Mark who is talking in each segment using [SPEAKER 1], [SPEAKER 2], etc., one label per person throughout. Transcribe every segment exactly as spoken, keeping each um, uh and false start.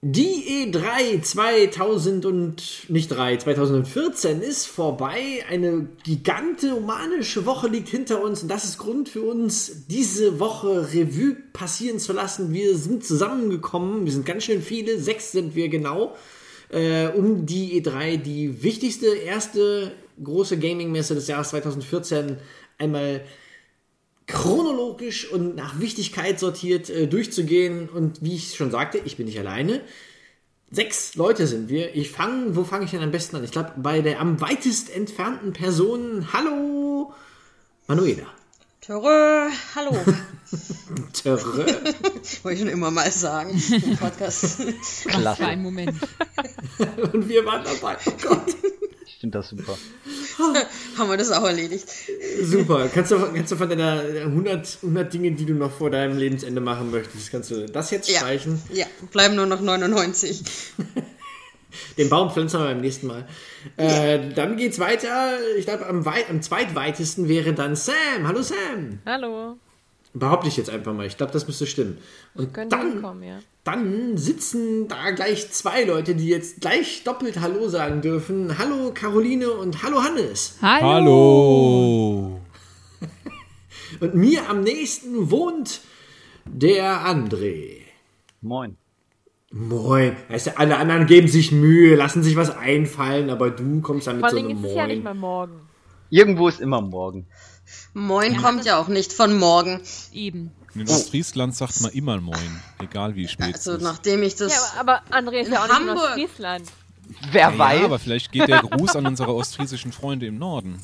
[SPEAKER 1] Die E drei zweitausend und nicht drei, zweitausendvierzehn ist vorbei. Eine gigantomanische Woche liegt hinter uns und das ist Grund für uns, diese Woche Revue passieren zu lassen. Wir sind zusammengekommen, wir sind ganz schön viele, sechs sind wir genau, äh, um die E drei, die wichtigste, erste große Gaming-Messe des Jahres zweitausendvierzehn, einmal chronologisch und nach Wichtigkeit sortiert äh, durchzugehen. Und wie ich schon sagte, ich bin nicht alleine. Sechs Leute sind wir. Ich fange, wo fange ich denn am besten an? Ich glaube, bei der am weitest entfernten Person. Hallo, Manuela.
[SPEAKER 2] Törö, hallo.
[SPEAKER 1] Törö.
[SPEAKER 2] Wollte ich schon immer mal sagen im Podcast.
[SPEAKER 3] Klasse. Was für ein Moment.
[SPEAKER 1] Und wir waren dabei. Oh Gott.
[SPEAKER 4] Ich finde das super.
[SPEAKER 2] Haben wir das auch erledigt.
[SPEAKER 1] Super. Kannst du, kannst du von deiner hundert, hundert Dinge, die du noch vor deinem Lebensende machen möchtest, kannst du das jetzt streichen?
[SPEAKER 2] Ja, ja. Bleiben nur noch neunundneunzig.
[SPEAKER 1] Den Baum pflanzen wir beim nächsten Mal. Äh, dann geht's weiter. Ich glaube, am, weit, am zweitweitesten wäre dann Sam. Hallo Sam.
[SPEAKER 5] Hallo.
[SPEAKER 1] Behaupte ich jetzt einfach mal. Ich glaube, das müsste stimmen. Und dann, kommen, ja. dann sitzen da gleich zwei Leute, die jetzt gleich doppelt Hallo sagen dürfen. Hallo Caroline und hallo Hannes.
[SPEAKER 3] Hallo.
[SPEAKER 6] Hallo.
[SPEAKER 1] Und mir am nächsten wohnt der André.
[SPEAKER 4] Moin.
[SPEAKER 1] Moin. Weißt du, alle anderen geben sich Mühe, lassen sich was einfallen, aber du kommst dann mit so einem Moin.
[SPEAKER 5] Vor allem ist es ja nicht mal morgen.
[SPEAKER 4] Irgendwo ist immer morgen.
[SPEAKER 2] Moin kommt ja auch nicht von morgen.
[SPEAKER 3] Eben.
[SPEAKER 6] In Ostfriesland sagt man immer Moin, egal wie spät
[SPEAKER 2] also,
[SPEAKER 6] es ist.
[SPEAKER 2] nachdem ich das...
[SPEAKER 5] Ja, aber André ist ja auch nicht in Ostfriesland.
[SPEAKER 4] Wer
[SPEAKER 6] ja,
[SPEAKER 4] weiß.
[SPEAKER 6] Ja, aber vielleicht geht der Gruß an unsere ostfriesischen Freunde im Norden.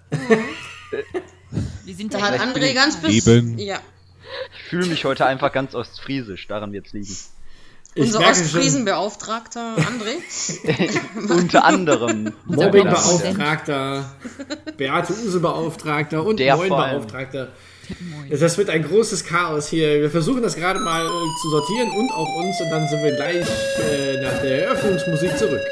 [SPEAKER 2] Wir sind da hat André ganz
[SPEAKER 6] bis... Eben.
[SPEAKER 2] Ja.
[SPEAKER 4] Ich fühle mich heute einfach ganz ostfriesisch, daran wird's liegen.
[SPEAKER 2] Ich Unser Ostfriesenbeauftragter André.
[SPEAKER 4] Unter anderem.
[SPEAKER 1] Mobbingbeauftragter, Beate Use-Beauftragter und Moin-Beauftragter. Das wird ein großes Chaos hier. Wir versuchen das gerade mal zu sortieren und auch uns und dann sind wir gleich äh, nach der Eröffnungsmusik zurück.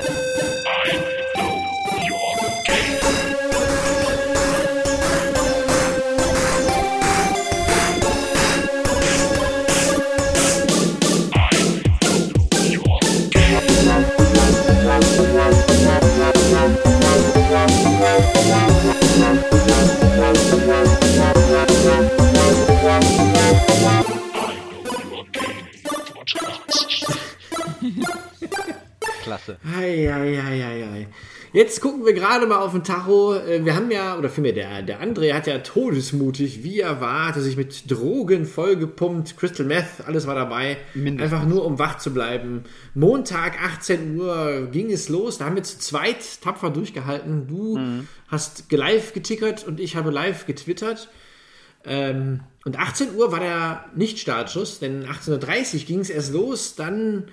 [SPEAKER 4] Klasse.
[SPEAKER 1] Ei, ei, ei, ei, ei. Jetzt gucken wir gerade mal auf den Tacho. Wir haben ja, oder vielmehr der, der André hat ja todesmutig, wie er war, hat er sich mit Drogen vollgepumpt, Crystal Meth, alles war dabei. Mindestens. Einfach nur, um wach zu bleiben. Montag, achtzehn Uhr ging es los. Da haben wir zu zweit tapfer durchgehalten. Du mhm. hast live getickert und ich habe live getwittert. Ähm, und achtzehn Uhr war der Nicht-Startschuss, denn achtzehn Uhr dreißig ging es erst los. Dann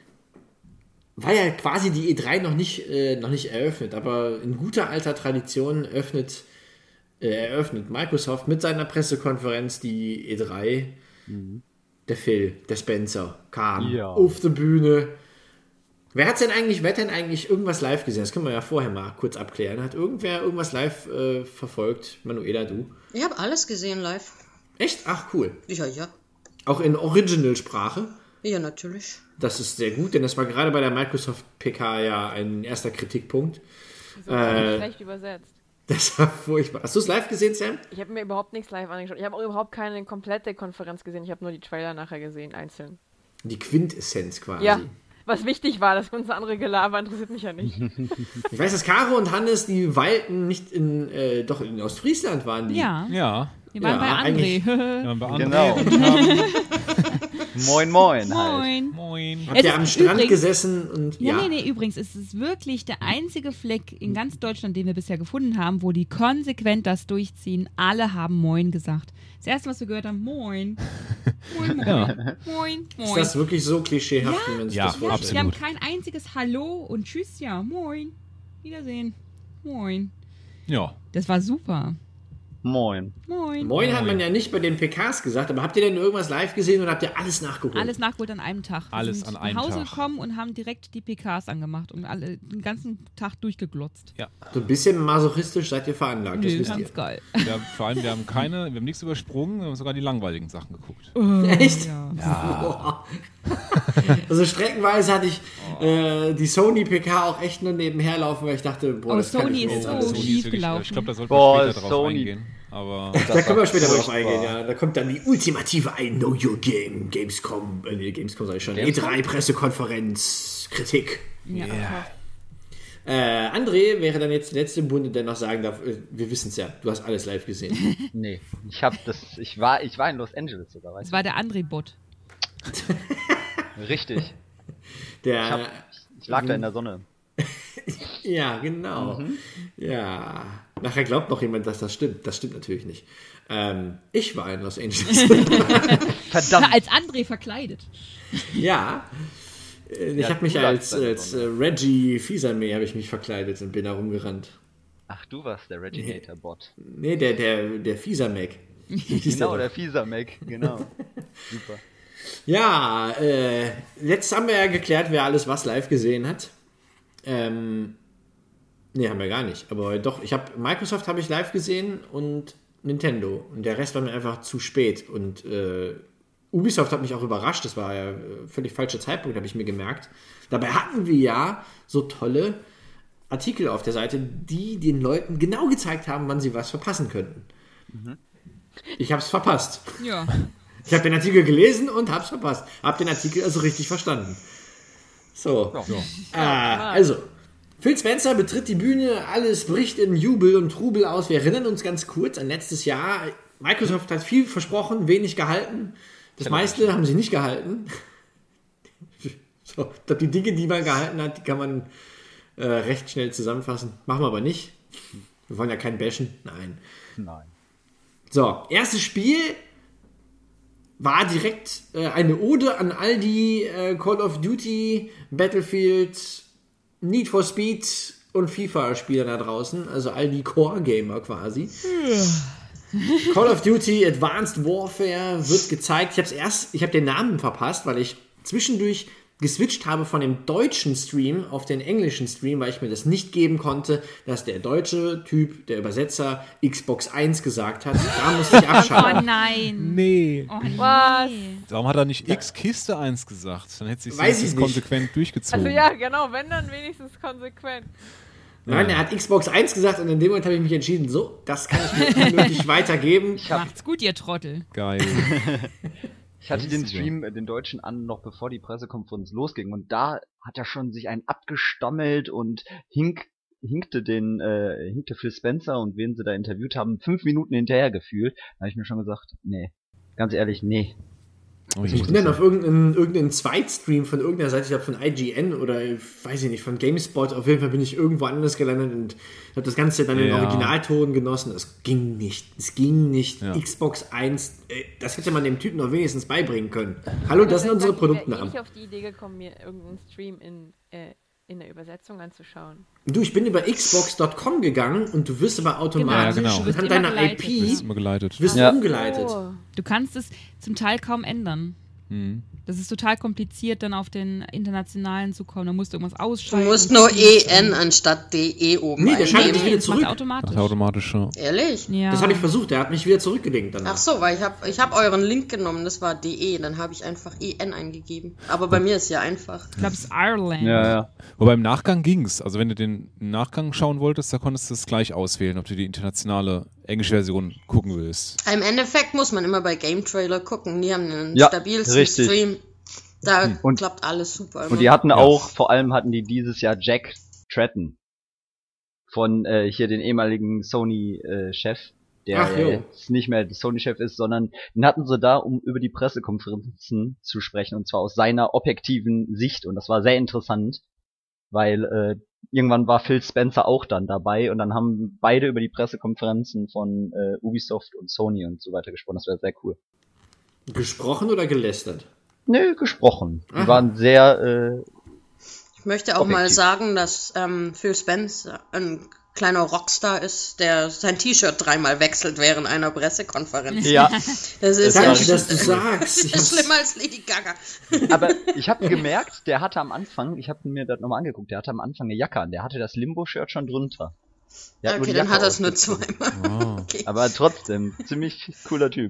[SPEAKER 1] war ja quasi die E drei noch nicht, äh, noch nicht eröffnet, aber in guter alter Tradition öffnet, äh, eröffnet Microsoft mit seiner Pressekonferenz die E drei. Mhm. Der Phil, der Spencer kam ja. auf die Bühne. Wer hat denn eigentlich, wer hat denn eigentlich irgendwas live gesehen? Das können wir ja vorher mal kurz abklären. Hat irgendwer irgendwas live äh, verfolgt? Manuela, du?
[SPEAKER 2] Ich habe alles gesehen live.
[SPEAKER 1] Echt? Ach, cool.
[SPEAKER 2] Ja, ja.
[SPEAKER 1] Auch in Original-Sprache?
[SPEAKER 2] Ja, natürlich.
[SPEAKER 1] Das ist sehr gut, denn das war gerade bei der Microsoft P K ja ein erster Kritikpunkt.
[SPEAKER 5] So äh, schlecht übersetzt.
[SPEAKER 1] Das war furchtbar. Hast du es live gesehen, Sam?
[SPEAKER 5] Ich habe mir überhaupt nichts live angeschaut. Ich habe auch überhaupt keine komplette Konferenz gesehen. Ich habe nur die Trailer nachher gesehen, einzeln.
[SPEAKER 1] Die Quintessenz quasi.
[SPEAKER 5] Ja, was wichtig war, das ganze andere Gelaber interessiert mich ja nicht.
[SPEAKER 1] Ich weiß, dass Caro und Hannes, die weilten nicht in, äh, doch in Ostfriesland waren die.
[SPEAKER 3] Ja.
[SPEAKER 6] Ja.
[SPEAKER 3] Die waren ja, bei André.
[SPEAKER 6] Die waren bei André.
[SPEAKER 4] Genau.
[SPEAKER 6] Und haben
[SPEAKER 4] Moin, moin.
[SPEAKER 3] Moin.
[SPEAKER 4] Halt.
[SPEAKER 6] Moin.
[SPEAKER 1] Habt ihr am Strand übrigens, gesessen und
[SPEAKER 3] ja.
[SPEAKER 1] ja.
[SPEAKER 3] Nee, nee, übrigens ist es wirklich der einzige Fleck in ganz Deutschland, den wir bisher gefunden haben, wo die konsequent das durchziehen. Alle haben Moin gesagt. Das erste, was wir gehört haben, Moin. Moin, Moin. Ja. Moin, Moin.
[SPEAKER 1] Ist das wirklich so klischeehaft,
[SPEAKER 3] ja,
[SPEAKER 1] wie man sich
[SPEAKER 6] ja,
[SPEAKER 1] das vorstellt?
[SPEAKER 3] Absolut. Wir haben kein einziges Hallo und Tschüss, ja, Moin. Wiedersehen. Moin.
[SPEAKER 6] Ja.
[SPEAKER 3] Das war super.
[SPEAKER 4] Moin.
[SPEAKER 3] Moin.
[SPEAKER 1] Moin hat man ja nicht bei den P Ks gesagt, aber habt ihr denn irgendwas live gesehen oder habt ihr alles nachgeholt?
[SPEAKER 3] Alles nachgeholt an einem Tag. Wir
[SPEAKER 6] Alles
[SPEAKER 3] sind
[SPEAKER 6] an einem
[SPEAKER 3] nach Hause
[SPEAKER 6] Tag.
[SPEAKER 3] gekommen und haben direkt die P Ks angemacht und alle den ganzen Tag durchgeglotzt.
[SPEAKER 6] Ja.
[SPEAKER 1] So ein bisschen masochistisch seid ihr veranlagt, das
[SPEAKER 3] Nö,
[SPEAKER 1] wisst ihr.
[SPEAKER 3] ganz geil.
[SPEAKER 6] Wir haben, vor allem, wir haben keine, wir haben nichts übersprungen, wir haben sogar die langweiligen Sachen geguckt.
[SPEAKER 1] Echt?
[SPEAKER 3] Ja.
[SPEAKER 1] Boah. Also streckenweise hatte ich äh, die Sony P K auch echt nur nebenher laufen, weil ich dachte, boah,
[SPEAKER 3] Oh,
[SPEAKER 1] das kann
[SPEAKER 3] Sony
[SPEAKER 1] ich mir
[SPEAKER 3] ist
[SPEAKER 1] jetzt
[SPEAKER 3] so
[SPEAKER 1] alles
[SPEAKER 6] Sony
[SPEAKER 1] nicht.
[SPEAKER 3] schief
[SPEAKER 6] ist wirklich-
[SPEAKER 3] gelaufen.
[SPEAKER 6] Ich glaube, da sollten
[SPEAKER 4] Boah,
[SPEAKER 6] wir später drauf
[SPEAKER 4] Sony.
[SPEAKER 6] eingehen. Aber
[SPEAKER 1] Da können wir später drauf
[SPEAKER 4] furchtbar.
[SPEAKER 1] eingehen, ja. Da kommt dann die ultimative I Know Your Game, Gamescom, äh, nee, Gamescom sag ich schon,
[SPEAKER 4] Gamescom?
[SPEAKER 1] E drei Pressekonferenz, Kritik.
[SPEAKER 3] Ja.
[SPEAKER 1] Äh, André wäre dann jetzt der letzte im Bunde, der noch sagen darf, äh, wir wissen es ja, du hast alles live gesehen.
[SPEAKER 4] Nee, ich hab das, ich war, ich war in Los Angeles sogar, weißt
[SPEAKER 3] Das war der André-Bot.
[SPEAKER 4] du? Richtig.
[SPEAKER 1] Der,
[SPEAKER 4] Ich, hab, ich lag da in der Sonne.
[SPEAKER 1] ja, genau.
[SPEAKER 4] Mhm.
[SPEAKER 1] Ja, nachher glaubt noch jemand, dass das stimmt. Das stimmt natürlich nicht. Ähm, ich war in Los Angeles.
[SPEAKER 4] Verdammt.
[SPEAKER 3] Als André verkleidet.
[SPEAKER 1] Ja. Äh, Ich
[SPEAKER 4] Ja,
[SPEAKER 1] habe mich
[SPEAKER 4] du
[SPEAKER 1] als,
[SPEAKER 4] lagst da in der
[SPEAKER 1] als äh, Reggie Fils-Aimé habe ich mich verkleidet und bin da rumgerannt.
[SPEAKER 4] Ach, du warst der Reginator-Bot.
[SPEAKER 1] Nee, der, der, der Fieser-Mac. Wie hieß
[SPEAKER 4] Genau,
[SPEAKER 1] der
[SPEAKER 4] der
[SPEAKER 1] doch?
[SPEAKER 4] Fieser Mac, genau. Super.
[SPEAKER 1] Ja, äh, jetzt haben wir ja geklärt, wer alles was live gesehen hat. Ähm, nee, haben wir gar nicht. Aber doch, ich habe Microsoft habe ich live gesehen und Nintendo. Und der Rest war mir einfach zu spät. Und äh, Ubisoft hat mich auch überrascht. Das war ja äh, völlig falscher Zeitpunkt, habe ich mir gemerkt. Dabei hatten wir ja so tolle Artikel auf der Seite, die den Leuten genau gezeigt haben, wann sie was verpassen könnten.
[SPEAKER 4] Mhm.
[SPEAKER 1] Ich habe es verpasst.
[SPEAKER 3] Ja.
[SPEAKER 1] Ich habe den Artikel gelesen und hab's verpasst. Hab den Artikel also richtig verstanden. So.
[SPEAKER 4] Ja.
[SPEAKER 1] Äh, also, Phil Spencer betritt die Bühne, alles bricht in Jubel und Trubel aus. Wir erinnern uns ganz kurz an letztes Jahr. Microsoft hat viel versprochen, wenig gehalten. Das meiste haben sie nicht gehalten. So, ich glaube, die Dinge, die man gehalten hat, die kann man äh, recht schnell zusammenfassen. Machen wir aber nicht. Wir wollen ja keinen bashen. Nein.
[SPEAKER 4] Nein.
[SPEAKER 1] So, erstes Spiel war direkt äh, eine Ode an all die äh, Call of Duty, Battlefield, Need for Speed und FIFA-Spieler da draußen, also all die Core-Gamer quasi. Call of Duty Advanced Warfare wird gezeigt. Ich habe erst, ich habe den Namen verpasst, weil ich zwischendurch geswitcht habe von dem deutschen Stream auf den englischen Stream, weil ich mir das nicht geben konnte, dass der deutsche Typ, der Übersetzer, Xbox eins gesagt hat. Da musste ich
[SPEAKER 3] Oh
[SPEAKER 1] abschalten.
[SPEAKER 3] nein.
[SPEAKER 6] Nee.
[SPEAKER 3] Oh nee.
[SPEAKER 5] Was?
[SPEAKER 6] Warum hat er nicht X-Kiste eins gesagt? Dann hätte sich
[SPEAKER 1] Weiß
[SPEAKER 6] das
[SPEAKER 1] ich nicht.
[SPEAKER 6] konsequent durchgezogen.
[SPEAKER 5] Also ja, genau, wenn dann wenigstens konsequent.
[SPEAKER 1] Nein, er hat Xbox eins gesagt und in dem Moment habe ich mich entschieden, so, das kann ich mir unnötig weitergeben.
[SPEAKER 4] Ich hab,
[SPEAKER 3] Macht's gut, ihr Trottel.
[SPEAKER 6] Geil.
[SPEAKER 4] ich hatte
[SPEAKER 6] Das
[SPEAKER 4] den
[SPEAKER 6] ist super.
[SPEAKER 4] Stream, äh, den deutschen an, noch bevor die Pressekonferenz losging. Und da hat er schon sich einen abgestammelt und hink, hinkte den, äh, hinkte Phil Spencer und wen sie da interviewt haben, fünf Minuten hinterher gefühlt. Da habe ich mir schon gesagt, nee, ganz ehrlich, nee.
[SPEAKER 6] Oh,
[SPEAKER 1] Ich bin dann auf irgendeinen, irgendeinen Zweitstream von irgendeiner Seite, ich glaube von I G N oder weiß ich nicht, von GameSpot. Auf jeden Fall bin ich irgendwo anders gelandet und habe das Ganze dann in
[SPEAKER 6] Ja.
[SPEAKER 1] Originalton genossen. Es ging nicht. Es ging nicht.
[SPEAKER 6] Ja.
[SPEAKER 1] Xbox eins, äh, das hätte man dem Typen noch wenigstens beibringen können. Hallo, das sind unsere
[SPEAKER 5] Ich wäre
[SPEAKER 1] Produktnamen.
[SPEAKER 5] nicht auf die Idee gekommen, mir irgendeinen Stream in, äh, in der Übersetzung anzuschauen.
[SPEAKER 1] Du, ich bin über xbox Punkt com gegangen und du wirst aber automatisch
[SPEAKER 6] Genau. Ja, genau.
[SPEAKER 3] Du wirst
[SPEAKER 1] anhand
[SPEAKER 3] immer
[SPEAKER 1] deiner I
[SPEAKER 3] geleitet.
[SPEAKER 6] Du
[SPEAKER 1] P
[SPEAKER 6] bist immer geleitet.
[SPEAKER 1] wirst
[SPEAKER 4] Ja.
[SPEAKER 1] du umgeleitet.
[SPEAKER 5] Oh.
[SPEAKER 3] Du kannst es zum Teil kaum ändern.
[SPEAKER 6] Mhm.
[SPEAKER 3] Das ist total kompliziert, dann auf den internationalen zu kommen. Da musst du irgendwas
[SPEAKER 2] Du
[SPEAKER 3] ausschalten.
[SPEAKER 2] musst nur E N anstatt D E oben
[SPEAKER 1] Nee, der schaltet dich
[SPEAKER 2] eingeben.
[SPEAKER 1] wieder
[SPEAKER 3] Das macht
[SPEAKER 1] zurück.
[SPEAKER 3] automatisch.
[SPEAKER 6] Macht automatisch schon.
[SPEAKER 2] Ehrlich?
[SPEAKER 3] Ja.
[SPEAKER 1] Das habe ich versucht, der hat mich wieder zurückgelinkt danach.
[SPEAKER 2] Ach so, weil ich habe ich hab euren Link genommen, das war D E, dann habe ich einfach E N eingegeben. Aber bei mir ist ja einfach.
[SPEAKER 3] Ich glaube, es ist Ireland.
[SPEAKER 4] ja.
[SPEAKER 6] Wobei im Nachgang ging's. Also wenn du den Nachgang schauen wolltest, da konntest du es gleich auswählen, ob du die internationale englische Version gucken willst.
[SPEAKER 2] Im Endeffekt muss man immer bei Game Trailer gucken. Die haben einen
[SPEAKER 4] Ja,
[SPEAKER 2] stabilsten
[SPEAKER 4] richtig.
[SPEAKER 2] Stream. Da
[SPEAKER 4] Und-
[SPEAKER 2] klappt alles super.
[SPEAKER 4] Und die hatten auch, vor allem hatten die dieses Jahr Jack Tratton von äh, hier den ehemaligen Sony-Chef, der
[SPEAKER 1] Ach,
[SPEAKER 4] ja
[SPEAKER 1] jo.
[SPEAKER 4] jetzt nicht mehr der Sony-Chef ist, sondern den hatten sie da, um über die Pressekonferenzen zu sprechen, und zwar aus seiner objektiven Sicht. Und das war sehr interessant, weil äh, irgendwann war Phil Spencer auch dann dabei und dann haben beide über die Pressekonferenzen von äh, Ubisoft und Sony und so weiter gesprochen. Das wäre sehr cool.
[SPEAKER 1] Gesprochen oder gelästert?
[SPEAKER 4] Nö, gesprochen. Die
[SPEAKER 1] Aha.
[SPEAKER 4] waren sehr äh,
[SPEAKER 2] Ich möchte auch mal
[SPEAKER 4] Objektiv.
[SPEAKER 2] sagen, dass ähm, Phil Spencer ein kleiner Rockstar ist, der sein T-Shirt dreimal wechselt während einer Pressekonferenz.
[SPEAKER 4] Ja.
[SPEAKER 2] Das ist
[SPEAKER 1] Danke,
[SPEAKER 2] ja
[SPEAKER 1] dass du sagst. Ich
[SPEAKER 2] das ist
[SPEAKER 1] hab's-
[SPEAKER 2] schlimmer als Lady Gaga.
[SPEAKER 4] Aber ich habe gemerkt, der hatte am Anfang, ich habe mir das nochmal angeguckt, der hatte am Anfang eine Jacke an, der hatte das Limbo-Shirt schon drunter. Der hat nur
[SPEAKER 2] Okay,
[SPEAKER 4] die
[SPEAKER 2] dann
[SPEAKER 4] Jacke
[SPEAKER 2] hat er es nur
[SPEAKER 4] ausgezogen.
[SPEAKER 2] zweimal.
[SPEAKER 6] Wow.
[SPEAKER 2] Okay.
[SPEAKER 4] Aber trotzdem, ziemlich cooler Typ.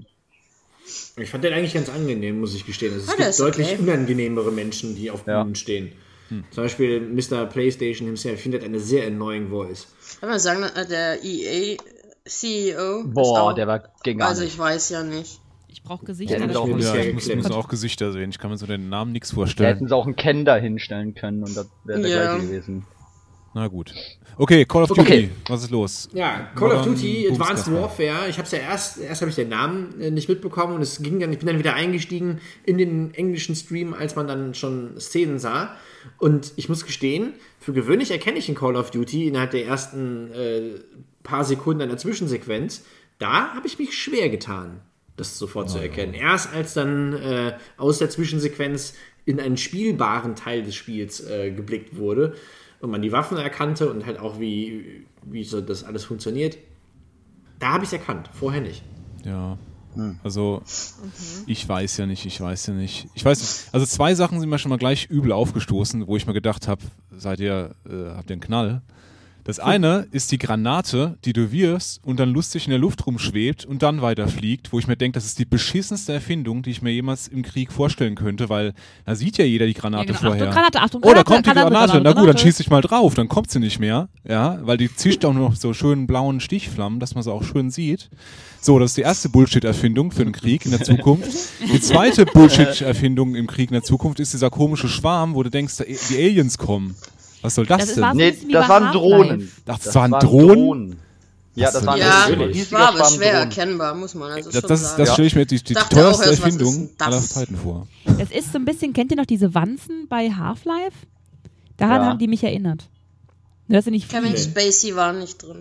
[SPEAKER 1] Ich fand den eigentlich ganz angenehm, muss ich gestehen. Also es
[SPEAKER 2] Ah, der
[SPEAKER 1] gibt
[SPEAKER 2] ist
[SPEAKER 1] deutlich
[SPEAKER 2] okay.
[SPEAKER 1] unangenehmere Menschen, die auf
[SPEAKER 4] Ja.
[SPEAKER 1] Bühnen stehen. Zum Beispiel Mister PlayStation himself findet eine sehr annoying Voice.
[SPEAKER 2] Kann man sagen, äh, der E A-C E O ist
[SPEAKER 4] Boah,
[SPEAKER 2] auch,
[SPEAKER 4] der war ging gar
[SPEAKER 2] also
[SPEAKER 4] nicht.
[SPEAKER 2] ich weiß ja nicht.
[SPEAKER 3] Ich brauche Gesichter.
[SPEAKER 4] Der
[SPEAKER 3] das
[SPEAKER 4] hat auch
[SPEAKER 3] stimmt.
[SPEAKER 6] Ja,
[SPEAKER 1] bisher
[SPEAKER 6] ich muss,
[SPEAKER 1] geklemmt.
[SPEAKER 6] muss auch Gesichter sehen. Ich kann mir so den Namen nichts
[SPEAKER 4] Da
[SPEAKER 6] vorstellen.
[SPEAKER 4] hätten sie auch einen Ken da hinstellen können und das wäre der
[SPEAKER 2] Ja.
[SPEAKER 4] gleiche gewesen.
[SPEAKER 6] Na gut. Okay, Call of Duty.
[SPEAKER 4] Okay.
[SPEAKER 6] Was ist los?
[SPEAKER 1] Ja, Call of
[SPEAKER 6] Modern
[SPEAKER 1] Duty Advanced
[SPEAKER 6] Booms
[SPEAKER 1] Warfare. Ich habe es ja erst, erst habe ich den Namen äh, nicht mitbekommen und es ging dann, ich bin dann wieder eingestiegen in den englischen Stream, als man dann schon Szenen sah. Und ich muss gestehen, für gewöhnlich erkenne ich in Call of Duty innerhalb der ersten äh, paar Sekunden einer Zwischensequenz. Da habe ich mich schwer getan, das sofort zu erkennen. Erst als dann äh, aus der Zwischensequenz in einen spielbaren Teil des Spiels äh, geblickt wurde und man die Waffen erkannte und halt auch wie, wie so das alles funktioniert, da habe ich es erkannt, vorher nicht.
[SPEAKER 6] Ja. Also, ich weiß ja nicht, ich weiß ja nicht. Ich weiß nicht. Also zwei Sachen sind mir schon mal gleich übel aufgestoßen, wo ich mir gedacht habe, seid ihr, äh, habt ihr einen Knall? Das eine ist die Granate, die du wirfst und dann lustig in der Luft rumschwebt und dann weiterfliegt, wo ich mir denke, das ist die beschissenste Erfindung, die ich mir jemals im Krieg vorstellen könnte, weil da sieht ja jeder die Granate
[SPEAKER 3] Ja, genau.
[SPEAKER 6] vorher.
[SPEAKER 3] Achtung, Granate, Achtung,
[SPEAKER 6] Oh, da
[SPEAKER 3] Granate,
[SPEAKER 6] kommt die
[SPEAKER 3] Granate,
[SPEAKER 6] Granate.
[SPEAKER 3] Granate,
[SPEAKER 6] Na gut, dann
[SPEAKER 3] Granate.
[SPEAKER 6] schieß ich mal drauf, dann kommt sie nicht mehr. Ja, weil die zischt auch noch so schönen blauen Stichflammen, dass man sie auch schön sieht. So, das ist die erste Bullshit-Erfindung für den Krieg in der Zukunft. Die zweite Bullshit-Erfindung im Krieg in der Zukunft ist dieser komische Schwarm, wo du denkst, da- die Aliens kommen. Was soll das
[SPEAKER 3] Das ist
[SPEAKER 6] denn?
[SPEAKER 3] was-
[SPEAKER 4] Nee,
[SPEAKER 3] bisschen wie
[SPEAKER 4] das
[SPEAKER 3] bei
[SPEAKER 4] waren
[SPEAKER 3] Half-Life.
[SPEAKER 4] Drohnen.
[SPEAKER 6] Ach, das waren Drohnen?
[SPEAKER 4] Ja, das waren
[SPEAKER 2] Ja,
[SPEAKER 4] ein
[SPEAKER 1] natürlich.
[SPEAKER 2] es war aber
[SPEAKER 4] Schwarm
[SPEAKER 2] schwer
[SPEAKER 4] Drohnen.
[SPEAKER 2] erkennbar, muss man also
[SPEAKER 6] Das,
[SPEAKER 2] schon
[SPEAKER 6] das,
[SPEAKER 2] sagen.
[SPEAKER 6] das
[SPEAKER 4] Ja.
[SPEAKER 6] stelle ich mir die, die
[SPEAKER 2] dachte auch
[SPEAKER 6] teuerste
[SPEAKER 2] erst, was ist
[SPEAKER 6] Erfindung
[SPEAKER 2] denn das?
[SPEAKER 6] aller Zeiten vor.
[SPEAKER 3] Das ist so ein bisschen, kennt ihr noch diese Wanzen bei Half-Life? Daran
[SPEAKER 4] Ja.
[SPEAKER 3] haben die mich erinnert. Nur, dass sie nicht
[SPEAKER 2] Kevin
[SPEAKER 3] fliegen.
[SPEAKER 2] Spacey war nicht drin.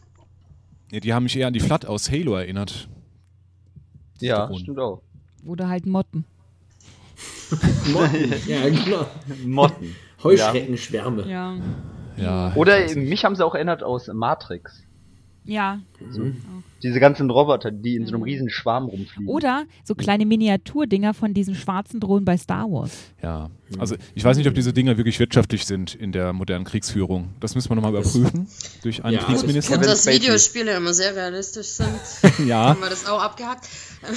[SPEAKER 6] Ja, die haben mich eher an die Flat aus Halo erinnert.
[SPEAKER 4] Ja,
[SPEAKER 6] Drohnen.
[SPEAKER 4] stimmt auch.
[SPEAKER 3] Oder halt Motten.
[SPEAKER 1] Motten, ja, genau.
[SPEAKER 4] Motten.
[SPEAKER 1] Heuschreckenschwärme.
[SPEAKER 3] Ja.
[SPEAKER 6] Ja.
[SPEAKER 4] Oder mich haben sie auch erinnert aus Matrix.
[SPEAKER 3] Ja.
[SPEAKER 4] Diese ganzen Roboter, die in so einem riesen Schwarm rumfliegen.
[SPEAKER 3] Oder so kleine Miniaturdinger von diesen schwarzen Drohnen bei Star Wars.
[SPEAKER 6] Ja, also ich weiß nicht, ob diese Dinger wirklich wirtschaftlich sind in der modernen Kriegsführung. Das müssen wir nochmal überprüfen durch einen
[SPEAKER 1] Ja,
[SPEAKER 6] Kriegsminister.
[SPEAKER 2] Und
[SPEAKER 4] Kevin
[SPEAKER 2] dass
[SPEAKER 4] Spacey.
[SPEAKER 2] Videospiele immer sehr realistisch sind,
[SPEAKER 6] Ja,
[SPEAKER 2] haben wir das auch abgehakt.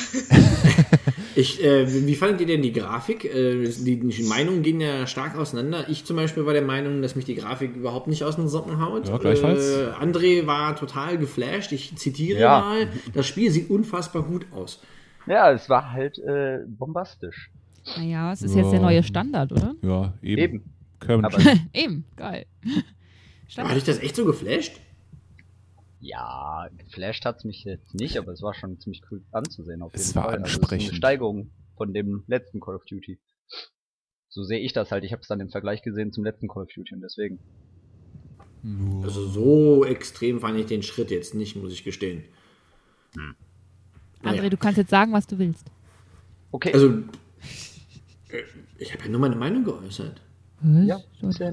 [SPEAKER 1] Ich, äh, wie fandet ihr denn die Grafik? Äh, die, die Meinungen gehen ja stark auseinander. Ich zum Beispiel war der Meinung, dass mich die Grafik überhaupt nicht aus den Socken haut.
[SPEAKER 6] Ja, gleichfalls.
[SPEAKER 1] Äh, André war total geflasht. Ich zitiere
[SPEAKER 4] Ja.
[SPEAKER 1] mal, das Spiel sieht unfassbar gut aus.
[SPEAKER 4] Ja, es war halt äh, bombastisch.
[SPEAKER 3] Naja, es ist
[SPEAKER 6] Ja.
[SPEAKER 3] jetzt der neue Standard, oder?
[SPEAKER 6] ja, eben.
[SPEAKER 4] Eben.
[SPEAKER 6] Kermit.
[SPEAKER 4] Aber
[SPEAKER 3] Eben, geil.
[SPEAKER 1] Hat
[SPEAKER 3] Standard.
[SPEAKER 1] dich das echt so geflasht?
[SPEAKER 4] ja, geflasht hat's mich jetzt nicht, aber es war schon ziemlich cool anzusehen auf jeden
[SPEAKER 6] Es war
[SPEAKER 4] Fall. Also es ist
[SPEAKER 6] ansprechend.
[SPEAKER 4] eine Steigerung von dem letzten Call of Duty. So sehe ich das halt. Ich habe es dann im Vergleich gesehen zum letzten Call of Duty und deswegen.
[SPEAKER 1] Also so extrem fand ich den Schritt jetzt nicht, muss ich gestehen.
[SPEAKER 3] André,
[SPEAKER 1] Naja.
[SPEAKER 3] du kannst jetzt sagen, was du willst.
[SPEAKER 4] Okay.
[SPEAKER 1] Also, äh, ich habe ja nur meine Meinung geäußert.
[SPEAKER 4] ja,
[SPEAKER 3] So.
[SPEAKER 4] ist ja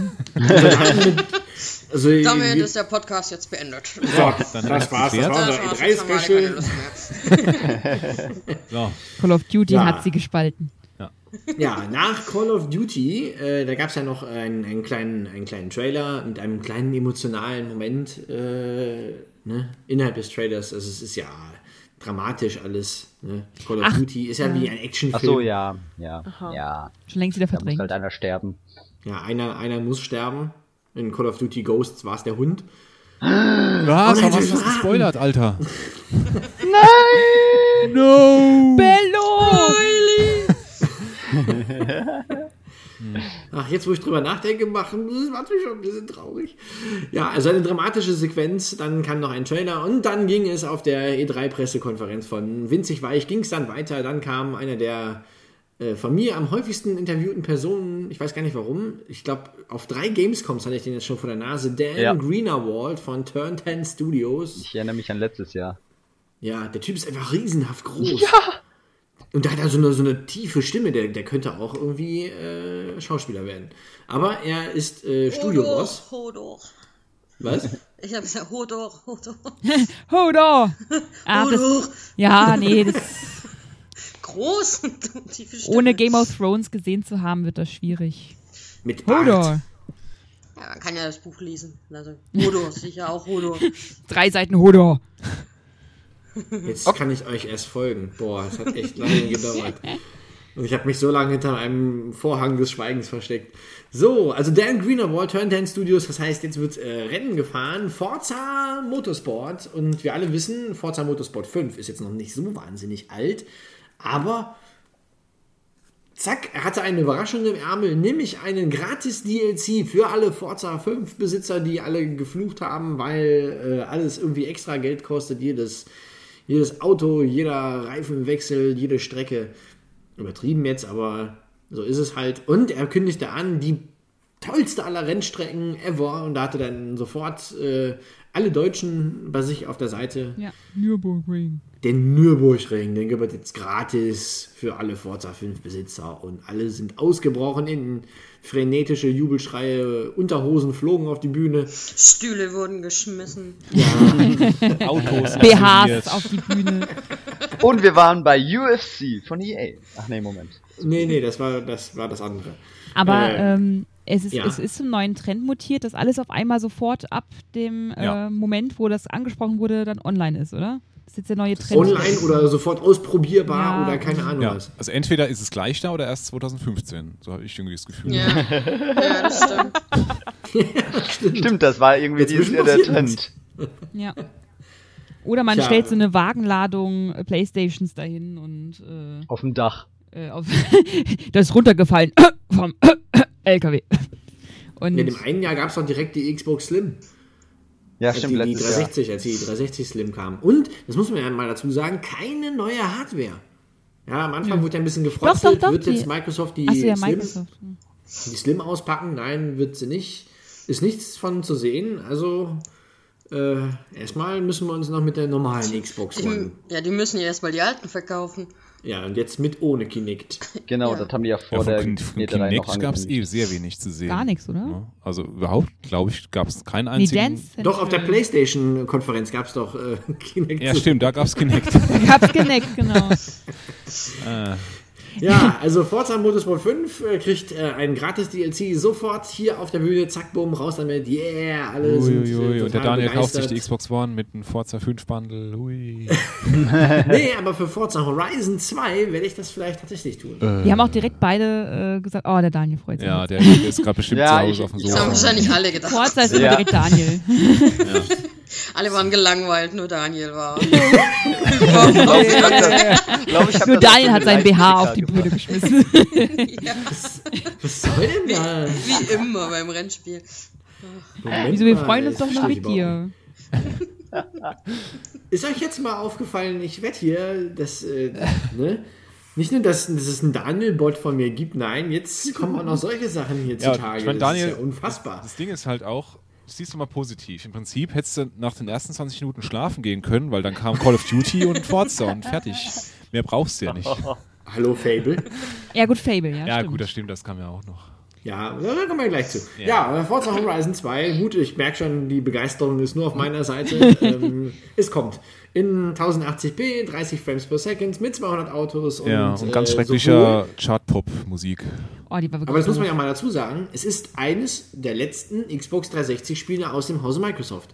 [SPEAKER 1] Also,
[SPEAKER 2] Damit
[SPEAKER 1] wir-
[SPEAKER 2] ist der Podcast jetzt beendet.
[SPEAKER 1] so,
[SPEAKER 6] Dann
[SPEAKER 1] das
[SPEAKER 6] hat's
[SPEAKER 1] war's. Das
[SPEAKER 6] geklärt.
[SPEAKER 1] war
[SPEAKER 2] Da
[SPEAKER 1] unser
[SPEAKER 2] haben
[SPEAKER 1] E
[SPEAKER 2] wir schon mal keine
[SPEAKER 1] drei-Special.
[SPEAKER 2] Lust mehr.
[SPEAKER 6] So.
[SPEAKER 3] Call of Duty
[SPEAKER 1] Ja.
[SPEAKER 3] hat sie gespalten.
[SPEAKER 1] Ja, nach Call of Duty, äh, da gab es ja noch einen, einen, kleinen, einen kleinen Trailer mit einem kleinen emotionalen Moment äh, ne, innerhalb des Trailers. Also es ist ja dramatisch alles. Ne? Call of
[SPEAKER 3] Ach,
[SPEAKER 1] Duty ist ja wie ein Actionfilm.
[SPEAKER 4] Ach so, ja, ja, ja.
[SPEAKER 3] Schon längst wieder
[SPEAKER 4] Da muss
[SPEAKER 3] verdrängt.
[SPEAKER 4] halt einer sterben.
[SPEAKER 1] Ja, einer, einer muss sterben. In Call of Duty Ghosts war es der Hund.
[SPEAKER 6] Was?
[SPEAKER 1] Oh,
[SPEAKER 6] Warum
[SPEAKER 1] nein,
[SPEAKER 6] hast du das
[SPEAKER 1] das-
[SPEAKER 6] gespoilert, Alter?
[SPEAKER 4] Nein!
[SPEAKER 6] No!
[SPEAKER 3] Bello!
[SPEAKER 1] Ach, jetzt wo ich drüber nachdenke, machen, das macht mich schon ein bisschen traurig. Ja, also eine dramatische Sequenz, dann kam noch ein Trailer und dann ging es auf der E drei Pressekonferenz von Winzig Weich, ging es dann weiter, dann kam einer der äh, von mir am häufigsten interviewten Personen, ich weiß gar nicht warum, ich glaube auf drei Gamescoms hatte ich den jetzt schon vor der Nase, Dan
[SPEAKER 4] Ja.
[SPEAKER 1] Greenerwald von Turn zehn Studios.
[SPEAKER 4] Ich erinnere mich an letztes Jahr.
[SPEAKER 1] Ja, der Typ ist einfach riesenhaft groß. Und da hat er so eine, so eine tiefe Stimme, der, der könnte auch irgendwie äh, Schauspieler werden. Aber er ist äh, Studioboss.
[SPEAKER 2] Hodor.
[SPEAKER 1] Was?
[SPEAKER 2] Ich habe gesagt, Hodor, Hodor.
[SPEAKER 3] Hodor! Ah, das,
[SPEAKER 2] Hodor.
[SPEAKER 3] ja, nee, das,
[SPEAKER 2] Groß und tiefe Stimme.
[SPEAKER 3] ohne Game of Thrones gesehen zu haben, wird das schwierig.
[SPEAKER 1] Mit Bart.
[SPEAKER 3] Hodor!
[SPEAKER 2] Ja, man kann ja das Buch lesen. Also, Hodor, sicher auch Hodor.
[SPEAKER 3] Drei Seiten Hodor!
[SPEAKER 1] Jetzt kann ich euch erst folgen. Boah, es hat echt lange gedauert. Und ich habe mich so lange hinter einem Vorhang des Schweigens versteckt. So, also Dan Greenawald, Turn zehn Studios, das heißt, jetzt wird äh, Rennen gefahren. Forza Motorsport. Und wir alle wissen, Forza Motorsport fünf ist jetzt noch nicht so wahnsinnig alt. Aber zack, er hatte eine Überraschung im Ärmel, nämlich einen gratis D L C für alle Forza fünf Besitzer, die alle geflucht haben, weil äh, alles irgendwie extra Geld kostet. Jedes, jedes Auto, jeder Reifenwechsel, jede Strecke. Übertrieben jetzt, aber so ist es halt. Und er kündigte an, die tollste aller Rennstrecken ever. Und da hatte dann sofort äh, alle Deutschen bei sich auf der Seite.
[SPEAKER 3] Ja, Nürburgring.
[SPEAKER 1] Den Nürburgring, den gibt es jetzt gratis für alle Forza fünf Besitzer. Und alle sind ausgebrochen in frenetische Jubelschreie. Unterhosen flogen auf die Bühne.
[SPEAKER 2] Stühle wurden geschmissen.
[SPEAKER 6] Autos.
[SPEAKER 3] B Hs
[SPEAKER 6] inszeniert.
[SPEAKER 3] auf die Bühne.
[SPEAKER 4] Und wir waren bei U F C von E A. Ach nee, Moment.
[SPEAKER 1] Nee, nee, das war das, war das andere.
[SPEAKER 3] Aber
[SPEAKER 1] Äh,
[SPEAKER 3] ähm, es, ist,
[SPEAKER 1] ja.
[SPEAKER 3] es ist zum neuen Trend mutiert, dass alles auf einmal sofort ab dem
[SPEAKER 6] Ja.
[SPEAKER 3] äh, Moment, wo das angesprochen wurde, dann online ist, oder? Das ist jetzt der neue Trend.
[SPEAKER 1] Online oder sofort ausprobierbar
[SPEAKER 3] Ja.
[SPEAKER 1] oder keine Ahnung
[SPEAKER 6] Ja,
[SPEAKER 1] was.
[SPEAKER 6] also entweder ist es gleich da oder erst zwanzig fünfzehn. So habe ich irgendwie das Gefühl.
[SPEAKER 2] Ja, ja, das stimmt.
[SPEAKER 4] Stimmt, das war irgendwie dieses
[SPEAKER 1] Dazwischen
[SPEAKER 4] Jahr der
[SPEAKER 1] passiert
[SPEAKER 4] Trend.
[SPEAKER 3] Ja. Oder man
[SPEAKER 1] Tja.
[SPEAKER 3] stellt so eine Wagenladung äh, Playstations dahin und äh,
[SPEAKER 4] Auf dem Dach.
[SPEAKER 3] äh, auf das ist runtergefallen vom L K W. Und
[SPEAKER 1] In dem einen Jahr gab es doch direkt die Xbox Slim.
[SPEAKER 4] Ja,
[SPEAKER 1] Als
[SPEAKER 4] stimmt,
[SPEAKER 1] die, die
[SPEAKER 4] letztes Jahr.
[SPEAKER 1] dreihundertsechzig, als die dreihundertsechzig Slim kam. Und, das muss man ja mal dazu sagen, keine neue Hardware. Ja, am Anfang wurde ja ein bisschen gefrotzt.
[SPEAKER 3] Doch, doch, doch,
[SPEAKER 1] Wird jetzt
[SPEAKER 3] die-
[SPEAKER 1] Microsoft die,
[SPEAKER 3] Achso, ja,
[SPEAKER 1] Slim,
[SPEAKER 3] Microsoft.
[SPEAKER 1] die Slim auspacken? Nein, wird sie nicht. Ist nichts von zu sehen. Also, äh, erstmal müssen wir uns noch mit der normalen Xbox One.
[SPEAKER 2] Die, ja, die müssen ja erstmal die alten verkaufen.
[SPEAKER 1] Ja, und jetzt mit ohne Kinect.
[SPEAKER 4] Genau,
[SPEAKER 2] Ja.
[SPEAKER 4] das haben die ja
[SPEAKER 6] Ja,
[SPEAKER 4] vor
[SPEAKER 6] von,
[SPEAKER 4] der
[SPEAKER 6] Kin- von
[SPEAKER 4] E drei noch
[SPEAKER 6] Kinect gab es eh
[SPEAKER 4] angekündigt.
[SPEAKER 6] sehr wenig zu sehen.
[SPEAKER 3] Gar nichts, oder?
[SPEAKER 6] Ja, also überhaupt, glaube ich, gab es keinen
[SPEAKER 3] Nee,
[SPEAKER 6] einzigen.
[SPEAKER 3] Dance
[SPEAKER 1] Doch, auf der
[SPEAKER 3] Central.
[SPEAKER 1] PlayStation-Konferenz gab es doch äh, Kinect.
[SPEAKER 6] Ja, stimmt, da gab es Kinect.
[SPEAKER 3] Ich hab's geneckt, genau.
[SPEAKER 6] äh,
[SPEAKER 1] Ja, also Forza Motorsport fünf äh, kriegt äh, einen gratis D L C sofort hier auf der Bühne, zack, bumm, raus damit, yeah, alle sind äh,
[SPEAKER 6] Uiuiui, und der
[SPEAKER 1] total
[SPEAKER 6] Daniel kauft sich
[SPEAKER 1] begeistert.
[SPEAKER 6] die Xbox One mit einem Forza fünf Bundle. Hui.
[SPEAKER 1] Nee, aber für Forza Horizon zwei werde ich das vielleicht tatsächlich tun.
[SPEAKER 3] Die haben auch direkt beide äh, gesagt, oh, der Daniel freut sich.
[SPEAKER 6] Ja, der, der ist gerade bestimmt
[SPEAKER 4] Ja,
[SPEAKER 6] zu Hause
[SPEAKER 4] ich-
[SPEAKER 6] auf dem
[SPEAKER 4] ich
[SPEAKER 2] Das haben
[SPEAKER 6] Sofa.
[SPEAKER 2] wahrscheinlich alle gedacht.
[SPEAKER 3] Forza ist immer
[SPEAKER 4] Ja.
[SPEAKER 3] direkt Daniel.
[SPEAKER 2] Alle waren gelangweilt, nur Daniel war.
[SPEAKER 4] Ich glaube, ich hab das- glaub, ich hab
[SPEAKER 3] Nur
[SPEAKER 4] das
[SPEAKER 3] Daniel
[SPEAKER 4] auf
[SPEAKER 3] hat
[SPEAKER 4] den
[SPEAKER 3] sein B H
[SPEAKER 4] Live-Sticker
[SPEAKER 3] auf die
[SPEAKER 4] gebracht.
[SPEAKER 3] Bühne geschmissen.
[SPEAKER 2] Ja,
[SPEAKER 1] Was soll denn da?
[SPEAKER 2] wie immer beim Rennspiel.
[SPEAKER 1] Moment
[SPEAKER 3] Wieso, wir
[SPEAKER 1] mal,
[SPEAKER 3] freuen uns
[SPEAKER 1] das
[SPEAKER 3] doch noch
[SPEAKER 1] verstehe
[SPEAKER 3] mit
[SPEAKER 1] ich überhaupt
[SPEAKER 3] dir.
[SPEAKER 1] nicht. Ist euch jetzt mal aufgefallen, ich wette hier, dass, äh, ne? Nicht nur, dass, dass es einen Daniel-Bot von mir gibt, nein, jetzt kommen auch noch solche Sachen hier
[SPEAKER 6] Ja,
[SPEAKER 1] zutage.
[SPEAKER 6] ich mein,
[SPEAKER 1] das
[SPEAKER 6] Daniel,
[SPEAKER 1] ist ja unfassbar.
[SPEAKER 6] Das Ding ist halt auch, das siehst du mal positiv. Im Prinzip hättest du nach den ersten zwanzig Minuten schlafen gehen können, weil dann kam Call of Duty und Forza und fertig. Mehr brauchst du ja nicht.
[SPEAKER 1] Hallo, Fable.
[SPEAKER 3] Ja, gut, Fable, ja.
[SPEAKER 6] Ja,
[SPEAKER 3] stimmt.
[SPEAKER 6] gut, das stimmt, das kam ja auch noch.
[SPEAKER 1] Ja, da kommen wir gleich zu.
[SPEAKER 6] Ja.
[SPEAKER 1] Ja, aber Forza Horizon zwei, gut, ich merke schon, die Begeisterung ist nur auf meiner Seite. ähm, es kommt in tausendachtzig p, dreißig Frames per Second mit zweihundert Autos. Und,
[SPEAKER 6] Ja, und ganz
[SPEAKER 1] äh,
[SPEAKER 6] schrecklicher Chart-Pop-Musik.
[SPEAKER 3] Oh, die war wirklich
[SPEAKER 1] Aber das muss man
[SPEAKER 3] doof.
[SPEAKER 1] ja mal dazu sagen, es ist eines der letzten Xbox dreihundertsechzig Spiele aus dem Hause Microsoft.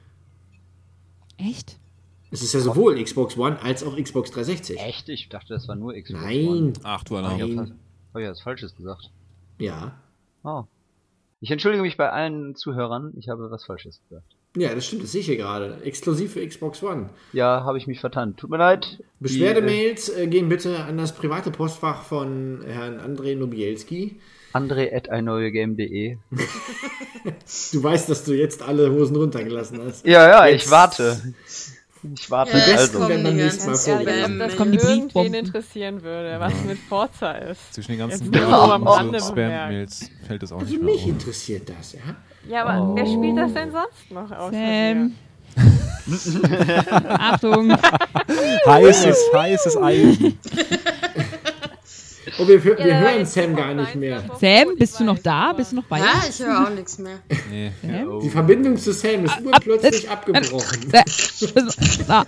[SPEAKER 3] Echt?
[SPEAKER 1] Es ist ja sowohl Xbox One als auch Xbox dreihundertsechzig.
[SPEAKER 4] Echt? Ich dachte, das war nur Xbox
[SPEAKER 1] Nein.
[SPEAKER 4] One.
[SPEAKER 6] Ach du Alarm.
[SPEAKER 1] Nein.
[SPEAKER 4] Habe ich was Falsches gesagt?
[SPEAKER 1] Ja.
[SPEAKER 4] Oh. Ich entschuldige mich bei allen Zuhörern, ich habe was Falsches gesagt.
[SPEAKER 1] Ja, das stimmt, das sehe ich hier gerade. Exklusiv für Xbox One.
[SPEAKER 4] Ja, habe ich mich vertan. Tut mir leid.
[SPEAKER 1] Beschwerdemails äh, gehen bitte an das private Postfach von Herrn André Nobielski.
[SPEAKER 4] André at ein neue game punkt de.
[SPEAKER 1] Du weißt, dass du jetzt alle Hosen runtergelassen hast.
[SPEAKER 4] Ja, ja,
[SPEAKER 1] Jetzt-
[SPEAKER 4] ich warte. Ich warte.
[SPEAKER 2] Ja, jetzt
[SPEAKER 4] also.
[SPEAKER 2] kommen
[SPEAKER 1] werden beim
[SPEAKER 2] die
[SPEAKER 1] nächsten Mal
[SPEAKER 2] ganzen
[SPEAKER 5] Ehrlich, ob
[SPEAKER 1] vorgelesen.
[SPEAKER 5] das
[SPEAKER 3] kommen die
[SPEAKER 5] irgendwen
[SPEAKER 3] Briefbomben.
[SPEAKER 5] interessieren würde, was mit Forza ist.
[SPEAKER 6] Zwischen den ganzen
[SPEAKER 5] Jetzt nur so am Rande
[SPEAKER 6] so Spam-Mails fällt das auch
[SPEAKER 1] Also
[SPEAKER 6] nicht mehr
[SPEAKER 1] mich
[SPEAKER 6] auf.
[SPEAKER 1] interessiert das, ja?
[SPEAKER 5] Ja, aber wer spielt das denn sonst noch außer
[SPEAKER 3] Sam.
[SPEAKER 5] mir?
[SPEAKER 3] Achtung.
[SPEAKER 6] Heißes, heißes Eisen.
[SPEAKER 1] Oh, wir, wir
[SPEAKER 5] Ja,
[SPEAKER 1] hören
[SPEAKER 5] jetzt
[SPEAKER 1] Sam
[SPEAKER 5] kommt
[SPEAKER 1] gar nicht
[SPEAKER 5] eins
[SPEAKER 1] mehr.
[SPEAKER 5] davon.
[SPEAKER 3] Sam,
[SPEAKER 5] Ich
[SPEAKER 3] bist du noch
[SPEAKER 5] weiß,
[SPEAKER 3] da?
[SPEAKER 5] aber-
[SPEAKER 3] Bist du noch bei
[SPEAKER 2] Ja,
[SPEAKER 3] uns?
[SPEAKER 2] ich höre auch nichts mehr.
[SPEAKER 6] Nee.
[SPEAKER 3] Sam?
[SPEAKER 1] Die Verbindung zu Sam ist urplötzlich abgebrochen.
[SPEAKER 3] Ah,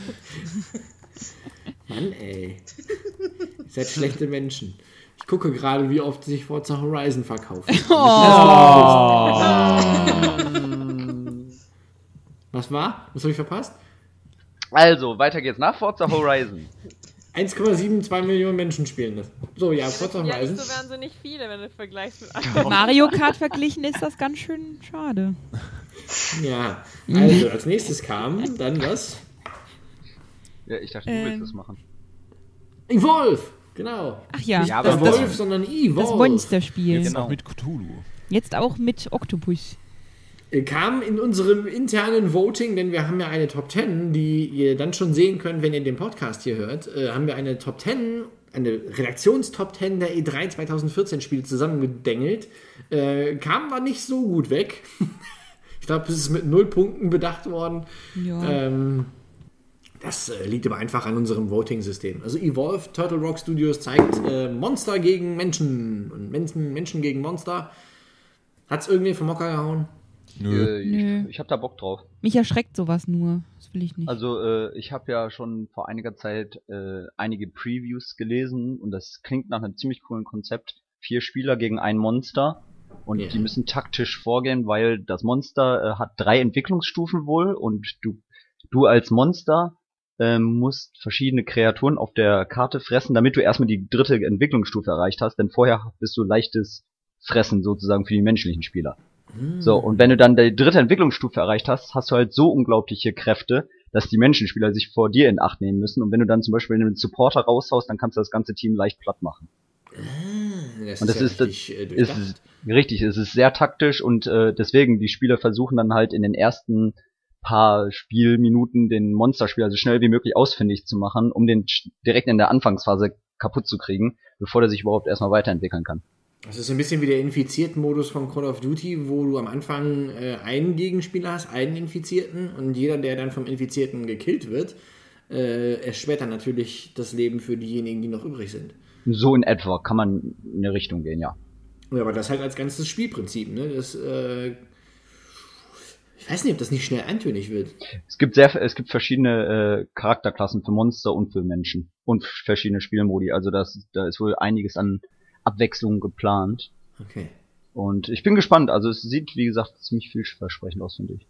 [SPEAKER 1] Mann, ey. Ihr seid schlechte Menschen. Ich gucke gerade, wie oft sich Forza Horizon verkauft. Was war? Was habe ich verpasst?
[SPEAKER 4] Also, weiter geht's nach Forza Horizon.
[SPEAKER 1] eins Komma zwei Millionen Menschen spielen das. So, ja, Forza
[SPEAKER 5] Ja,
[SPEAKER 1] Horizon.
[SPEAKER 5] nicht so wahnsinnig viele, wenn du vergleichst mit anderen.
[SPEAKER 3] Mario Kart verglichen ist das ganz schön schade.
[SPEAKER 1] Ja, also als nächstes kam dann was?
[SPEAKER 4] Ja, ich dachte, du
[SPEAKER 3] Ähm.
[SPEAKER 4] willst das machen.
[SPEAKER 1] Evolve! Genau.
[SPEAKER 3] Ach ja,
[SPEAKER 4] Ja,
[SPEAKER 1] Das
[SPEAKER 4] aber
[SPEAKER 3] das,
[SPEAKER 1] Wolf,
[SPEAKER 3] das,
[SPEAKER 1] sondern
[SPEAKER 3] das
[SPEAKER 1] Evolve.
[SPEAKER 3] Monsterspiel.
[SPEAKER 6] Jetzt
[SPEAKER 4] Genau.
[SPEAKER 6] auch mit Cthulhu.
[SPEAKER 3] Jetzt auch mit Octopus.
[SPEAKER 1] Kam in unserem internen Voting, denn wir haben ja eine Top zehn, die ihr dann schon sehen könnt, wenn ihr den Podcast hier hört, äh, haben wir eine Top zehn, eine Redaktionstop zehn der E drei zwanzig vierzehn Spiele zusammengedengelt. Äh, kam war nicht so gut weg. Ich glaube, es ist mit null Punkten bedacht worden.
[SPEAKER 3] Ja.
[SPEAKER 1] Ähm, das äh, liegt aber einfach an unserem Voting-System. Also Evolve, Turtle Rock Studios zeigt äh, Monster gegen Menschen und Menschen, Menschen gegen Monster. Hat's irgendwie vom Hocker gehauen?
[SPEAKER 6] Nö.
[SPEAKER 4] Äh,
[SPEAKER 3] Nö.
[SPEAKER 4] ich ich habe da Bock drauf.
[SPEAKER 3] Mich erschreckt sowas nur. Das will ich nicht.
[SPEAKER 4] Also äh, ich habe ja schon vor einiger Zeit äh, einige Previews gelesen und das klingt nach einem ziemlich coolen Konzept. Vier Spieler gegen ein Monster und
[SPEAKER 1] Ja.
[SPEAKER 4] die müssen taktisch vorgehen, weil das Monster äh, hat drei Entwicklungsstufen wohl und du du als Monster ähm, musst verschiedene Kreaturen auf der Karte fressen, damit du erstmal die dritte Entwicklungsstufe erreicht hast, denn vorher bist du leichtes Fressen sozusagen für die menschlichen Spieler. So, und wenn du dann die dritte Entwicklungsstufe erreicht hast, hast du halt so unglaubliche Kräfte, dass die Menschenspieler sich vor dir in Acht nehmen müssen. Und wenn du dann zum Beispiel einen Supporter raushaust, dann kannst du das ganze Team leicht platt machen.
[SPEAKER 1] Das
[SPEAKER 4] Und das
[SPEAKER 1] ja
[SPEAKER 4] ist,
[SPEAKER 1] richtig, äh,
[SPEAKER 4] ist
[SPEAKER 1] durchdacht.
[SPEAKER 4] richtig, es ist sehr taktisch und äh, deswegen, die Spieler versuchen dann halt in den ersten paar Spielminuten den Monsterspieler so schnell wie möglich ausfindig zu machen, um den sch- direkt in der Anfangsphase kaputt zu kriegen, bevor der sich überhaupt erstmal weiterentwickeln kann.
[SPEAKER 1] Das ist ein bisschen wie der Infizierten-Modus von Call of Duty, wo du am Anfang äh, einen Gegenspieler hast, einen Infizierten, und jeder, der dann vom Infizierten gekillt wird, äh, erschwert dann natürlich das Leben für diejenigen, die noch übrig sind.
[SPEAKER 4] So in etwa kann man in eine Richtung gehen, ja.
[SPEAKER 1] Ja, aber das halt als ganzes Spielprinzip, ne? Das, äh, ich weiß nicht, ob das nicht schnell eintönig wird.
[SPEAKER 4] Es gibt sehr, es gibt verschiedene äh, Charakterklassen für Monster und für Menschen und verschiedene Spielmodi. Also das, da ist wohl einiges an Abwechslung geplant.
[SPEAKER 1] Okay.
[SPEAKER 4] Und ich bin gespannt. Also es sieht, wie gesagt, ziemlich vielversprechend aus, finde ich.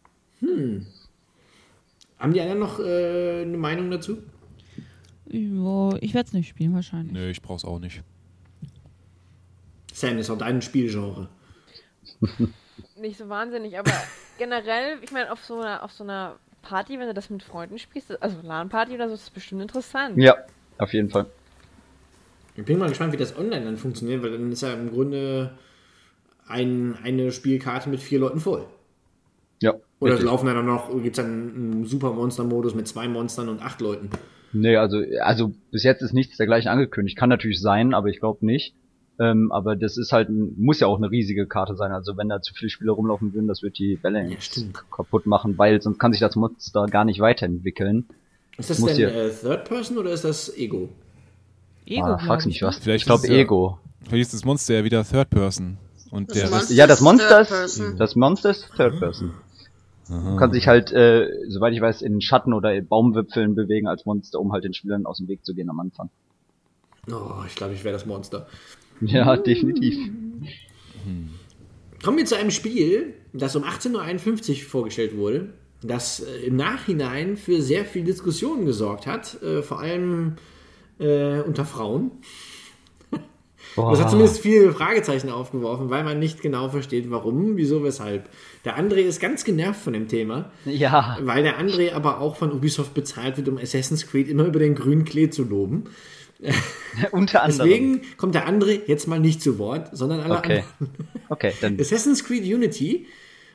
[SPEAKER 1] Haben die anderen noch äh, eine Meinung dazu?
[SPEAKER 3] Ja, ich werde es nicht spielen, wahrscheinlich.
[SPEAKER 6] Nö, ich brauch's auch nicht.
[SPEAKER 1] Sam, das ist auch dein Spielgenre.
[SPEAKER 5] Nicht so wahnsinnig, aber generell, ich meine, auf so einer, auf so einer Party, wenn du das mit Freunden spielst, also LAN-Party oder so, ist das bestimmt interessant.
[SPEAKER 4] Ja, auf jeden Fall.
[SPEAKER 1] Ich bin mal gespannt, wie das online dann funktioniert, weil dann ist ja im Grunde ein, eine Spielkarte mit vier Leuten voll.
[SPEAKER 4] Ja.
[SPEAKER 1] Oder
[SPEAKER 4] richtig.
[SPEAKER 1] laufen dann noch, gibt es dann einen Super-Monster-Modus mit zwei Monstern und acht Leuten?
[SPEAKER 4] Nee, also, also bis jetzt ist nichts dergleichen angekündigt. Kann natürlich sein, aber ich glaube nicht. Ähm, aber das ist halt, ein- muss ja auch eine riesige Karte sein. Also wenn da zu viele Spieler rumlaufen würden, das wird die Balance
[SPEAKER 1] Ja, stimmt.
[SPEAKER 4] kaputt machen, weil sonst kann sich das Monster gar nicht weiterentwickeln.
[SPEAKER 1] Ist das
[SPEAKER 4] Muss
[SPEAKER 1] denn
[SPEAKER 4] hier-
[SPEAKER 1] äh, Third Person oder ist das Ego?
[SPEAKER 3] Ego,
[SPEAKER 4] ah,
[SPEAKER 3] glaub
[SPEAKER 4] frag's
[SPEAKER 3] ich,
[SPEAKER 4] mich
[SPEAKER 3] ne?
[SPEAKER 4] was.
[SPEAKER 6] Vielleicht
[SPEAKER 4] ich glaube
[SPEAKER 6] ist es ja-
[SPEAKER 4] Ego.
[SPEAKER 6] Vielleicht ist das Monster ja wieder Third Person. Und
[SPEAKER 2] Das
[SPEAKER 6] der
[SPEAKER 2] Monster-
[SPEAKER 6] Rest,
[SPEAKER 4] Ja, das Monster
[SPEAKER 2] Third
[SPEAKER 4] ist,
[SPEAKER 2] Person.
[SPEAKER 4] das Monster ist Third Person. Du kannst dich halt, äh, soweit ich weiß, in Schatten oder in Baumwipfeln bewegen als Monster, um halt den Spielern aus dem Weg zu gehen am Anfang.
[SPEAKER 1] Oh, ich glaube, ich wäre das Monster.
[SPEAKER 4] Ja, definitiv.
[SPEAKER 1] Kommen wir zu einem Spiel, das um achtzehn Uhr einundfünfzig vorgestellt wurde, das äh, im Nachhinein für sehr viel Diskussion gesorgt hat, äh, vor allem äh, unter Frauen. Das hat zumindest viele Fragezeichen aufgeworfen, weil man nicht genau versteht, warum, wieso, weshalb. Der André ist ganz genervt von dem Thema,
[SPEAKER 4] Ja,
[SPEAKER 1] weil der André aber auch von Ubisoft bezahlt wird, um Assassin's Creed immer über den grünen Klee zu loben.
[SPEAKER 4] unter anderem.
[SPEAKER 1] Deswegen kommt der André jetzt mal nicht zu Wort, sondern alle
[SPEAKER 4] Okay.
[SPEAKER 1] anderen.
[SPEAKER 4] Okay, dann
[SPEAKER 1] Assassin's Creed Unity,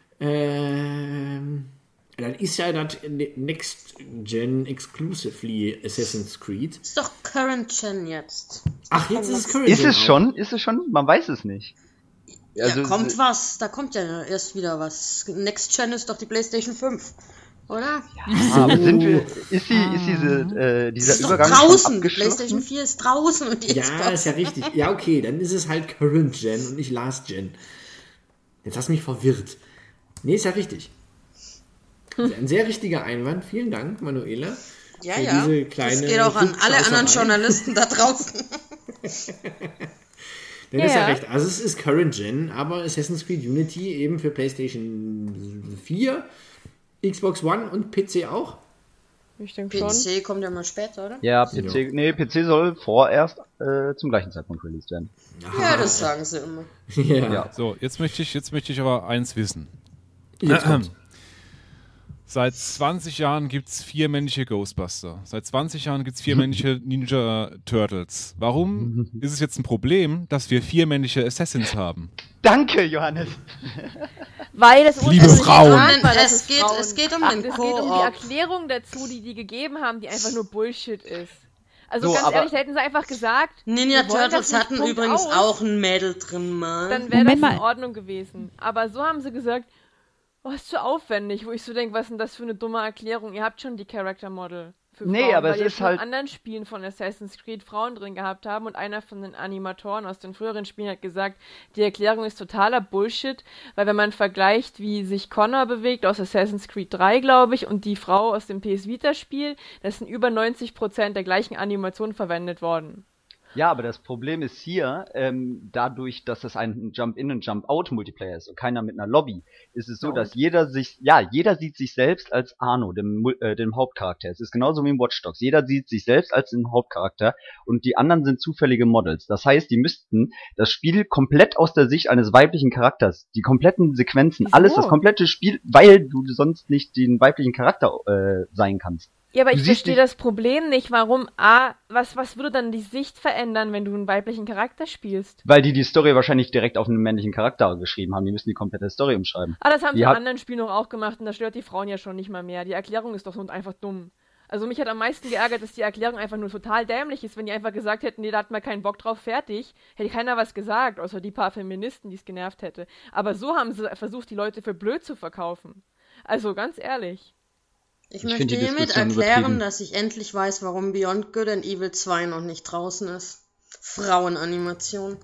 [SPEAKER 1] ähm, das ist ja das Next Gen exclusively Assassin's Creed.
[SPEAKER 2] Ist doch Current Gen jetzt.
[SPEAKER 1] Ach, jetzt ist es Current
[SPEAKER 4] ist
[SPEAKER 1] Gen
[SPEAKER 4] es
[SPEAKER 1] auch.
[SPEAKER 4] schon? Ist es schon? Man weiß es nicht. Also,
[SPEAKER 2] ja, kommt was. Da kommt ja erst wieder was. Next Gen ist doch die PlayStation fünf. Oder?
[SPEAKER 4] Ja, aber sind wir, ist, die, ist diese, äh, dieser
[SPEAKER 2] ist
[SPEAKER 4] Übergang
[SPEAKER 2] doch draußen.
[SPEAKER 4] schon
[SPEAKER 2] PlayStation vier ist draußen und die
[SPEAKER 1] Ja,
[SPEAKER 2] Xbox.
[SPEAKER 1] ist ja richtig. Ja, okay, dann ist es halt Current Gen und nicht Last Gen. Jetzt hast du mich verwirrt. Nee, ist ja richtig. Ein sehr richtiger Einwand. Vielen Dank, Manuela.
[SPEAKER 2] Ja,
[SPEAKER 1] für
[SPEAKER 2] ja.
[SPEAKER 1] diese kleine
[SPEAKER 2] Das geht auch an alle anderen
[SPEAKER 1] Klugscheißerei.
[SPEAKER 2] Journalisten da draußen.
[SPEAKER 1] Dann ist ja
[SPEAKER 5] Ja.
[SPEAKER 1] recht. Also es ist Current Gen, aber Assassin's Creed Unity eben für PlayStation vier, Xbox One und P C auch.
[SPEAKER 5] Ich denke
[SPEAKER 2] P
[SPEAKER 5] schon.
[SPEAKER 2] C kommt ja mal später, oder?
[SPEAKER 4] Ja, P C, nee, P C soll vorerst äh, zum gleichen Zeitpunkt released werden.
[SPEAKER 2] Ja, das sagen sie immer.
[SPEAKER 1] Ja.
[SPEAKER 4] Ja.
[SPEAKER 6] So, jetzt möchte ich, jetzt möchte ich aber eins wissen.
[SPEAKER 1] Jetzt kommt's.
[SPEAKER 6] Seit zwanzig Jahren gibt es vier männliche Ghostbuster. Seit zwanzig Jahren gibt es vier männliche Ninja Turtles. Warum ist es jetzt ein Problem, dass wir vier männliche Assassins haben?
[SPEAKER 4] Danke, Johannes!
[SPEAKER 5] Weil es
[SPEAKER 6] Liebe
[SPEAKER 5] uns
[SPEAKER 6] Frauen.
[SPEAKER 5] bekannt war, dass
[SPEAKER 2] Es geht-
[SPEAKER 5] Frauen-
[SPEAKER 2] es geht um
[SPEAKER 5] Ach,
[SPEAKER 2] den
[SPEAKER 5] es geht um
[SPEAKER 2] Koop.
[SPEAKER 5] die Erklärung dazu, die die gegeben haben, die einfach nur Bullshit ist. Also
[SPEAKER 4] So,
[SPEAKER 5] ganz
[SPEAKER 4] aber-
[SPEAKER 5] ehrlich, da hätten sie einfach gesagt,
[SPEAKER 2] Ninja
[SPEAKER 5] wir wollen
[SPEAKER 2] Turtles
[SPEAKER 5] das nicht,
[SPEAKER 2] hatten
[SPEAKER 5] Punkt
[SPEAKER 2] übrigens
[SPEAKER 5] aus.
[SPEAKER 2] auch ein Mädel drin mal.
[SPEAKER 5] Dann wäre das
[SPEAKER 3] Moment
[SPEAKER 5] in
[SPEAKER 3] mal.
[SPEAKER 5] Ordnung gewesen. Aber so haben sie gesagt, oh, ist zu aufwendig, wo ich so denke, was ist denn das für eine dumme Erklärung? Ihr habt schon die Character Model für
[SPEAKER 4] Nee,
[SPEAKER 5] Frauen,
[SPEAKER 4] aber
[SPEAKER 5] weil
[SPEAKER 4] es
[SPEAKER 5] ihr
[SPEAKER 4] ist
[SPEAKER 5] schon
[SPEAKER 4] halt-
[SPEAKER 5] in anderen Spielen von Assassin's Creed Frauen drin gehabt haben und einer von den Animatoren aus den früheren Spielen hat gesagt, die Erklärung ist totaler Bullshit, weil wenn man vergleicht, wie sich Connor bewegt aus Assassin's Creed drei, glaube ich, und die Frau aus dem P S Vita Spiel, das sind über neunzig Prozent der gleichen Animationen verwendet worden.
[SPEAKER 4] Ja, aber das Problem ist hier, ähm, dadurch, dass es ein Jump-In- und Jump-Out-Multiplayer ist und keiner mit einer Lobby, ist es so,
[SPEAKER 5] Ja,
[SPEAKER 4] dass jeder sich, ja, jeder sieht sich selbst als Arno, dem, Mul- äh, dem Hauptcharakter. Es ist genauso wie im Watch Dogs. Jeder sieht sich selbst als den Hauptcharakter und die anderen sind zufällige Models. Das heißt, die müssten das Spiel komplett aus der Sicht eines weiblichen Charakters, die kompletten Sequenzen,
[SPEAKER 5] Wieso?
[SPEAKER 4] alles, das komplette Spiel, weil du sonst nicht den weiblichen Charakter äh, sein kannst.
[SPEAKER 5] Ja, aber
[SPEAKER 4] Du
[SPEAKER 5] ich
[SPEAKER 4] siehst
[SPEAKER 5] verstehe
[SPEAKER 4] nicht-
[SPEAKER 5] das Problem nicht, warum, A, was, was würde dann die Sicht verändern, wenn du einen weiblichen Charakter spielst?
[SPEAKER 4] Weil die die Story wahrscheinlich direkt auf einen männlichen Charakter geschrieben haben. Die müssen die komplette Story umschreiben.
[SPEAKER 5] Ah, das haben
[SPEAKER 4] Die
[SPEAKER 5] sie in
[SPEAKER 4] hat-
[SPEAKER 5] anderen Spielen doch auch gemacht und das stört die Frauen ja schon nicht mal mehr. Die Erklärung ist doch so einfach dumm. Also mich hat am meisten geärgert, dass die Erklärung einfach nur total dämlich ist. Wenn die einfach gesagt hätten, nee, da hat man keinen Bock drauf, fertig, hätte keiner was gesagt, außer die paar Feministen, die es genervt hätte. Aber so haben sie versucht, die Leute für blöd zu verkaufen. Also ganz ehrlich.
[SPEAKER 2] Ich
[SPEAKER 4] Ich
[SPEAKER 2] möchte
[SPEAKER 4] find die
[SPEAKER 2] hiermit
[SPEAKER 4] Diskussion
[SPEAKER 2] erklären,
[SPEAKER 4] übertrieben.
[SPEAKER 2] dass ich endlich weiß, warum Beyond Good and Evil zwei noch nicht draußen ist. Frauenanimation.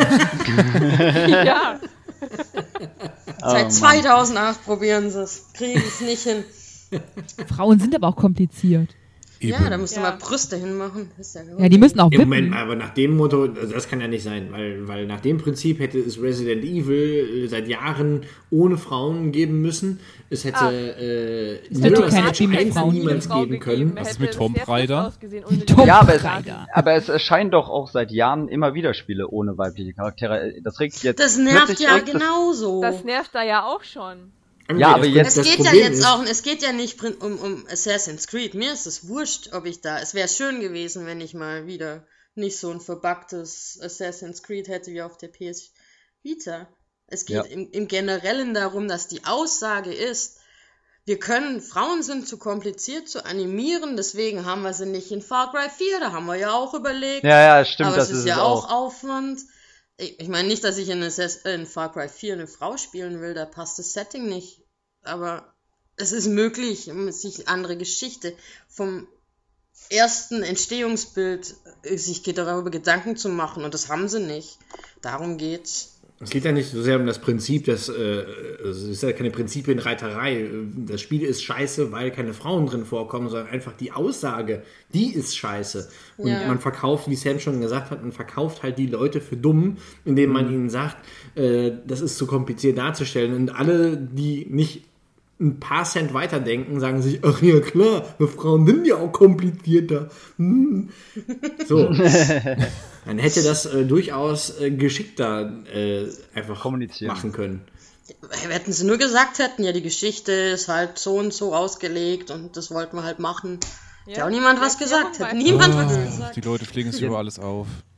[SPEAKER 5] Ja.
[SPEAKER 2] Seit
[SPEAKER 4] Mann.
[SPEAKER 2] zweitausendacht probieren sie es. Kriegen es nicht hin.
[SPEAKER 3] Frauen sind aber auch kompliziert.
[SPEAKER 2] Ja, da musst du
[SPEAKER 5] Ja.
[SPEAKER 2] mal Brüste hinmachen. Ist ja
[SPEAKER 3] Ja, die müssen auch
[SPEAKER 1] Im
[SPEAKER 3] wippen.
[SPEAKER 1] Moment, aber nach dem Motto, also das kann ja nicht sein, weil, weil nach dem Prinzip hätte es Resident Evil seit Jahren ohne Frauen geben müssen. Es hätte
[SPEAKER 5] Ah.
[SPEAKER 1] äh,
[SPEAKER 3] hätte
[SPEAKER 1] Mirror's
[SPEAKER 3] keine
[SPEAKER 1] Edge eins
[SPEAKER 3] Frauen
[SPEAKER 1] niemals
[SPEAKER 5] Frau
[SPEAKER 1] geben können.
[SPEAKER 6] Was ist
[SPEAKER 5] hätte
[SPEAKER 6] mit
[SPEAKER 5] es
[SPEAKER 6] Tomb
[SPEAKER 5] sehr
[SPEAKER 6] Raider?
[SPEAKER 5] frisch ausgesehen, ohne die-
[SPEAKER 3] Tomb
[SPEAKER 4] Ja, aber es,
[SPEAKER 3] Raider.
[SPEAKER 4] aber es erscheinen doch auch seit Jahren immer wieder Spiele ohne weibliche Charaktere. Das regt jetzt
[SPEAKER 2] Das nervt
[SPEAKER 4] plötzlich
[SPEAKER 2] ja
[SPEAKER 4] regt das-
[SPEAKER 2] genauso.
[SPEAKER 5] Das nervt da ja auch schon.
[SPEAKER 4] Ja, aber
[SPEAKER 1] das-
[SPEAKER 4] jetzt-
[SPEAKER 2] Es
[SPEAKER 1] das
[SPEAKER 2] geht ja
[SPEAKER 1] Problem
[SPEAKER 2] jetzt
[SPEAKER 1] ist,
[SPEAKER 2] auch, es geht ja nicht prin- um, um Assassin's Creed. Mir ist es wurscht, ob ich da, es wäre schön gewesen, wenn ich mal wieder nicht so ein verbuggtes Assassin's Creed hätte wie auf der P S Vita. Es geht
[SPEAKER 4] Ja.
[SPEAKER 2] im, im Generellen darum, dass die Aussage ist, wir können, Frauen sind zu kompliziert zu animieren, deswegen haben wir sie nicht in Far Cry vier, da haben wir ja auch überlegt.
[SPEAKER 4] Ja, ja, stimmt,
[SPEAKER 2] aber
[SPEAKER 4] das
[SPEAKER 2] es ist,
[SPEAKER 4] ist
[SPEAKER 2] ja
[SPEAKER 4] es
[SPEAKER 2] auch,
[SPEAKER 4] auch.
[SPEAKER 2] Aufwand. Ich, ich meine nicht, dass ich in, Assess- in Far Cry vier eine Frau spielen will, da passt das Setting nicht. Aber es ist möglich, sich andere Geschichte vom ersten Entstehungsbild äh, sich darüber Gedanken zu machen. Und das haben sie nicht. Darum geht's.
[SPEAKER 1] Es geht ja nicht so sehr um das Prinzip, dass, äh, es ist ja keine Prinzipienreiterei. Das Spiel ist scheiße, weil keine Frauen drin vorkommen, sondern einfach die Aussage, die ist scheiße. Und
[SPEAKER 2] Ja.
[SPEAKER 1] man verkauft, wie Sam schon gesagt hat, man verkauft halt die Leute für dumm, indem man ihnen sagt, äh, das ist zu kompliziert darzustellen. Und alle, die nicht ein paar Cent weiterdenken, sagen sich, ach ja klar, Frauen sind ja auch komplizierter. Hm. So. Dann hätte das äh, durchaus äh, geschickter äh, einfach
[SPEAKER 4] Kommunizieren.
[SPEAKER 1] machen können.
[SPEAKER 2] Hätten sie nur gesagt hätten, ja, die Geschichte ist halt so und so ausgelegt und das wollten wir halt machen. Hätte
[SPEAKER 5] Ja,
[SPEAKER 2] auch niemand
[SPEAKER 5] die
[SPEAKER 2] was gesagt.
[SPEAKER 5] Erklärung
[SPEAKER 2] Hätte
[SPEAKER 5] war
[SPEAKER 2] niemand was
[SPEAKER 6] Oh,
[SPEAKER 2] gesagt.
[SPEAKER 6] die Leute pflegen sich über alles auf.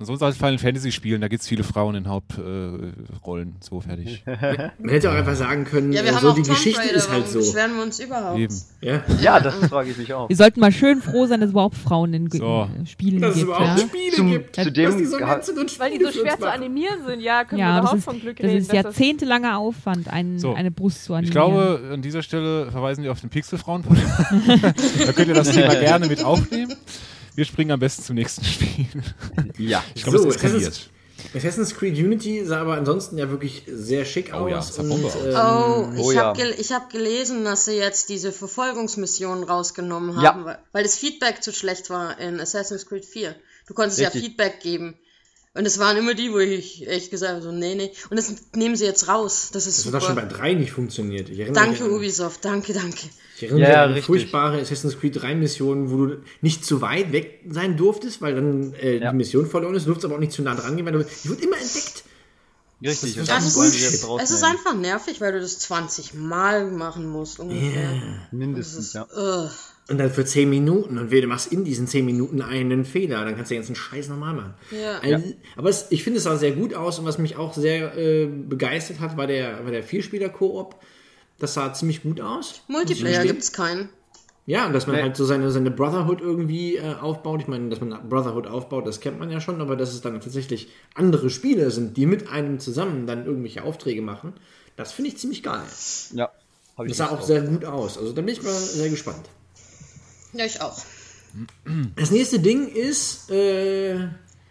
[SPEAKER 6] Man soll halt Final Fantasy spielen, da gibt es viele Frauen in Hauptrollen. Äh, so, fertig.
[SPEAKER 1] Man hätte auch einfach sagen können,
[SPEAKER 2] Ja, wir
[SPEAKER 1] äh,
[SPEAKER 2] haben
[SPEAKER 1] so
[SPEAKER 2] auch
[SPEAKER 1] die
[SPEAKER 2] Tomb
[SPEAKER 1] Geschichte
[SPEAKER 2] Raider,
[SPEAKER 1] ist halt
[SPEAKER 2] warum
[SPEAKER 1] so.
[SPEAKER 2] beschweren wir uns überhaupt?
[SPEAKER 6] Eben.
[SPEAKER 1] Ja,
[SPEAKER 4] Ja, das frage ich mich auch.
[SPEAKER 3] Wir sollten mal schön froh sein, dass es überhaupt Frauen in Ge-
[SPEAKER 6] So.
[SPEAKER 3] äh, Spielen
[SPEAKER 1] dass es
[SPEAKER 3] gibt.
[SPEAKER 1] überhaupt
[SPEAKER 3] Ja?
[SPEAKER 1] Spiele
[SPEAKER 4] Zum-
[SPEAKER 1] gibt.
[SPEAKER 4] zu dem
[SPEAKER 1] dass die so
[SPEAKER 4] geha-
[SPEAKER 1] nett sind und
[SPEAKER 5] Weil die
[SPEAKER 1] Spiele
[SPEAKER 5] so
[SPEAKER 1] für uns
[SPEAKER 5] schwer zu
[SPEAKER 1] machen.
[SPEAKER 5] animieren sind, ja, können wir
[SPEAKER 3] Ja, das
[SPEAKER 5] überhaupt
[SPEAKER 3] ist,
[SPEAKER 5] vom Glück
[SPEAKER 3] das
[SPEAKER 5] reden.
[SPEAKER 3] ist
[SPEAKER 5] dass das-
[SPEAKER 3] jahrzehntelanger Aufwand, ein,
[SPEAKER 6] So.
[SPEAKER 3] eine Brust zu animieren.
[SPEAKER 6] Ich glaube, an dieser Stelle verweisen wir auf den Pixelfrauen-Podcast. Da könnt ihr das Thema gerne mit aufnehmen. Wir springen am besten zum nächsten Spiel.
[SPEAKER 4] Ja.
[SPEAKER 6] Ich glaube,
[SPEAKER 1] So,
[SPEAKER 6] es eskaliert.
[SPEAKER 1] Assassin's, Assassin's Creed Unity sah aber ansonsten ja wirklich sehr schick
[SPEAKER 6] Oh ja,
[SPEAKER 1] aus.
[SPEAKER 6] sah
[SPEAKER 1] und,
[SPEAKER 6] Bombe aus.
[SPEAKER 1] ähm,
[SPEAKER 2] Oh, ich
[SPEAKER 4] Oh ja.
[SPEAKER 2] habe gel hab gelesen, dass sie jetzt diese Verfolgungsmissionen rausgenommen
[SPEAKER 4] Ja.
[SPEAKER 2] haben, weil- weil das Feedback zu schlecht war in Assassin's Creed vier. Du konntest ja
[SPEAKER 4] Richtig.
[SPEAKER 2] Feedback geben. Und es waren immer die, wo ich echt gesagt habe, so, nee, nee. Und das nehmen sie jetzt raus. Das ist
[SPEAKER 1] Das
[SPEAKER 2] super.
[SPEAKER 1] hat doch schon bei drei nicht funktioniert. Ich erinnere
[SPEAKER 2] Danke,
[SPEAKER 1] mich an,
[SPEAKER 2] Ubisoft. Danke, danke.
[SPEAKER 1] Ich erinnere
[SPEAKER 4] Ja,
[SPEAKER 1] mich
[SPEAKER 4] ja,
[SPEAKER 1] an eine
[SPEAKER 4] richtig.
[SPEAKER 1] furchtbare Assassin's Creed drei Mission, wo du nicht zu weit weg sein durftest, weil dann äh,
[SPEAKER 4] Ja.
[SPEAKER 1] die Mission verloren ist. Du durftest aber auch nicht zu nah dran gehen, weil du, die wird immer entdeckt.
[SPEAKER 4] Richtig. Und
[SPEAKER 1] Das
[SPEAKER 2] Das
[SPEAKER 1] ist
[SPEAKER 4] wollen sie
[SPEAKER 1] Bullshit.
[SPEAKER 4] jetzt
[SPEAKER 2] Es ist
[SPEAKER 4] rausnehmen.
[SPEAKER 2] einfach nervig, weil du das zwanzig Mal machen musst. Ungefähr.
[SPEAKER 4] Mindestens, ja.
[SPEAKER 2] Ugh.
[SPEAKER 1] Und dann für zehn Minuten. Und du machst in diesen zehn Minuten einen Fehler. Dann kannst du den ganzen Scheiß nochmal machen.
[SPEAKER 2] Ja.
[SPEAKER 1] Ein, aber es, ich finde, es sah sehr gut aus. Und was mich auch sehr äh, begeistert hat, war der, war der Vierspieler-Koop. Das sah ziemlich gut aus.
[SPEAKER 2] Multiplayer
[SPEAKER 1] Muss ich
[SPEAKER 2] gibt's keinen.
[SPEAKER 1] Ja, und dass man
[SPEAKER 4] Nee.
[SPEAKER 1] halt so seine, seine Brotherhood irgendwie äh, aufbaut. Ich meine, dass man Brotherhood aufbaut, das kennt man ja schon, aber dass es dann tatsächlich andere Spieler sind, die mit einem zusammen dann irgendwelche Aufträge machen, das finde ich ziemlich geil.
[SPEAKER 4] Ja. Hab ich
[SPEAKER 1] Das sah
[SPEAKER 4] Lust
[SPEAKER 1] auch
[SPEAKER 4] drauf.
[SPEAKER 1] sehr gut aus. Also da bin ich mal sehr gespannt.
[SPEAKER 2] Ja, ich auch.
[SPEAKER 1] Das nächste Ding ist äh,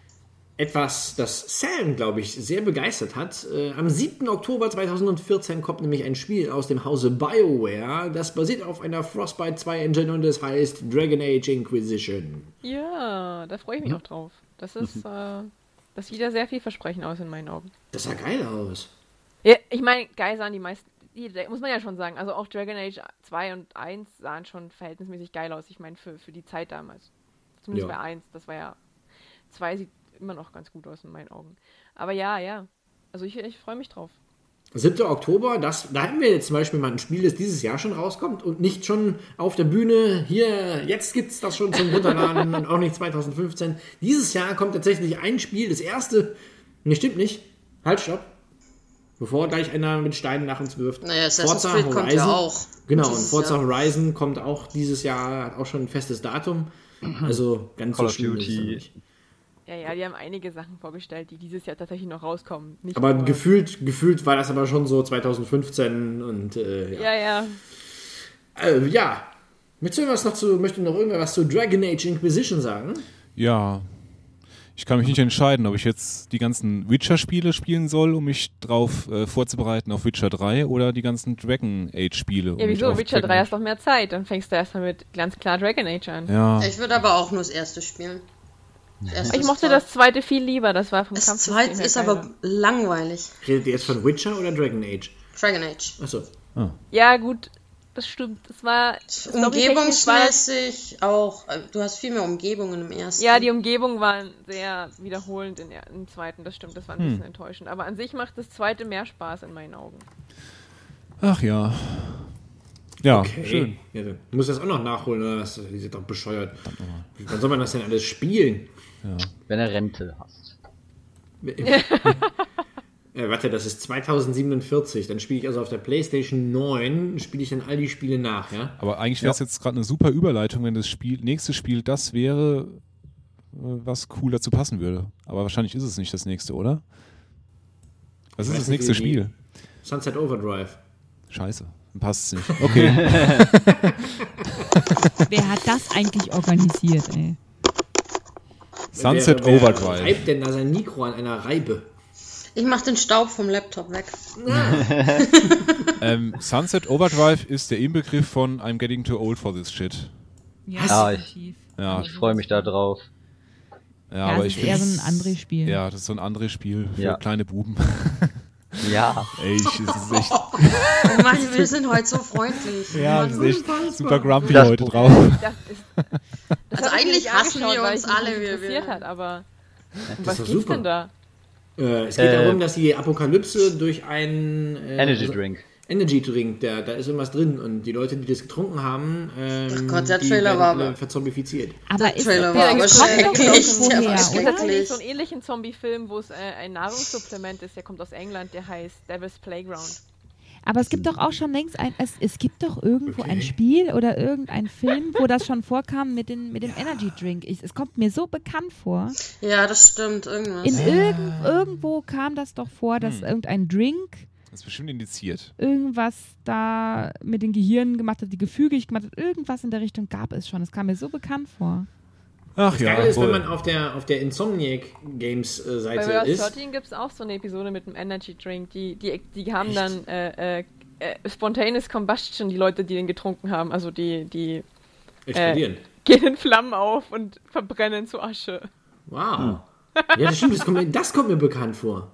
[SPEAKER 1] etwas, das Sam, glaube ich, sehr begeistert hat. Äh, am siebten Oktober zweitausendvierzehn kommt nämlich ein Spiel aus dem Hause BioWare. Das basiert auf einer Frostbite zwei Engine und das heißt Dragon Age Inquisition.
[SPEAKER 5] Ja, da freue ich mich auch drauf. Das ist, äh, das sieht ja sehr vielversprechend aus in meinen Augen.
[SPEAKER 1] Das sah geil aus.
[SPEAKER 5] Ja, ich meine, geil sahen die meisten, die, muss man ja schon sagen, also auch Dragon Age zwei und eins sahen schon verhältnismäßig geil aus. Ich meine, für, für die Zeit damals. Zumindest
[SPEAKER 1] Ja.
[SPEAKER 5] bei eins, das war ja, zwei sieht immer noch ganz gut aus in meinen Augen. Aber ja, ja, also ich, ich freue mich drauf.
[SPEAKER 1] siebten Oktober, das, da haben wir jetzt zum Beispiel mal ein Spiel, das dieses Jahr schon rauskommt und nicht schon auf der Bühne, hier, jetzt gibt's das schon zum Runterladen und auch nicht zweitausendfünfzehn. Dieses Jahr kommt tatsächlich ein Spiel, das erste, ne, stimmt nicht, halt, stopp, bevor gleich einer mit Steinen nach uns wirft.
[SPEAKER 2] Naja, Assassin's Creed kommt ja auch.
[SPEAKER 1] Genau, und
[SPEAKER 2] dieses
[SPEAKER 1] Forza
[SPEAKER 2] Jahr.
[SPEAKER 1] Horizon kommt auch dieses Jahr, hat auch schon ein festes Datum, also ganz
[SPEAKER 4] Call
[SPEAKER 1] so
[SPEAKER 4] of
[SPEAKER 1] schlimm ist es
[SPEAKER 4] Duty.
[SPEAKER 1] nicht.
[SPEAKER 5] Ja, ja, die haben einige Sachen vorgestellt, die dieses Jahr tatsächlich noch rauskommen. Nicht
[SPEAKER 1] Aber
[SPEAKER 5] nur-
[SPEAKER 1] gefühlt, gefühlt war das aber schon so zweitausendfünfzehn und äh,
[SPEAKER 5] Ja, ja.
[SPEAKER 1] Äh, ja. Möchtest du was noch zu, möchtest du noch irgendwas zu Dragon Age Inquisition sagen?
[SPEAKER 6] Ja. Ich kann mich nicht entscheiden, ob ich jetzt die ganzen Witcher-Spiele spielen soll, um mich drauf äh, vorzubereiten auf Witcher drei oder die ganzen Dragon Age-Spiele. um
[SPEAKER 5] Ja,
[SPEAKER 6] mich
[SPEAKER 5] wieso?
[SPEAKER 6] auf
[SPEAKER 5] Witcher
[SPEAKER 6] Dragon
[SPEAKER 5] drei
[SPEAKER 6] Age-
[SPEAKER 5] hast doch mehr Zeit. Dann fängst du erstmal mit ganz klar Dragon Age an.
[SPEAKER 6] Ja.
[SPEAKER 2] Ich würde aber auch nur das erste spielen. Das erste
[SPEAKER 5] Ich
[SPEAKER 2] ist
[SPEAKER 5] mochte
[SPEAKER 2] toll.
[SPEAKER 5] das zweite viel lieber. Das war vom
[SPEAKER 2] Das
[SPEAKER 5] Kampfsystem
[SPEAKER 2] zweite
[SPEAKER 5] her
[SPEAKER 2] ist
[SPEAKER 5] geiler.
[SPEAKER 2] aber langweilig.
[SPEAKER 1] Redet ihr jetzt von Witcher oder Dragon Age?
[SPEAKER 2] Dragon Age.
[SPEAKER 1] Achso.
[SPEAKER 5] Ja, gut. Das stimmt. Das war... storytechnisch war das-
[SPEAKER 2] Umgebungsmäßig auch. äh, Du hast viel mehr Umgebungen im ersten.
[SPEAKER 5] Ja, die Umgebung waren sehr wiederholend in der, im zweiten. Das stimmt. Das war ein
[SPEAKER 6] Hm.
[SPEAKER 5] bisschen enttäuschend. Aber an sich macht das zweite mehr Spaß in meinen Augen.
[SPEAKER 6] Ach ja. Ja,
[SPEAKER 1] Okay.
[SPEAKER 6] schön.
[SPEAKER 1] Ja, du musst das auch noch nachholen, oder was? Die sind doch bescheuert. Wie wann soll man das denn alles spielen?
[SPEAKER 4] Wenn du Rente hast.
[SPEAKER 1] äh, warte, das ist zweitausendsiebenundvierzig. Dann spiele ich also auf der PlayStation neun, spiele ich dann all die Spiele nach, ja?
[SPEAKER 6] Aber eigentlich wäre es jetzt gerade eine super Überleitung, wenn das Spiel, nächste Spiel das wäre, äh, was cool dazu passen würde. Aber wahrscheinlich ist es nicht das nächste, oder? Was ist
[SPEAKER 1] weiß
[SPEAKER 6] das
[SPEAKER 1] nicht,
[SPEAKER 6] nächste
[SPEAKER 1] wie die-
[SPEAKER 6] Spiel?
[SPEAKER 1] Sunset Overdrive.
[SPEAKER 6] Scheiße, dann passt es nicht. Okay.
[SPEAKER 3] Wer hat das eigentlich organisiert, ey?
[SPEAKER 6] Sunset
[SPEAKER 1] wer, wer
[SPEAKER 6] Overdrive.
[SPEAKER 1] reibt denn da sein Mikro an einer Reibe?
[SPEAKER 2] Ich mach den Staub vom Laptop weg.
[SPEAKER 6] Ähm, Sunset Overdrive ist der Inbegriff von I'm getting too old for this shit.
[SPEAKER 3] Ja,
[SPEAKER 4] Ah, ich-
[SPEAKER 3] definitiv.
[SPEAKER 6] Ja,
[SPEAKER 3] Aber
[SPEAKER 4] Ich freue mich da drauf.
[SPEAKER 6] Ja,
[SPEAKER 3] Ja,
[SPEAKER 6] aber
[SPEAKER 3] es
[SPEAKER 6] ich
[SPEAKER 3] ist eher
[SPEAKER 6] finde.
[SPEAKER 3] so ein André-Spiel.
[SPEAKER 6] Ja, das ist so ein anderes Spiel für
[SPEAKER 4] Ja.
[SPEAKER 6] kleine Buben.
[SPEAKER 4] Ja.
[SPEAKER 6] Ey, ich, es ist echt.
[SPEAKER 2] Oh Mann, wir sind heute so freundlich.
[SPEAKER 6] Ja,
[SPEAKER 2] Mann.
[SPEAKER 6] das ist echt super grumpy
[SPEAKER 4] Das
[SPEAKER 6] heute
[SPEAKER 4] Problem.
[SPEAKER 6] drauf.
[SPEAKER 5] Das ist, das
[SPEAKER 2] Also
[SPEAKER 5] hab ich mir
[SPEAKER 2] eigentlich
[SPEAKER 5] nicht
[SPEAKER 2] hassen
[SPEAKER 5] angeschaut,
[SPEAKER 2] wir
[SPEAKER 5] weil
[SPEAKER 2] uns
[SPEAKER 5] es mich
[SPEAKER 2] alle,
[SPEAKER 5] nicht
[SPEAKER 2] wir-
[SPEAKER 5] interessiert
[SPEAKER 2] wir-
[SPEAKER 5] hat, aber um
[SPEAKER 1] ist
[SPEAKER 5] was
[SPEAKER 1] doch
[SPEAKER 5] geht's
[SPEAKER 1] super.
[SPEAKER 5] denn da?
[SPEAKER 1] Äh, es geht
[SPEAKER 4] Äh,
[SPEAKER 1] darum, dass die Apokalypse durch einen äh,
[SPEAKER 4] Energy
[SPEAKER 1] also-
[SPEAKER 4] Drink.
[SPEAKER 1] Energy Drink, der, da ist irgendwas drin und die Leute, die das getrunken haben, ähm,
[SPEAKER 2] Ach Gott, der
[SPEAKER 1] die
[SPEAKER 2] Trailer
[SPEAKER 1] werden
[SPEAKER 2] war
[SPEAKER 1] alle
[SPEAKER 2] aber-
[SPEAKER 1] verzombifiziert.
[SPEAKER 3] Aber
[SPEAKER 2] Der
[SPEAKER 3] ist
[SPEAKER 2] Trailer
[SPEAKER 3] der,
[SPEAKER 2] war
[SPEAKER 3] der
[SPEAKER 2] aber
[SPEAKER 3] kommt doch
[SPEAKER 2] schrecklich.
[SPEAKER 3] irgendwoher,
[SPEAKER 2] Der war
[SPEAKER 3] oder?
[SPEAKER 5] Es gibt
[SPEAKER 2] schrecklich.
[SPEAKER 5] tatsächlich so einen ähnlichen Zombie-Film, wo es äh, ein Nahrungssupplement ist, der kommt aus England, der heißt Devil's Playground.
[SPEAKER 3] Aber es gibt doch auch schon längst ein, es, es gibt doch irgendwo
[SPEAKER 1] Okay.
[SPEAKER 3] ein Spiel oder irgendein Film, wo das schon vorkam mit, den, mit dem Energy Drink. Ich, es kommt mir so bekannt vor.
[SPEAKER 2] Ja, das stimmt, irgendwas.
[SPEAKER 3] In irgend, irgendwo kam das doch vor, dass
[SPEAKER 6] Hm.
[SPEAKER 3] irgendein Drink
[SPEAKER 6] Das ist bestimmt indiziert.
[SPEAKER 3] irgendwas da mit den Gehirnen gemacht hat, die gefügig gemacht hat. Irgendwas in der Richtung gab es schon. Es kam mir so bekannt vor.
[SPEAKER 6] Ach
[SPEAKER 1] Das
[SPEAKER 6] ja,
[SPEAKER 1] Geile ist, wenn
[SPEAKER 6] wohl.
[SPEAKER 1] man auf der, auf der Insomniac Games äh,
[SPEAKER 5] Bei
[SPEAKER 1] Seite
[SPEAKER 5] Warehouse
[SPEAKER 1] ist.
[SPEAKER 5] dreizehn gibt es auch so eine Episode mit einem Energy Drink. Die, die, die haben dann äh, äh, äh, Spontaneous Combustion, die Leute, die den getrunken haben. Also die, die
[SPEAKER 1] Explodieren.
[SPEAKER 5] gehen in Flammen auf und verbrennen zu Asche.
[SPEAKER 1] Wow. Ja, das stimmt, das kommt, mir, das kommt mir bekannt vor.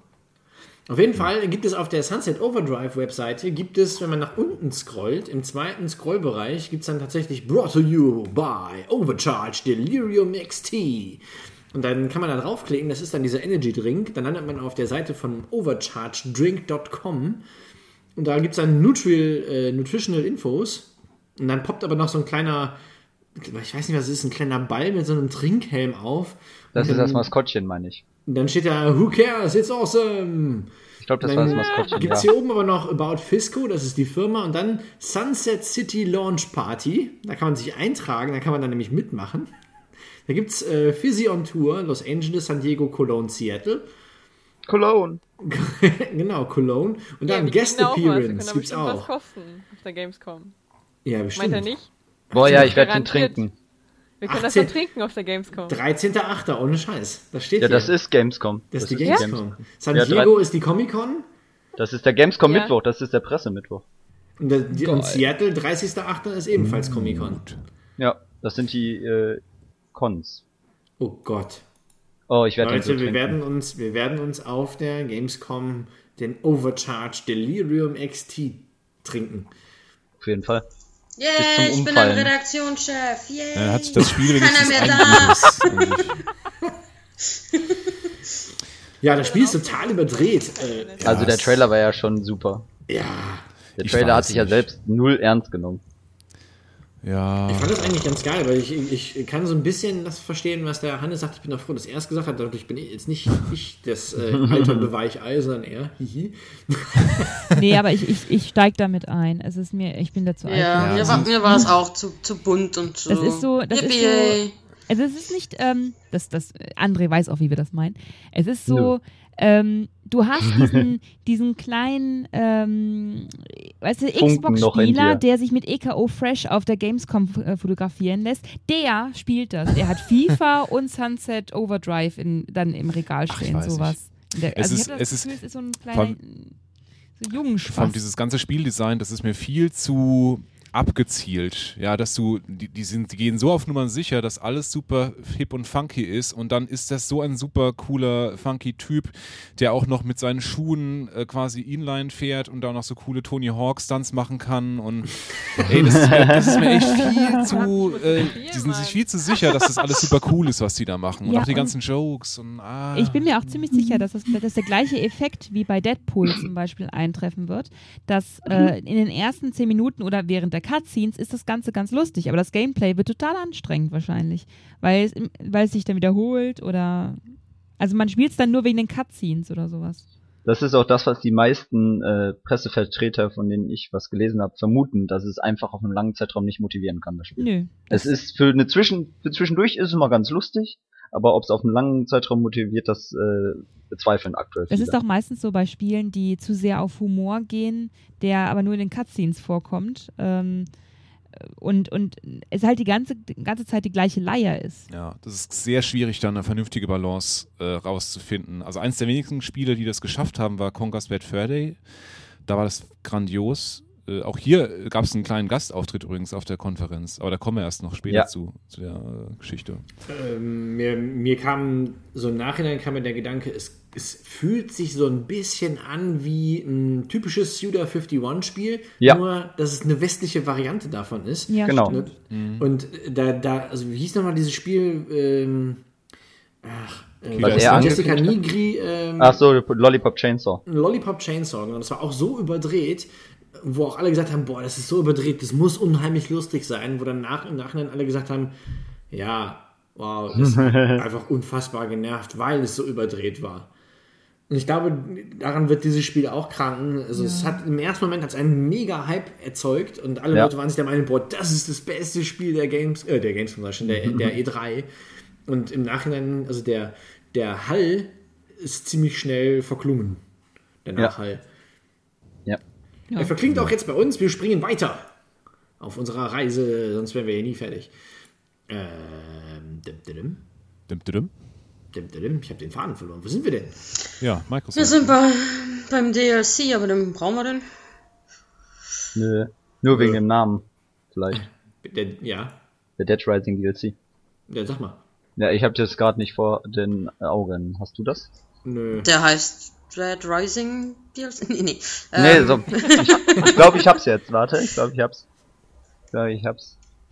[SPEAKER 1] Auf jeden Fall gibt es auf der Sunset Overdrive Webseite, gibt es, wenn man nach unten scrollt, im zweiten Scrollbereich gibt es dann tatsächlich Brought to you by Overcharge Delirium X T. Und dann kann man da draufklicken, das ist dann dieser Energy Drink. Dann landet man auf der Seite von overcharge drink dot com und da gibt es dann Nutrial, äh, Nutritional Infos. Und dann poppt aber noch so ein kleiner, ich weiß nicht, was es ist, ein kleiner Ball mit so einem Trinkhelm auf.
[SPEAKER 4] Das
[SPEAKER 1] Und
[SPEAKER 4] ist das
[SPEAKER 1] dann-
[SPEAKER 4] Maskottchen, meine ich.
[SPEAKER 1] Und dann steht da, who cares, it's awesome.
[SPEAKER 4] Ich glaube, das
[SPEAKER 1] Dann
[SPEAKER 4] war das Maskottchen,
[SPEAKER 1] gibt es
[SPEAKER 4] ja.
[SPEAKER 1] hier oben aber noch About Fisco, das ist die Firma, und dann Sunset City Launch Party. Da kann man sich eintragen, da kann man dann nämlich mitmachen. Da gibt es äh, Fizzy on Tour, Los Angeles, San Diego, Cologne, Seattle.
[SPEAKER 4] Cologne.
[SPEAKER 1] Genau, Cologne. Und dann
[SPEAKER 5] Ja, die
[SPEAKER 1] Guest
[SPEAKER 5] kriegen da auch was. Die können
[SPEAKER 1] Appearance
[SPEAKER 5] da
[SPEAKER 1] gibt's
[SPEAKER 5] bestimmt was
[SPEAKER 1] auch.
[SPEAKER 5] kosten auf der Gamescom.
[SPEAKER 1] Ja, bestimmt.
[SPEAKER 5] Meint er nicht?
[SPEAKER 4] Boah, ja, ich werde den
[SPEAKER 5] Garantiert.
[SPEAKER 4] trinken.
[SPEAKER 5] Wir können
[SPEAKER 1] achtzehn
[SPEAKER 5] das dann trinken auf der Gamescom.
[SPEAKER 1] dreizehnter achter ohne Scheiß. Das steht
[SPEAKER 4] Ja,
[SPEAKER 1] hier.
[SPEAKER 4] das ist Gamescom.
[SPEAKER 1] das ist die
[SPEAKER 4] ist
[SPEAKER 1] Gamescom. San
[SPEAKER 4] Ja,
[SPEAKER 1] Diego
[SPEAKER 4] drei-
[SPEAKER 1] ist die Comic-Con.
[SPEAKER 4] Das ist der Gamescom
[SPEAKER 5] Ja.
[SPEAKER 4] Mittwoch, das ist der Pressemittwoch.
[SPEAKER 1] Und, der- die, und Seattle, dreißigster achter ist ebenfalls Comic-Con.
[SPEAKER 4] Ja, das sind die äh, Cons.
[SPEAKER 1] Oh Gott.
[SPEAKER 4] Oh, ich werde den so
[SPEAKER 1] Leute, wir
[SPEAKER 4] trinken.
[SPEAKER 1] werden, uns, wir werden uns auf der Gamescom den Overcharge Delirium X T trinken.
[SPEAKER 4] Auf jeden Fall.
[SPEAKER 2] Yay,
[SPEAKER 4] zum
[SPEAKER 2] ich bin
[SPEAKER 4] Umfallen.
[SPEAKER 2] ein Redaktionschef. Yay.
[SPEAKER 6] Dann hat sich das Spiel
[SPEAKER 2] Keiner
[SPEAKER 6] wenigstens
[SPEAKER 2] mehr da.
[SPEAKER 6] eingebissen.
[SPEAKER 1] Ja, das Spiel ist total überdreht. Äh,
[SPEAKER 4] Also der
[SPEAKER 6] es-
[SPEAKER 4] Trailer war ja schon super.
[SPEAKER 1] ja,
[SPEAKER 4] Der
[SPEAKER 6] Ich
[SPEAKER 4] Trailer hat
[SPEAKER 6] weiß
[SPEAKER 4] sich ja
[SPEAKER 6] nicht.
[SPEAKER 4] selbst null ernst genommen.
[SPEAKER 6] Ja.
[SPEAKER 1] ich fand das eigentlich ganz geil, weil ich, ich kann so ein bisschen das verstehen, was der Hannes sagt. Ich bin auch froh, dass er es gesagt hat. Dadurch bin ich jetzt nicht ich das äh, alternde Weichei, sondern er. Hihi.
[SPEAKER 3] Nee, aber ich, ich, ich steig damit ein. Es ist mir, ich bin dazu alt.
[SPEAKER 2] Ja,
[SPEAKER 3] für.
[SPEAKER 2] mir, war, mir war es auch zu, zu bunt und zu.
[SPEAKER 3] Das ist so, das ist
[SPEAKER 2] Yippie,
[SPEAKER 3] so,
[SPEAKER 2] yay.
[SPEAKER 3] also es ist nicht, ähm, das, das, André weiß auch, wie wir das meinen. Es ist
[SPEAKER 4] Nö.
[SPEAKER 3] so, ähm, du hast diesen, diesen kleinen, ähm, weißt du,
[SPEAKER 4] Funken noch in
[SPEAKER 3] Xbox-Spieler,
[SPEAKER 4] dir.
[SPEAKER 3] der sich mit E K O Fresh auf der Gamescom äh, fotografieren lässt, der spielt das. Der hat FIFA und Sunset Overdrive in, dann im Regal
[SPEAKER 6] Ach, ich
[SPEAKER 3] stehen,
[SPEAKER 6] weiß
[SPEAKER 3] sowas. Der,
[SPEAKER 6] Es
[SPEAKER 3] also ich
[SPEAKER 6] ist-
[SPEAKER 3] habe das
[SPEAKER 6] es ist
[SPEAKER 3] Gefühl, es ist so ein
[SPEAKER 6] vor
[SPEAKER 3] kleiner,
[SPEAKER 6] allem-
[SPEAKER 3] so jungen
[SPEAKER 6] Vor allem
[SPEAKER 3] Spaß.
[SPEAKER 6] dieses ganze Spieldesign, das ist mir viel zu abgezielt. Ja, dass du, die, die, sind, die gehen so auf Nummern sicher, dass alles super hip und funky ist und dann ist das so ein super cooler, funky Typ, der auch noch mit seinen Schuhen äh, quasi Inline fährt und da noch so coole Tony Hawk Stunts machen kann und ey, das ist mir, das ist mir echt viel zu, äh, die sind sich viel zu sicher, dass das alles super cool ist, was die da machen und
[SPEAKER 3] Ja,
[SPEAKER 6] auch die
[SPEAKER 3] und
[SPEAKER 6] ganzen Jokes und ah.
[SPEAKER 3] Ich bin mir auch ziemlich sicher, dass, das, dass der gleiche Effekt wie bei Deadpool zum Beispiel eintreffen wird, dass äh, in den ersten zehn Minuten oder während der Cutscenes ist das Ganze ganz lustig, aber das Gameplay wird total anstrengend wahrscheinlich, weil es, im- weil es sich dann wiederholt oder also man spielt es dann nur wegen den Cutscenes oder sowas.
[SPEAKER 4] Das ist auch das, was die meisten äh, Pressevertreter, von denen ich was gelesen habe, vermuten, dass es einfach auf einem langen Zeitraum nicht motivieren kann, das Spiel.
[SPEAKER 3] Nö.
[SPEAKER 4] Es ist für eine Zwischen, für zwischendurch ist es immer ganz lustig, aber ob es auf einen langen Zeitraum motiviert, das äh, bezweifeln aktuell
[SPEAKER 3] Das
[SPEAKER 4] viele.
[SPEAKER 3] ist auch meistens so bei Spielen, die zu sehr auf Humor gehen, der aber nur in den Cutscenes vorkommt. Ähm, und, und es halt die ganze, die ganze Zeit die gleiche Leier ist.
[SPEAKER 6] Ja, das ist sehr schwierig, da eine vernünftige Balance äh, rauszufinden. Also eins der wenigen Spiele, die das geschafft haben, war Conker's Bad Fur Day. Da war das grandios. Äh, auch hier gab es einen kleinen Gastauftritt übrigens auf der Konferenz, aber da kommen wir erst noch später
[SPEAKER 4] Ja.
[SPEAKER 6] zu, zu der äh, Geschichte.
[SPEAKER 1] Ähm, mir, mir kam so im Nachhinein kam mir der Gedanke, es, es fühlt sich so ein bisschen an wie ein typisches Suda einundfünfzig-Spiel,
[SPEAKER 4] Ja.
[SPEAKER 1] nur dass es eine westliche Variante davon ist.
[SPEAKER 3] Ja,
[SPEAKER 4] Genau.
[SPEAKER 3] stimmt.
[SPEAKER 1] Und da, da, also wie hieß nochmal dieses Spiel? Ähm, ach, äh,
[SPEAKER 6] Was
[SPEAKER 1] was
[SPEAKER 6] er
[SPEAKER 1] Jessica
[SPEAKER 4] angekündigt hat?
[SPEAKER 1] Nigri, ähm,
[SPEAKER 4] Ach so, Lollipop Chainsaw.
[SPEAKER 1] Lollipop Chainsaw, und das war auch so überdreht. wo auch alle gesagt haben, boah, das ist so überdreht, das muss unheimlich lustig sein, wo dann nach, im Nachhinein alle gesagt haben, ja, wow, das ist einfach unfassbar genervt, weil es so überdreht war. Und ich glaube, daran wird dieses Spiel auch kranken. Also ja. Es hat im ersten Moment als einen mega Hype erzeugt und alle ja. Leute waren sich der Meinung, boah, das ist das beste Spiel der Games, äh, der Games, der, der E drei. Und im Nachhinein, also der, der Hall ist ziemlich schnell verklungen. Der Nachhall.
[SPEAKER 4] Ja.
[SPEAKER 1] ja. Er verklingt auch jetzt bei uns. Wir springen weiter auf unserer Reise, sonst wären wir hier nie fertig. Ähm, dim, dim.
[SPEAKER 6] Dim, dim.
[SPEAKER 1] Ich habe den Faden verloren. Wo sind wir denn?
[SPEAKER 6] Ja, Microsoft.
[SPEAKER 2] Wir sind bei, beim D L C, aber den brauchen wir denn?
[SPEAKER 4] Nö, nur wegen Nö. dem Namen. Vielleicht.
[SPEAKER 1] Der, ja.
[SPEAKER 4] Der Dead Rising D L C.
[SPEAKER 1] Ja, sag mal.
[SPEAKER 4] Ja, ich habe das gerade nicht vor den Augen. Hast du das?
[SPEAKER 1] Nö.
[SPEAKER 2] Der heißt Dead Rising D L C? Nee, nee.
[SPEAKER 4] Nee,
[SPEAKER 2] ähm.
[SPEAKER 4] so, ich, ich glaube, ich hab's jetzt. Warte, ich glaube, ich hab's. Ich glaube, ich hab's.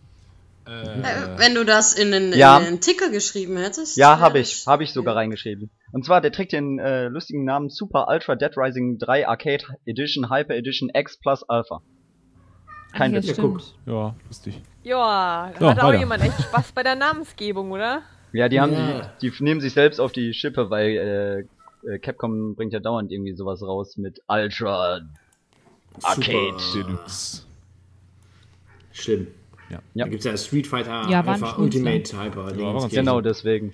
[SPEAKER 2] Äh, Wenn du das in den,
[SPEAKER 4] ja.
[SPEAKER 2] in den Ticker geschrieben hättest.
[SPEAKER 4] Ja, habe ich. Habe ich sogar reingeschrieben. Und zwar, der trägt den äh, lustigen Namen Super Ultra Dead Rising drei Arcade Edition Hyper Edition X Plus Alpha. Kein
[SPEAKER 3] ja,
[SPEAKER 4] Witz.
[SPEAKER 6] Ja, lustig.
[SPEAKER 5] Ja,
[SPEAKER 6] ja
[SPEAKER 5] hat auch
[SPEAKER 6] weiter.
[SPEAKER 5] jemand echt Spaß bei der Namensgebung, oder?
[SPEAKER 4] Ja, die haben
[SPEAKER 1] ja.
[SPEAKER 4] Die, die nehmen sich selbst auf die Schippe, weil äh, Capcom bringt ja dauernd irgendwie sowas raus mit Ultra Arcade
[SPEAKER 6] Deluxe.
[SPEAKER 1] Schlimm.
[SPEAKER 6] Ja.
[SPEAKER 1] Da gibt es ja Street Fighter
[SPEAKER 3] ja,
[SPEAKER 1] Alpha Ultimate Hyper.
[SPEAKER 6] Ja,
[SPEAKER 4] genau deswegen.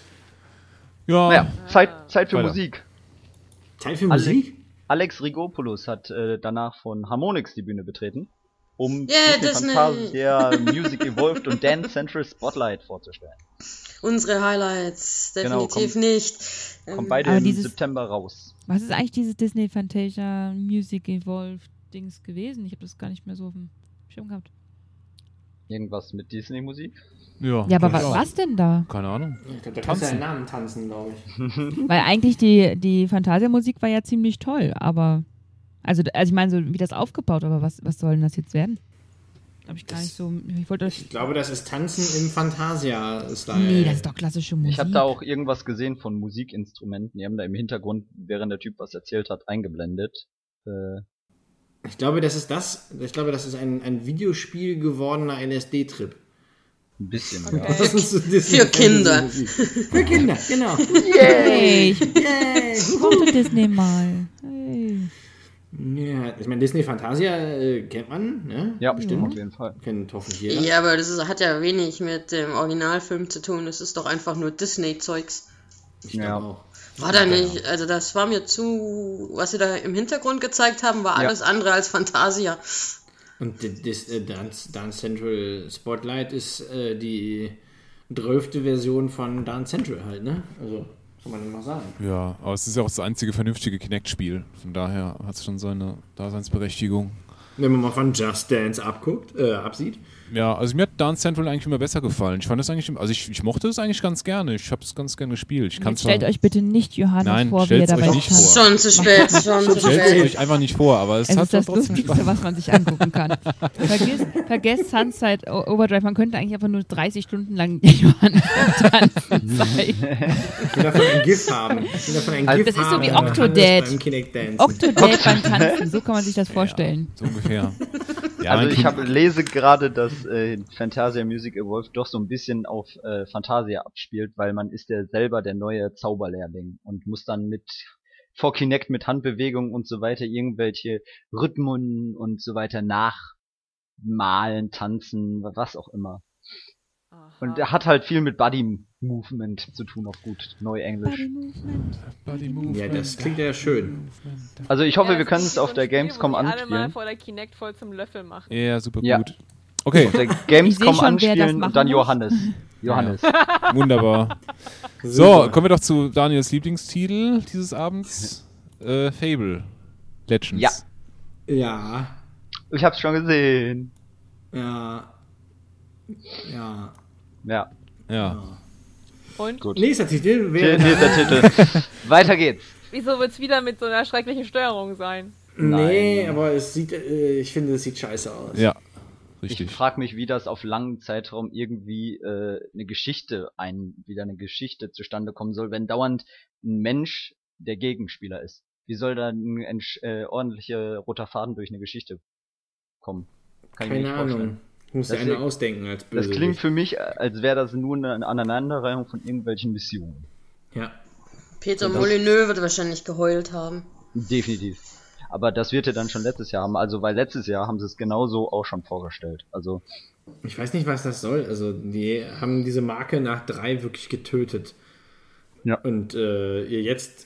[SPEAKER 6] Ja.
[SPEAKER 4] Naja, Zeit, Zeit für
[SPEAKER 6] Weiter.
[SPEAKER 4] Musik.
[SPEAKER 1] Zeit für Musik?
[SPEAKER 4] Alex Rigopoulos hat äh, danach von Harmonix die Bühne betreten, um
[SPEAKER 2] Yeah,
[SPEAKER 4] Disney Fantasia, Music Evolved und Dance Central Spotlight vorzustellen.
[SPEAKER 2] Unsere Highlights, definitiv
[SPEAKER 4] genau, kommt,
[SPEAKER 2] nicht.
[SPEAKER 4] Kommt beide im dieses, September raus.
[SPEAKER 3] Was ist eigentlich dieses Disney Fantasia Music Evolved Dings gewesen? Ich habe das gar nicht mehr so auf dem Schirm gehabt.
[SPEAKER 4] Irgendwas mit Disney-Musik?
[SPEAKER 6] Ja,
[SPEAKER 3] ja aber was, was denn da?
[SPEAKER 6] Keine Ahnung.
[SPEAKER 1] Ich glaube, da kannst du deinen Namen tanzen, glaube ich.
[SPEAKER 3] Weil eigentlich die, die Fantasia-Musik war ja ziemlich toll, aber also, also ich meine, so wie das aufgebaut, aber was, was soll denn das jetzt werden? Hab ich gar
[SPEAKER 1] das,
[SPEAKER 3] nicht so. Ich, wollte
[SPEAKER 1] ich glaube, das ist Tanzen im Fantasia-Style.
[SPEAKER 3] Nee, das ist doch klassische Musik.
[SPEAKER 4] Ich habe da auch irgendwas gesehen von Musikinstrumenten. Die haben da im Hintergrund, während der Typ was erzählt hat, eingeblendet. Äh,
[SPEAKER 1] Ich glaube, das ist das. Ich glaube, das ist ein, ein Videospiel gewordener L S D-Trip.
[SPEAKER 4] Ein bisschen,
[SPEAKER 5] okay.
[SPEAKER 4] ja.
[SPEAKER 2] Für Kinder.
[SPEAKER 1] Für Kinder, genau.
[SPEAKER 3] Yay!
[SPEAKER 1] Yay!
[SPEAKER 3] Brauchte Disney mal. Hey.
[SPEAKER 1] Ja, ich meine, Disney Fantasia äh, kennt man, ne?
[SPEAKER 4] Ja,
[SPEAKER 1] bestimmt.
[SPEAKER 4] auf jeden Fall.
[SPEAKER 1] Kennt hoffentlich jeder.
[SPEAKER 2] Ja, aber das ist, hat ja wenig mit dem Originalfilm zu tun. Das ist doch einfach nur Disney-Zeugs.
[SPEAKER 1] Ich glaube
[SPEAKER 4] ja.
[SPEAKER 1] auch.
[SPEAKER 2] War da nicht, also das war mir zu, was sie da im Hintergrund gezeigt haben, war alles ja. andere als Fantasia. Und
[SPEAKER 1] das äh, Dance, Dance Central Spotlight ist äh, die zwölfte Version von Dance Central halt, ne? Also, kann man immer sagen.
[SPEAKER 6] Ja, aber es ist ja auch das einzige vernünftige Kinect-Spiel. Von daher hat es schon seine Daseinsberechtigung.
[SPEAKER 1] Wenn man mal von Just Dance abguckt, äh, absieht.
[SPEAKER 6] Ja, also mir hat Dance Central eigentlich immer besser gefallen. Ich fand das eigentlich, also ich, ich mochte es eigentlich ganz gerne. Ich habe es ganz gerne gespielt. Ich
[SPEAKER 3] Jetzt stellt euch bitte nicht Johannes
[SPEAKER 6] Nein,
[SPEAKER 3] vor, wie er dabei
[SPEAKER 6] nicht vor.
[SPEAKER 2] Schon zu spät, schon zu
[SPEAKER 6] Stellt
[SPEAKER 2] spät.
[SPEAKER 6] euch einfach nicht vor, aber es,
[SPEAKER 3] es
[SPEAKER 6] hat
[SPEAKER 3] ist das
[SPEAKER 6] trotzdem
[SPEAKER 3] Lustigste,
[SPEAKER 6] Spaß.
[SPEAKER 3] was man sich angucken kann. Vergesst, vergesst Sunset Overdrive, man könnte eigentlich einfach nur dreißig Stunden lang Johannes tanzen zeigen.
[SPEAKER 1] Ich will davon ein GIF haben. Ich will davon ein
[SPEAKER 3] Also,
[SPEAKER 1] GIF
[SPEAKER 3] das ist so
[SPEAKER 1] haben,
[SPEAKER 3] wie
[SPEAKER 1] Johannes
[SPEAKER 3] Octodad.
[SPEAKER 1] beim Kinect Dance.
[SPEAKER 3] Octodad beim Tanzen, so kann man sich das vorstellen.
[SPEAKER 6] Ja, so ungefähr. Ja,
[SPEAKER 4] also
[SPEAKER 6] mein
[SPEAKER 4] ich
[SPEAKER 6] Kind-
[SPEAKER 4] hab, lese gerade, dass äh, Fantasia Music Evolved doch so ein bisschen auf äh, Fantasia abspielt, weil man ist ja selber der neue Zauberlehrling und muss dann mit vor Kinect mit Handbewegungen und so weiter irgendwelche Rhythmen und so weiter nachmalen, tanzen, was auch immer.
[SPEAKER 5] Aha.
[SPEAKER 4] Und er hat halt viel mit Body Movement zu tun, auf gut Neuenglisch.
[SPEAKER 3] Body Movement.
[SPEAKER 6] Body Movement.
[SPEAKER 1] Ja, das klingt ja schön.
[SPEAKER 4] Also ich hoffe,
[SPEAKER 5] Ja,
[SPEAKER 4] wir
[SPEAKER 5] das
[SPEAKER 4] können
[SPEAKER 5] ist
[SPEAKER 4] es
[SPEAKER 5] so
[SPEAKER 4] auf
[SPEAKER 5] ein
[SPEAKER 4] der
[SPEAKER 5] Spiel,
[SPEAKER 4] Gamescom
[SPEAKER 5] wo die alle mal
[SPEAKER 4] anspielen.
[SPEAKER 5] vor der Kinect voll zum Löffel machen.
[SPEAKER 6] Ja, super
[SPEAKER 4] Ja.
[SPEAKER 6] gut. Okay,
[SPEAKER 4] Auf der Gamescom
[SPEAKER 3] schon, wer das
[SPEAKER 4] anspielen
[SPEAKER 3] machen
[SPEAKER 4] und dann
[SPEAKER 3] muss.
[SPEAKER 4] Johannes. Johannes.
[SPEAKER 6] wunderbar. So,
[SPEAKER 1] Super.
[SPEAKER 6] kommen wir doch zu Daniels Lieblingstitel dieses Abends. Äh, Fable Legends.
[SPEAKER 4] Ja.
[SPEAKER 1] Ja,
[SPEAKER 4] Ich hab's schon gesehen.
[SPEAKER 1] ja, ja.
[SPEAKER 4] Ja.
[SPEAKER 6] Ja.
[SPEAKER 5] Und?
[SPEAKER 4] Gut.
[SPEAKER 1] Nächster Titel wäre...
[SPEAKER 4] Nächster Titel. Weiter geht's.
[SPEAKER 5] Wieso wird's wieder mit so einer schrecklichen Steuerung sein?
[SPEAKER 1] Nee,
[SPEAKER 4] Nein.
[SPEAKER 1] aber es sieht, äh, ich finde, es sieht scheiße aus.
[SPEAKER 6] Ja.
[SPEAKER 4] Ich
[SPEAKER 6] Richtig.
[SPEAKER 4] frage mich, wie das auf langen Zeitraum irgendwie äh, eine Geschichte ein, wieder eine Geschichte zustande kommen soll, wenn dauernd ein Mensch der Gegenspieler ist. wie soll da ein entsch- äh, ordentlicher roter Faden durch eine Geschichte kommen? Kann ich mir
[SPEAKER 1] Keine
[SPEAKER 4] nicht vorstellen.
[SPEAKER 1] Ahnung. Ich muss dir
[SPEAKER 4] Das
[SPEAKER 1] eine
[SPEAKER 4] klingt-
[SPEAKER 1] ausdenken als
[SPEAKER 4] Das
[SPEAKER 1] Bösewicht.
[SPEAKER 4] klingt für mich, als wäre das nur eine Aneinanderreihung von irgendwelchen Missionen.
[SPEAKER 1] Ja.
[SPEAKER 2] Peter
[SPEAKER 4] Das-
[SPEAKER 2] Molyneux wird wahrscheinlich geheult haben.
[SPEAKER 4] Definitiv. Aber das wird er dann schon letztes Jahr haben. Also, weil letztes Jahr haben sie es genauso auch schon vorgestellt. Also,
[SPEAKER 1] Ich weiß nicht, was das soll. Also, die haben diese Marke nach drei wirklich getötet.
[SPEAKER 4] Ja.
[SPEAKER 1] Und äh, ihr jetzt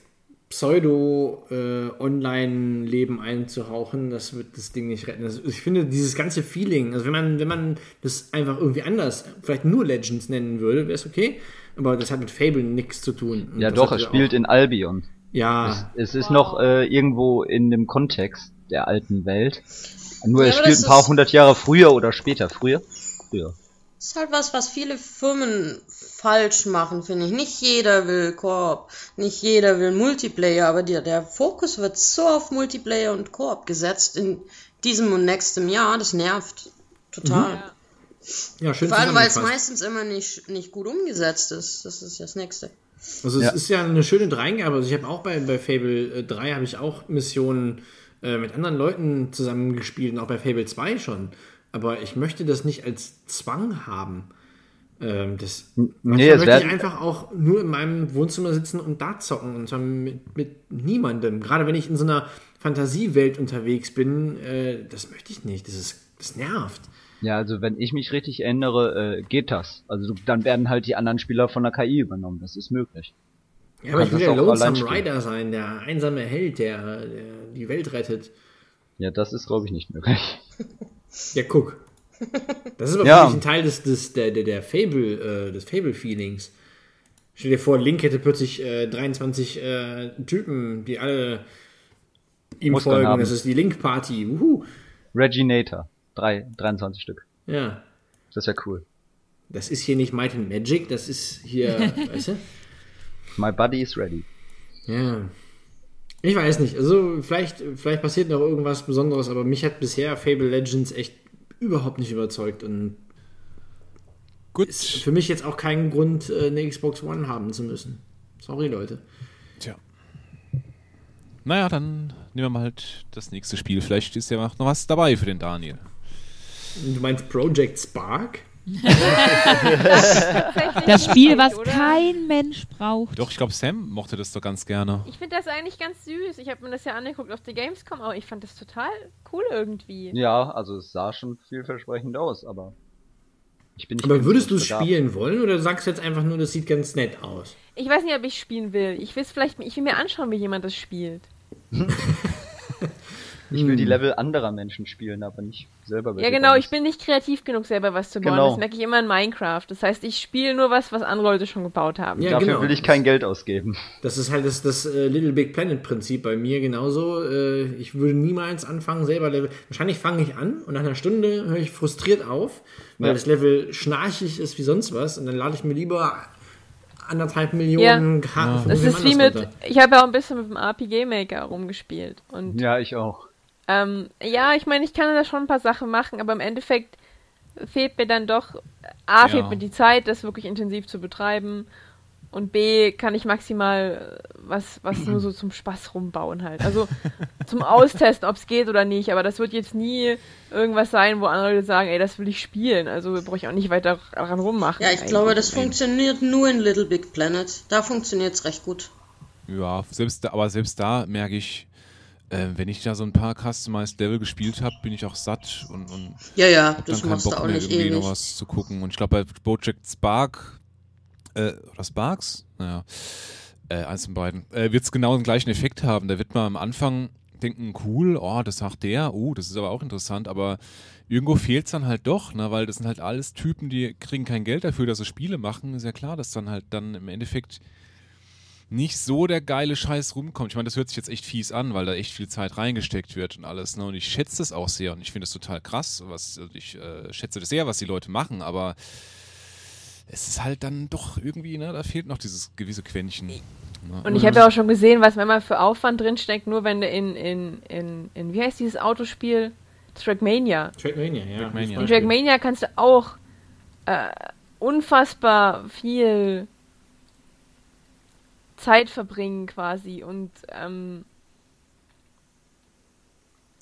[SPEAKER 1] Pseudo-Online-Leben einzuhauchen, das wird das Ding nicht retten. Also, ich finde, dieses ganze Feeling, also wenn man, wenn man das einfach irgendwie anders, vielleicht nur Legends nennen würde, wäre es okay. Aber das hat mit Fable nichts zu tun. Und
[SPEAKER 4] ja
[SPEAKER 1] das
[SPEAKER 4] doch,
[SPEAKER 1] hat
[SPEAKER 4] es
[SPEAKER 1] ja
[SPEAKER 4] spielt
[SPEAKER 1] auch,
[SPEAKER 4] in Albion.
[SPEAKER 1] Ja,
[SPEAKER 4] Es ist noch äh, irgendwo in dem Kontext der alten Welt. Nur
[SPEAKER 2] Ja,
[SPEAKER 4] es
[SPEAKER 2] aber
[SPEAKER 4] spielt
[SPEAKER 2] das
[SPEAKER 4] ein paar
[SPEAKER 2] ist-
[SPEAKER 4] hundert Jahre früher oder später. Früher? Früher.
[SPEAKER 2] Das ist halt was, was viele Firmen falsch machen, finde ich. Nicht jeder will Koop, nicht jeder will Multiplayer, aber der, der Fokus wird so auf Multiplayer und Koop gesetzt in diesem und nächstem Jahr, das nervt total.
[SPEAKER 5] Ja.
[SPEAKER 1] ja, schön
[SPEAKER 2] Vor allem, weil es
[SPEAKER 1] zusammengefasst.
[SPEAKER 2] meistens immer nicht, nicht gut umgesetzt ist. Das ist das Nächste.
[SPEAKER 1] Also es
[SPEAKER 4] Ja.
[SPEAKER 1] ist ja eine schöne Dreingabe. Also ich habe auch bei, bei Fable äh, drei habe ich auch Missionen äh, mit anderen Leuten zusammengespielt und auch bei Fable zwei schon. Aber ich möchte das nicht als Zwang haben. Ähm, das
[SPEAKER 4] Nee,
[SPEAKER 1] manchmal
[SPEAKER 4] es
[SPEAKER 1] möchte
[SPEAKER 4] werden-
[SPEAKER 1] ich einfach auch nur in meinem Wohnzimmer sitzen und da zocken und zwar mit, mit niemandem. Gerade wenn ich in so einer Fantasiewelt unterwegs bin, äh, das möchte ich nicht. Das ist, das nervt.
[SPEAKER 4] Ja, also wenn ich mich richtig erinnere, äh, geht das. Also du, dann werden halt die anderen Spieler von der K I übernommen. Das ist möglich.
[SPEAKER 1] Ja, aber ich will
[SPEAKER 4] kannst
[SPEAKER 1] der
[SPEAKER 4] das auch allein
[SPEAKER 1] Lonesome
[SPEAKER 4] spielen.
[SPEAKER 1] Rider sein, der einsame Held, der, der die Welt rettet.
[SPEAKER 4] Ja, das ist glaube ich nicht möglich.
[SPEAKER 1] Ja, guck. Das ist aber
[SPEAKER 4] Ja.
[SPEAKER 1] wirklich ein Teil des, des, der, der, der Fable, äh, des Fable-Feelings. Stell dir vor, Link hätte plötzlich äh, dreiundzwanzig äh, Typen, die alle ihm
[SPEAKER 4] Mustern
[SPEAKER 1] folgen.
[SPEAKER 4] haben.
[SPEAKER 1] Das ist die Link-Party. Wuhu.
[SPEAKER 4] Reginator. Drei, dreiundzwanzig Stück.
[SPEAKER 1] Ja.
[SPEAKER 4] Das wäre cool.
[SPEAKER 1] Das ist hier nicht Might and Magic, das ist hier, weißt du?
[SPEAKER 4] My buddy is ready.
[SPEAKER 1] Ja. Ich weiß nicht. Also, vielleicht, vielleicht passiert noch irgendwas Besonderes, aber mich hat bisher Fable Legends echt überhaupt nicht überzeugt und
[SPEAKER 6] Gut.
[SPEAKER 1] ist für mich jetzt auch kein Grund, äh, eine Xbox One haben zu müssen. Sorry, Leute.
[SPEAKER 6] Tja. Naja, dann nehmen wir mal halt das nächste Spiel. Vielleicht ist ja noch was dabei für den Daniel.
[SPEAKER 1] Du meinst Project Spark?
[SPEAKER 3] Das Spiel, was
[SPEAKER 5] Oder?
[SPEAKER 3] kein Mensch braucht.
[SPEAKER 6] Doch, ich glaube, Sam mochte das doch ganz gerne.
[SPEAKER 5] Ich finde das eigentlich ganz süß. Ich habe mir das ja angeguckt auf der Gamescom, aber ich fand das total cool irgendwie.
[SPEAKER 4] Ja, also es sah schon vielversprechend aus, aber ich bin nicht
[SPEAKER 1] Aber würdest du es
[SPEAKER 4] begabt.
[SPEAKER 1] spielen wollen oder sagst du jetzt einfach nur, das sieht ganz nett aus?
[SPEAKER 5] Ich weiß nicht, ob ich spielen will. Ich will vielleicht, ich will mir anschauen, wie jemand das spielt.
[SPEAKER 4] Ich will die Level anderer Menschen spielen, aber nicht selber.
[SPEAKER 5] Ja, genau, ich bin nicht kreativ genug, selber was zu bauen.
[SPEAKER 4] Genau.
[SPEAKER 5] Das merke ich immer in Minecraft. Das heißt, ich spiele nur was, was andere Leute schon gebaut haben.
[SPEAKER 1] Ja,
[SPEAKER 4] Dafür
[SPEAKER 1] genau.
[SPEAKER 4] will ich kein Geld ausgeben.
[SPEAKER 1] Das ist halt das, das äh, Little Big Planet Prinzip bei mir genauso. Äh, ich würde niemals anfangen, selber Level. Wahrscheinlich fange ich an und nach einer Stunde höre ich frustriert auf, weil
[SPEAKER 4] Ja.
[SPEAKER 1] das Level schnarchig ist wie sonst was und dann lade ich mir lieber anderthalb Millionen Karten von
[SPEAKER 5] Das
[SPEAKER 1] wem
[SPEAKER 5] ist wie
[SPEAKER 1] anders
[SPEAKER 5] mit,
[SPEAKER 1] runter.
[SPEAKER 5] ich habe ja auch ein bisschen mit dem R P G Maker rumgespielt. Und
[SPEAKER 4] Ja, ich auch.
[SPEAKER 5] Ähm, ja, ich meine, ich kann da schon ein paar Sachen machen, aber im Endeffekt fehlt mir dann doch, A,
[SPEAKER 6] Ja.
[SPEAKER 5] fehlt mir die Zeit, das wirklich intensiv zu betreiben, und B, kann ich maximal äh, was, was nur so zum Spaß rumbauen halt. Also zum Austesten, ob es geht oder nicht, aber das wird jetzt nie irgendwas sein, wo andere Leute sagen, ey, das will ich spielen, also brauche ich auch nicht weiter daran rummachen.
[SPEAKER 2] Ja, ich
[SPEAKER 5] eigentlich.
[SPEAKER 2] glaube, das funktioniert nur in Little Big Planet. Da funktioniert es recht gut.
[SPEAKER 6] Ja, selbst da, aber selbst da merke ich, äh, wenn ich da so ein paar Customized Level gespielt habe, bin ich auch satt und, und
[SPEAKER 2] Ja, ja,
[SPEAKER 6] hab
[SPEAKER 2] das
[SPEAKER 6] dann keinen
[SPEAKER 2] machst du
[SPEAKER 6] Bock
[SPEAKER 2] auch
[SPEAKER 6] mehr,
[SPEAKER 2] nicht
[SPEAKER 6] irgendwie
[SPEAKER 2] ewig.
[SPEAKER 6] noch was zu gucken. Und ich glaube, bei Project Spark, äh, oder Sparks? Naja, äh, eins von beiden, äh, wird es genau den gleichen Effekt haben. Da wird man am Anfang denken, cool, oh, das sagt der, oh, das ist aber auch interessant, aber irgendwo fehlt es dann halt doch, ne, weil das sind halt alles Typen, die kriegen kein Geld dafür, dass sie Spiele machen. Ist ja klar, dass dann halt dann im Endeffekt nicht so der geile Scheiß rumkommt. Ich meine, das hört sich jetzt echt fies an, weil da echt viel Zeit reingesteckt wird und alles. Ne? Und ich schätze das auch sehr und ich finde es total krass. Was, also ich äh, schätze das sehr, was die Leute machen, aber es ist halt dann doch irgendwie, ne, da fehlt noch dieses gewisse Quäntchen. Ne?
[SPEAKER 5] Und ich habe ja auch schon gesehen, was manchmal für Aufwand drinsteckt, nur wenn du in, in, in, in, wie heißt dieses Autospiel? Trackmania.
[SPEAKER 1] Trackmania, ja.
[SPEAKER 6] Trackmania.
[SPEAKER 5] In Trackmania kannst du auch äh, unfassbar viel Zeit verbringen quasi und ähm,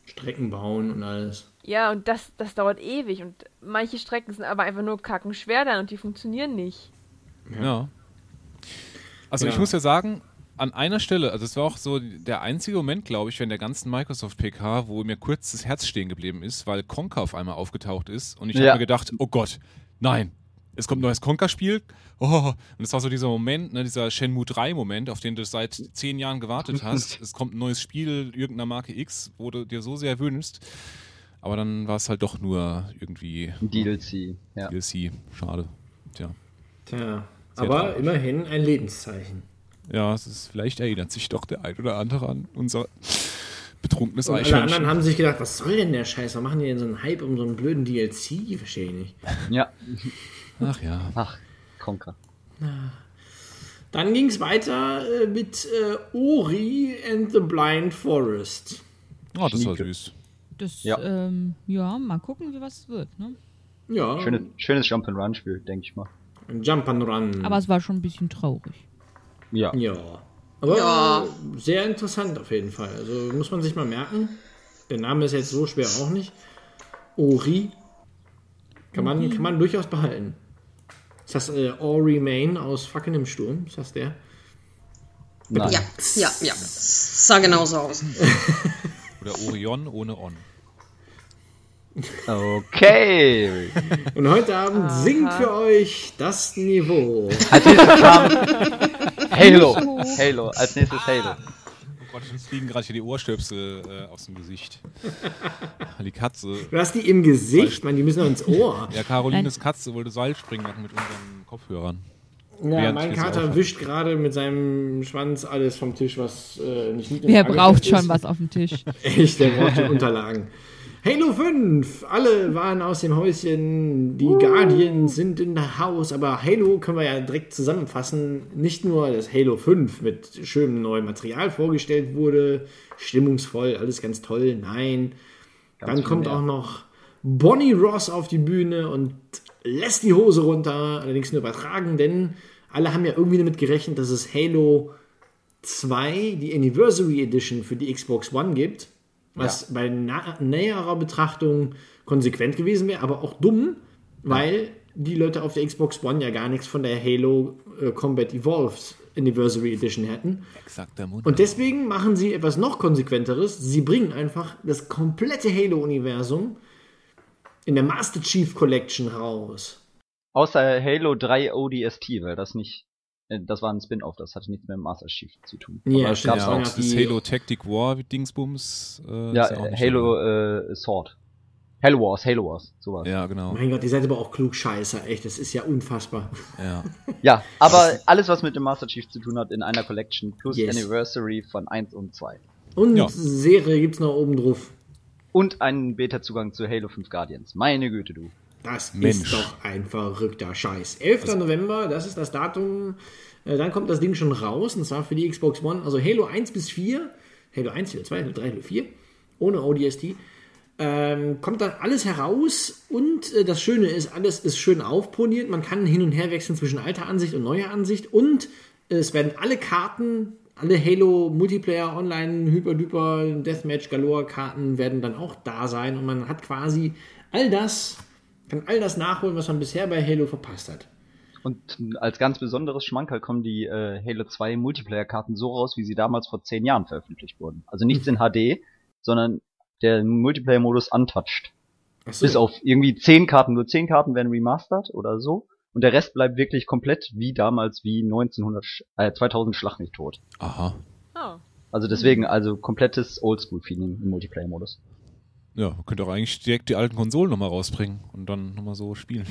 [SPEAKER 1] Strecken bauen und alles.
[SPEAKER 5] Ja, und das, das dauert ewig. Und manche Strecken sind aber einfach nur kackenschwer dann und die funktionieren nicht.
[SPEAKER 6] Ja. ja. Also
[SPEAKER 1] Ja.
[SPEAKER 6] ich muss ja sagen, an einer Stelle, also es war auch so der einzige Moment, glaube ich, während der ganzen Microsoft-P K, wo mir kurz das Herz stehen geblieben ist, weil Conker auf einmal aufgetaucht ist und ich
[SPEAKER 4] Ja.
[SPEAKER 6] habe mir gedacht, oh Gott, nein, es kommt ein neues Conker-Spiel. Oh, und es war so dieser Moment, ne, dieser Shenmue drei Moment, auf den du seit zehn Jahren gewartet hast. Es kommt ein neues Spiel irgendeiner Marke X, wo du dir so sehr wünschst. Aber dann war es halt doch nur irgendwie
[SPEAKER 4] D L C, ja.
[SPEAKER 6] D L C. Schade. Tja.
[SPEAKER 1] Tja,
[SPEAKER 6] Sehr
[SPEAKER 1] aber
[SPEAKER 6] traurig.
[SPEAKER 1] immerhin ein Lebenszeichen.
[SPEAKER 6] Ja, es ist, vielleicht erinnert sich doch der ein oder andere an unser betrunkenes
[SPEAKER 1] Und alle
[SPEAKER 6] Eichhörnchen.
[SPEAKER 1] anderen haben sich gedacht, was soll denn der Scheiß? Was machen die denn so einen Hype um so einen blöden D L C? Verstehe ich nicht.
[SPEAKER 4] Ja.
[SPEAKER 6] Ach ja.
[SPEAKER 4] Ach, Conker.
[SPEAKER 1] Dann ging es weiter äh, mit äh, Ori and the Blind Forest.
[SPEAKER 6] Oh, das war
[SPEAKER 4] Schnieke.
[SPEAKER 6] süß.
[SPEAKER 3] Das,
[SPEAKER 4] Ja.
[SPEAKER 3] ja. Ähm, ja, mal gucken, wie was wird, ne?
[SPEAKER 1] Ja,
[SPEAKER 4] Schönes, schönes Jump-and-Run-Spiel, denke ich mal.
[SPEAKER 1] ein Jump and Run.
[SPEAKER 3] Aber es war schon ein bisschen traurig.
[SPEAKER 4] Ja.
[SPEAKER 1] Ja. Aber
[SPEAKER 2] Ja.
[SPEAKER 1] sehr interessant auf jeden Fall. Also muss man sich mal merken. Der Name ist jetzt so schwer auch nicht. Ori. Kann man, kann man durchaus behalten. Ist das äh, Ori Main aus Fucking im Sturm? Ist das der?
[SPEAKER 4] Nein.
[SPEAKER 2] Ja, ja, ja. Sah genauso aus.
[SPEAKER 6] Oder Orion ohne On.
[SPEAKER 4] Okay.
[SPEAKER 1] Und heute Abend singt für euch das Niveau.
[SPEAKER 4] Als nächstes kam Halo. Halo. Als nächstes Halo.
[SPEAKER 6] Oh Gott, uns fliegen gerade hier die Ohrstöpsel äh, aus dem Gesicht. Die Katze.
[SPEAKER 1] Du hast die im Gesicht, man, die müssen noch ins Ohr.
[SPEAKER 6] Ja, Carolines Katze wollte Seilspringen machen mit unseren Kopfhörern.
[SPEAKER 1] Ja,
[SPEAKER 6] Während
[SPEAKER 1] mein
[SPEAKER 6] wir sie
[SPEAKER 1] Kater
[SPEAKER 6] aufhaben.
[SPEAKER 1] wischt gerade mit seinem Schwanz alles vom Tisch, was äh, nicht mit
[SPEAKER 3] Wer braucht schon was auf dem Tisch?
[SPEAKER 1] Echt, der braucht schon Unterlagen. Halo fünf, alle waren aus dem Häuschen, die Guardians sind in der Haus, aber Halo können wir ja direkt zusammenfassen. Nicht nur, dass Halo fünf mit schönem neuen Material vorgestellt wurde, stimmungsvoll, alles ganz toll, nein.
[SPEAKER 4] Ganz
[SPEAKER 1] Dann
[SPEAKER 4] viel
[SPEAKER 1] kommt
[SPEAKER 4] mehr.
[SPEAKER 1] auch noch Bonnie Ross auf die Bühne und lässt die Hose runter, allerdings nur übertragen, denn alle haben ja irgendwie damit gerechnet, dass es Halo zwei, die Anniversary Edition für die Xbox One gibt, was
[SPEAKER 4] Ja.
[SPEAKER 1] bei na- näherer Betrachtung konsequent gewesen wäre, aber auch dumm, weil die Leute auf der Xbox One ja gar nichts von der Halo äh, Combat Evolved Anniversary Edition hätten.
[SPEAKER 6] Exakter Mund.
[SPEAKER 1] Und deswegen machen sie etwas noch konsequenteres. Sie bringen einfach das komplette Halo-Universum in der Master Chief Collection raus.
[SPEAKER 4] Außer Halo drei O D S T, weil das nicht, äh, das war ein Spin-off, das hatte nichts mehr mit Master Chief zu tun.
[SPEAKER 1] Ja,
[SPEAKER 4] Aber es
[SPEAKER 1] stimmt.
[SPEAKER 4] gab's
[SPEAKER 6] ja,
[SPEAKER 1] auch
[SPEAKER 6] auch
[SPEAKER 1] noch
[SPEAKER 6] das
[SPEAKER 1] die-
[SPEAKER 6] Halo Tactic War Dingsbums. Äh,
[SPEAKER 4] Ja,
[SPEAKER 6] ist auch
[SPEAKER 4] äh,
[SPEAKER 6] nicht
[SPEAKER 4] Halo
[SPEAKER 6] dabei.
[SPEAKER 4] äh, Sword. Halo Wars, Halo Wars, sowas. Ja,
[SPEAKER 6] Ja, genau.
[SPEAKER 1] Mein Gott, ihr seid aber auch klug Scheißer, echt, das ist ja unfassbar.
[SPEAKER 6] Ja.
[SPEAKER 4] aber alles, was mit dem Master Chief zu tun hat, in einer Collection plus
[SPEAKER 1] Yes.
[SPEAKER 4] Anniversary von eins und zwei.
[SPEAKER 1] Und
[SPEAKER 6] Ja.
[SPEAKER 1] Serie gibt's noch oben drauf.
[SPEAKER 4] Und einen Beta-Zugang zu Halo fünf Guardians. Meine Güte, du.
[SPEAKER 1] Das
[SPEAKER 6] Mensch.
[SPEAKER 1] ist doch ein verrückter Scheiß. elfter November, das ist das Datum. Äh, Dann kommt das Ding schon raus, und zwar für die Xbox One. Also Halo eins bis vier, Halo eins, Halo zwei, Halo drei, Halo vier, ohne O D S T. Ähm, kommt dann alles heraus und äh, das Schöne ist, alles ist schön aufpoliert. Man kann hin und her wechseln zwischen alter Ansicht und neuer Ansicht und äh, es werden alle Karten, alle Halo Multiplayer Online, Hyper Duper, Deathmatch Galore Karten werden dann auch da sein und man hat quasi all das, kann all das nachholen, was man bisher bei Halo verpasst hat.
[SPEAKER 4] Und als ganz besonderes Schmankerl kommen die äh, Halo zwei Multiplayer-Karten so raus, wie sie damals vor zehn Jahren veröffentlicht wurden. Also nichts in H D, sondern der Multiplayer-Modus untouched.
[SPEAKER 1] Achso.
[SPEAKER 4] Bis auf irgendwie zehn Karten, nur zehn Karten werden remastert oder so. Und der Rest bleibt wirklich komplett wie damals, wie neunzehnhundert, Sch- äh, zweitausend Schlag nicht tot.
[SPEAKER 6] Aha.
[SPEAKER 5] Oh.
[SPEAKER 4] Also deswegen, also komplettes Oldschool-Feeling im Multiplayer-Modus.
[SPEAKER 6] Ja, man könnte auch eigentlich direkt die alten Konsolen nochmal rausbringen und dann nochmal so spielen.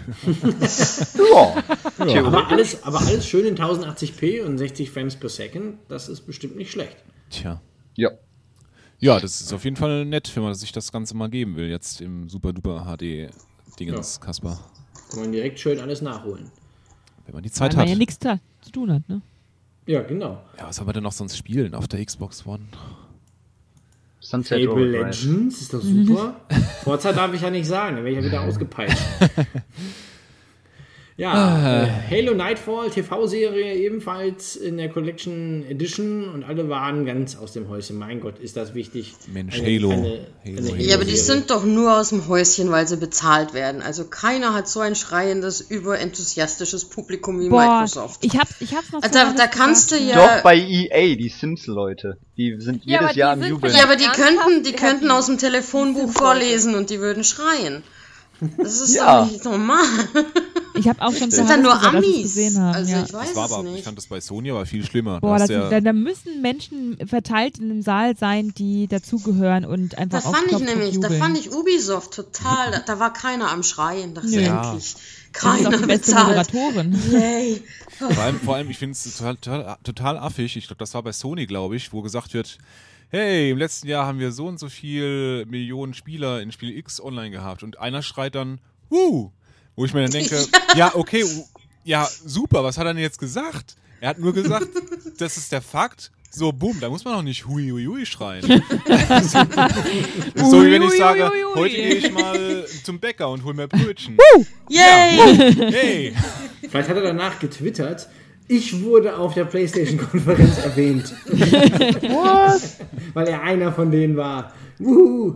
[SPEAKER 4] Ja.
[SPEAKER 1] aber, alles, aber alles schön in tausendachtzig p und sechzig Frames per Second, das ist bestimmt nicht schlecht.
[SPEAKER 6] Tja.
[SPEAKER 4] Ja.
[SPEAKER 6] Ja, das ist auf jeden Fall nett, wenn man sich das Ganze mal geben will, jetzt im super duper H D-Dingens, Kaspar.
[SPEAKER 1] Kann man direkt schön alles nachholen.
[SPEAKER 6] Wenn man die Zeit
[SPEAKER 3] Weil man
[SPEAKER 6] hat.
[SPEAKER 3] ja nichts da zu tun hat, ne?
[SPEAKER 1] Ja, genau.
[SPEAKER 6] Ja, was soll man denn noch sonst spielen auf der Xbox One?
[SPEAKER 4] Sunset
[SPEAKER 1] Fable
[SPEAKER 4] Overdrive.
[SPEAKER 1] Legends ist doch super. Forza darf ich ja nicht sagen, dann werde ich ja wieder ausgepeitscht. Ja,
[SPEAKER 6] Ah.
[SPEAKER 1] äh, Halo Nightfall, T V-Serie ebenfalls in der Collection Edition und alle waren ganz aus dem Häuschen. Mein Gott, ist das wichtig.
[SPEAKER 6] Mensch, Halo. Halo, Halo.
[SPEAKER 2] Ja, aber die sind doch nur aus dem Häuschen, weil sie bezahlt werden. Also keiner hat so ein schreiendes, überenthusiastisches Publikum wie
[SPEAKER 3] Boah,
[SPEAKER 2] Microsoft.
[SPEAKER 3] ich hab's, ich hab's noch
[SPEAKER 2] Also da, da kannst du ja...
[SPEAKER 4] Doch bei E A, die Sims-Leute. Die sind
[SPEAKER 5] Ja,
[SPEAKER 4] jedes
[SPEAKER 5] aber die
[SPEAKER 4] Jahr am
[SPEAKER 5] sind
[SPEAKER 4] Jubeln.
[SPEAKER 2] Ja, aber die
[SPEAKER 5] Ernsthaft?
[SPEAKER 2] könnten, die
[SPEAKER 5] Ja,
[SPEAKER 2] könnten
[SPEAKER 5] die-
[SPEAKER 2] aus dem Telefonbuch
[SPEAKER 5] die sind
[SPEAKER 2] vorlesen und die würden schreien. Das ist
[SPEAKER 4] Ja.
[SPEAKER 2] doch nicht normal.
[SPEAKER 3] Ich habe auch schon
[SPEAKER 2] Das sind dann nur
[SPEAKER 3] dass wir das
[SPEAKER 2] Amis.
[SPEAKER 3] gesehen haben.
[SPEAKER 2] Also
[SPEAKER 3] ja.
[SPEAKER 2] ich weiß
[SPEAKER 6] Das war
[SPEAKER 2] es
[SPEAKER 6] aber, ich
[SPEAKER 2] nicht.
[SPEAKER 6] fand das bei Sony aber viel schlimmer.
[SPEAKER 3] Boah,
[SPEAKER 6] Da
[SPEAKER 3] das,
[SPEAKER 6] hast ja-
[SPEAKER 3] da, da müssen Menschen verteilt in dem Saal sein, die dazugehören und einfach
[SPEAKER 2] Da fand ich
[SPEAKER 3] aufklopfen und
[SPEAKER 2] nämlich, da
[SPEAKER 3] jubeln.
[SPEAKER 2] fand ich Ubisoft total, da, da war keiner am Schreien, dachte
[SPEAKER 3] Nö.
[SPEAKER 6] Ja.
[SPEAKER 2] endlich.
[SPEAKER 3] Das ist
[SPEAKER 2] Keiner
[SPEAKER 3] doch die beste
[SPEAKER 2] bezahlt.
[SPEAKER 3] Moderatorin.
[SPEAKER 2] Yay.
[SPEAKER 6] Vor allem, vor allem ich finde es total, total, total affig. Ich glaube, das war bei Sony, glaube ich, wo gesagt wird, hey, im letzten Jahr haben wir so und so viel Millionen Spieler in Spiel X online gehabt. Und einer schreit dann, wuh! Wo ich mir dann denke, ja, okay, uh, ja, super, was hat er denn jetzt gesagt? Er hat nur gesagt, das ist der Fakt. So, bumm, da muss man auch nicht hui, hui, hui schreien. so wie wenn ich
[SPEAKER 3] Hui,
[SPEAKER 6] sage,
[SPEAKER 3] hui, hui.
[SPEAKER 6] heute gehe ich mal zum Bäcker und hol mir Brötchen.
[SPEAKER 2] Yay.
[SPEAKER 6] Hey!
[SPEAKER 1] Vielleicht hat er danach getwittert, ich wurde auf der PlayStation-Konferenz erwähnt. Weil er einer von denen war. Wuhu.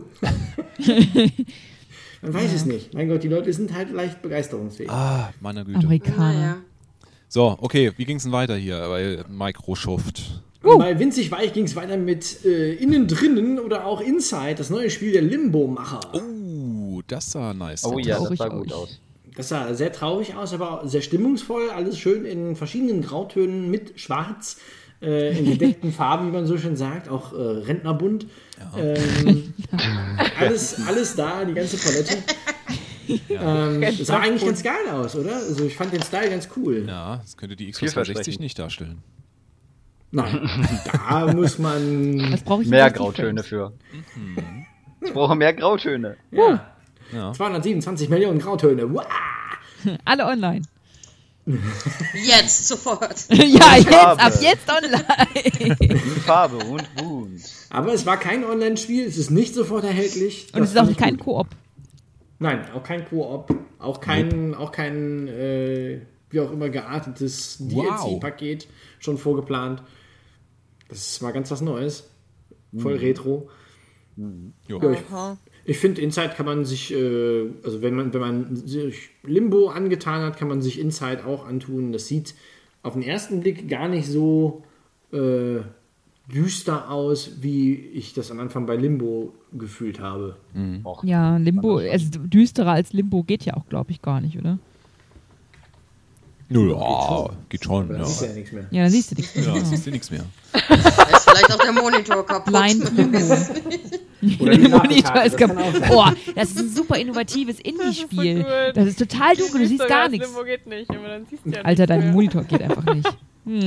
[SPEAKER 1] Man weiß es nicht. Mein Gott, die Leute sind halt leicht begeisterungsfähig.
[SPEAKER 6] Ah, meiner Güte.
[SPEAKER 3] Amerikaner.
[SPEAKER 2] Naja.
[SPEAKER 6] So, okay, wie ging's denn weiter hier bei Microsoft?
[SPEAKER 1] Und bei Winzig Weich ging es weiter mit äh, Innen drinnen oder auch Inside, das neue Spiel der Limbo-Macher.
[SPEAKER 6] Uh, das sah nice
[SPEAKER 4] Oh
[SPEAKER 6] aus.
[SPEAKER 4] ja, das
[SPEAKER 3] traurig
[SPEAKER 4] sah gut
[SPEAKER 3] aus.
[SPEAKER 4] aus.
[SPEAKER 1] Das sah sehr traurig aus, aber auch sehr stimmungsvoll. Alles schön in verschiedenen Grautönen mit Schwarz, äh, in gedeckten Farben, wie man so schön sagt, auch äh, Rentnerbunt. Ähm, alles, alles da, die ganze Palette. Ähm, das sah eigentlich ganz geil aus, oder? Also ich fand den Style ganz cool.
[SPEAKER 6] Ja, das könnte die Xbox dreihundertsechzig nicht darstellen.
[SPEAKER 1] Nein, da muss man.
[SPEAKER 3] Was brauche ich
[SPEAKER 4] Mehr
[SPEAKER 3] denn für
[SPEAKER 4] Grautöne
[SPEAKER 3] Frames?
[SPEAKER 4] für. Ich brauche mehr Grautöne.
[SPEAKER 1] Ja,
[SPEAKER 6] Ja.
[SPEAKER 1] zweihundertsiebenundzweiundzwanzig Millionen Grautöne. Wow.
[SPEAKER 3] Alle online.
[SPEAKER 2] Jetzt, sofort.
[SPEAKER 3] ja, jetzt,
[SPEAKER 4] Farbe.
[SPEAKER 3] ab jetzt online.
[SPEAKER 4] In Farbe und bunt.
[SPEAKER 1] Aber es war kein Online-Spiel, es ist nicht sofort erhältlich.
[SPEAKER 3] Und
[SPEAKER 1] Das
[SPEAKER 3] es ist auch
[SPEAKER 1] fand ich
[SPEAKER 3] kein
[SPEAKER 1] gut.
[SPEAKER 3] Koop.
[SPEAKER 1] Nein, auch kein Koop, auch kein, auch kein äh, wie auch immer geartetes D L
[SPEAKER 6] Wow.
[SPEAKER 1] C-Paket schon vorgeplant. Das war ganz was Neues. Voll Retro.
[SPEAKER 6] Jo.
[SPEAKER 1] Ja, ich ich finde, Inside kann man sich, äh, also wenn man, wenn man sich Limbo angetan hat, kann man sich Inside auch antun. Das sieht auf den ersten Blick gar nicht so äh, düster aus, wie ich das am Anfang bei Limbo gefühlt habe.
[SPEAKER 4] Och,
[SPEAKER 3] Ja, Limbo, also düsterer als Limbo geht ja auch, glaube ich, gar nicht, oder?
[SPEAKER 6] Nö, ja, geht schon.
[SPEAKER 1] Aber
[SPEAKER 6] Ja,
[SPEAKER 1] das ist ja nichts mehr.
[SPEAKER 3] Ja, dann siehst du nichts mehr.
[SPEAKER 6] ja das ist ja nichts mehr.
[SPEAKER 2] Da ist vielleicht auch der Monitor kaputt.
[SPEAKER 3] Blind Limbo.
[SPEAKER 1] Oder die
[SPEAKER 3] Der Monitor
[SPEAKER 1] Nachkarte,
[SPEAKER 3] ist
[SPEAKER 1] das kann
[SPEAKER 3] kaputt.
[SPEAKER 1] auch sein.
[SPEAKER 3] Oh, das ist ein super innovatives Indie-Spiel.
[SPEAKER 5] Das ist so gut.
[SPEAKER 3] Das ist total dunkel, du siehst gar nichts.
[SPEAKER 5] Limbo geht nicht, aber dann siehst du ja
[SPEAKER 3] Alter,
[SPEAKER 5] nichts
[SPEAKER 3] dein
[SPEAKER 5] mehr.
[SPEAKER 3] Monitor geht einfach nicht.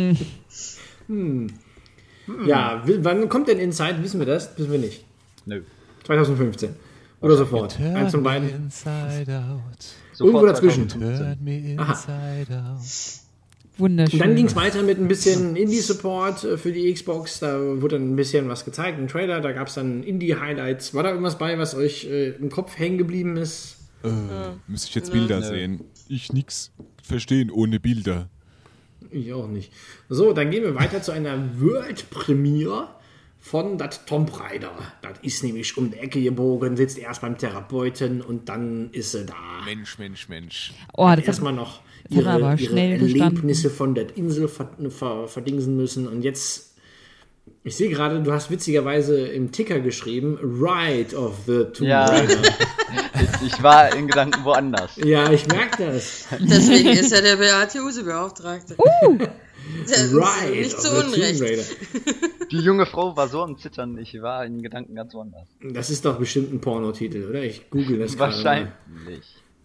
[SPEAKER 3] Hm.
[SPEAKER 1] Ja, w- wann kommt denn Inside? Wissen wir das? Wissen wir nicht.
[SPEAKER 4] nö.
[SPEAKER 1] zwanzig fünfzehn. Oder sofort. Eins von beiden.
[SPEAKER 6] Inside out.
[SPEAKER 1] Irgendwo
[SPEAKER 4] Sofort
[SPEAKER 1] dazwischen.
[SPEAKER 4] zweitausendfünfzehn.
[SPEAKER 6] Turn me inside out.
[SPEAKER 3] Wunderschön.
[SPEAKER 1] Und dann ging es weiter mit ein bisschen Indie-Support äh, für die Xbox. Da wurde dann ein bisschen was gezeigt, ein Trailer. Da gab es dann Indie-Highlights. War da irgendwas bei, was euch äh, im Kopf hängen geblieben ist?
[SPEAKER 6] Äh, müsste ich jetzt Bilder sehen. Ich nix verstehen ohne Bilder.
[SPEAKER 1] Ich auch nicht. So, dann gehen wir weiter zu einer World-Premiere von das Tomb Raider. Das ist nämlich um die Ecke gebogen, sitzt erst beim Therapeuten und dann ist sie da.
[SPEAKER 6] Mensch, Mensch, Mensch.
[SPEAKER 3] Oh, das
[SPEAKER 1] Erstmal
[SPEAKER 3] hat,
[SPEAKER 1] noch
[SPEAKER 3] das hat er
[SPEAKER 1] ihre,
[SPEAKER 3] aber
[SPEAKER 1] ihre
[SPEAKER 3] schnell
[SPEAKER 1] Erlebnisse von der Insel ver, ver, verdingsen müssen. Und jetzt, ich sehe gerade, du hast witzigerweise im Ticker geschrieben, Ride of the Tomb
[SPEAKER 4] Ja.
[SPEAKER 1] Raider.
[SPEAKER 4] Ich, ich war in Gedanken woanders.
[SPEAKER 1] Ja, ich merke das.
[SPEAKER 2] Deswegen ist er der Beate Use-Beauftragte.
[SPEAKER 3] Uh,
[SPEAKER 2] Das ist
[SPEAKER 1] Ride
[SPEAKER 2] nicht
[SPEAKER 1] of
[SPEAKER 2] zu
[SPEAKER 1] the Tomb
[SPEAKER 2] Unrecht.
[SPEAKER 1] Raider.
[SPEAKER 4] Die junge Frau war so am Zittern, ich war in Gedanken ganz woanders.
[SPEAKER 1] Das ist doch bestimmt ein Pornotitel, oder? Ich google das gerade mal.
[SPEAKER 4] Wahrscheinlich.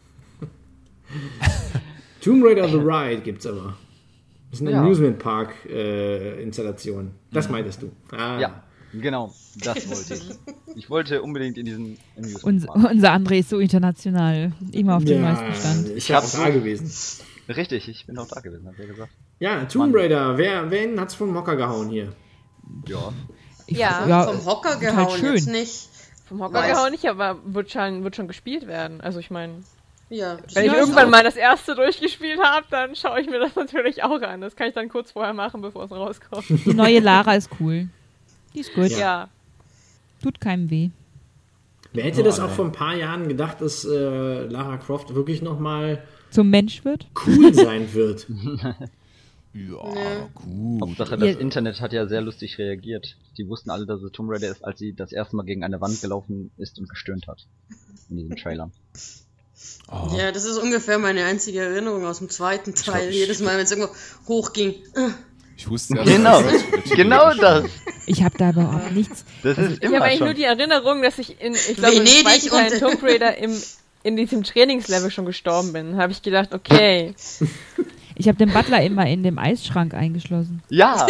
[SPEAKER 1] Tomb Raider The Ride gibt's aber. Das ist eine
[SPEAKER 4] Ja.
[SPEAKER 1] Amusement Park äh, Installation. Das meintest du. Ah.
[SPEAKER 4] Ja, genau, das wollte ich. Ich wollte unbedingt in diesen Amusement
[SPEAKER 3] uns,
[SPEAKER 4] Park.
[SPEAKER 3] unser André ist so international. Immer auf dem
[SPEAKER 1] Ja,
[SPEAKER 3] neuesten Stand.
[SPEAKER 1] ich
[SPEAKER 4] hab
[SPEAKER 1] habe
[SPEAKER 4] so-
[SPEAKER 1] da gewesen.
[SPEAKER 4] Richtig, ich bin auch da gewesen, hat er gesagt.
[SPEAKER 1] Ja, Tomb Raider. Wer, wen hat's vom Mocker gehauen hier?
[SPEAKER 4] Ja.
[SPEAKER 5] Ja,
[SPEAKER 3] Ja,
[SPEAKER 2] Vom Hocker
[SPEAKER 3] total
[SPEAKER 2] gehauen,
[SPEAKER 3] schön.
[SPEAKER 2] jetzt nicht.
[SPEAKER 5] vom Hocker
[SPEAKER 2] Weiß.
[SPEAKER 5] gehauen nicht, aber wird schon, wird schon gespielt werden. Also ich meine,
[SPEAKER 2] Ja,
[SPEAKER 5] Wenn ich
[SPEAKER 2] ja,
[SPEAKER 5] irgendwann
[SPEAKER 2] auch.
[SPEAKER 5] mal das erste durchgespielt habe, dann schaue ich mir das natürlich auch an. Das kann ich dann kurz vorher machen, bevor es rauskommt.
[SPEAKER 3] Die neue Lara ist cool. Die ist gut.
[SPEAKER 5] Ja. ja.
[SPEAKER 3] Tut keinem weh.
[SPEAKER 1] Wer hätte das auch vor ein paar Jahren gedacht, dass äh, Lara Croft wirklich nochmal
[SPEAKER 3] Zum Mensch wird?
[SPEAKER 1] cool sein wird?
[SPEAKER 6] Ja,
[SPEAKER 2] Ja.
[SPEAKER 6] gut.
[SPEAKER 4] Hauptsache, das
[SPEAKER 3] Ja.
[SPEAKER 4] Internet hat ja sehr lustig reagiert. Die wussten alle, dass es Tomb Raider ist, als sie das erste Mal gegen eine Wand gelaufen ist und gestöhnt hat. In diesem Trailer.
[SPEAKER 6] Oh.
[SPEAKER 2] Ja, das ist ungefähr meine einzige Erinnerung aus dem zweiten Teil.
[SPEAKER 6] glaub,
[SPEAKER 2] Jedes Mal, wenn es irgendwo hochging.
[SPEAKER 6] Ich wusste erst,
[SPEAKER 4] Genau,
[SPEAKER 6] dass das für
[SPEAKER 4] genau
[SPEAKER 6] Tiere
[SPEAKER 4] das.
[SPEAKER 3] Ich habe da überhaupt nichts.
[SPEAKER 4] Das ist
[SPEAKER 5] Ich
[SPEAKER 4] immer
[SPEAKER 5] habe eigentlich
[SPEAKER 4] schon.
[SPEAKER 5] nur die Erinnerung, dass ich in, ich glaube, im
[SPEAKER 2] Venedig
[SPEAKER 5] zweiten Teil in
[SPEAKER 2] und-
[SPEAKER 5] Tomb Raider im, in diesem Trainingslevel schon gestorben bin. Habe ich gedacht, okay.
[SPEAKER 3] Ich habe den Butler immer in dem Eisschrank eingeschlossen.
[SPEAKER 4] Ja!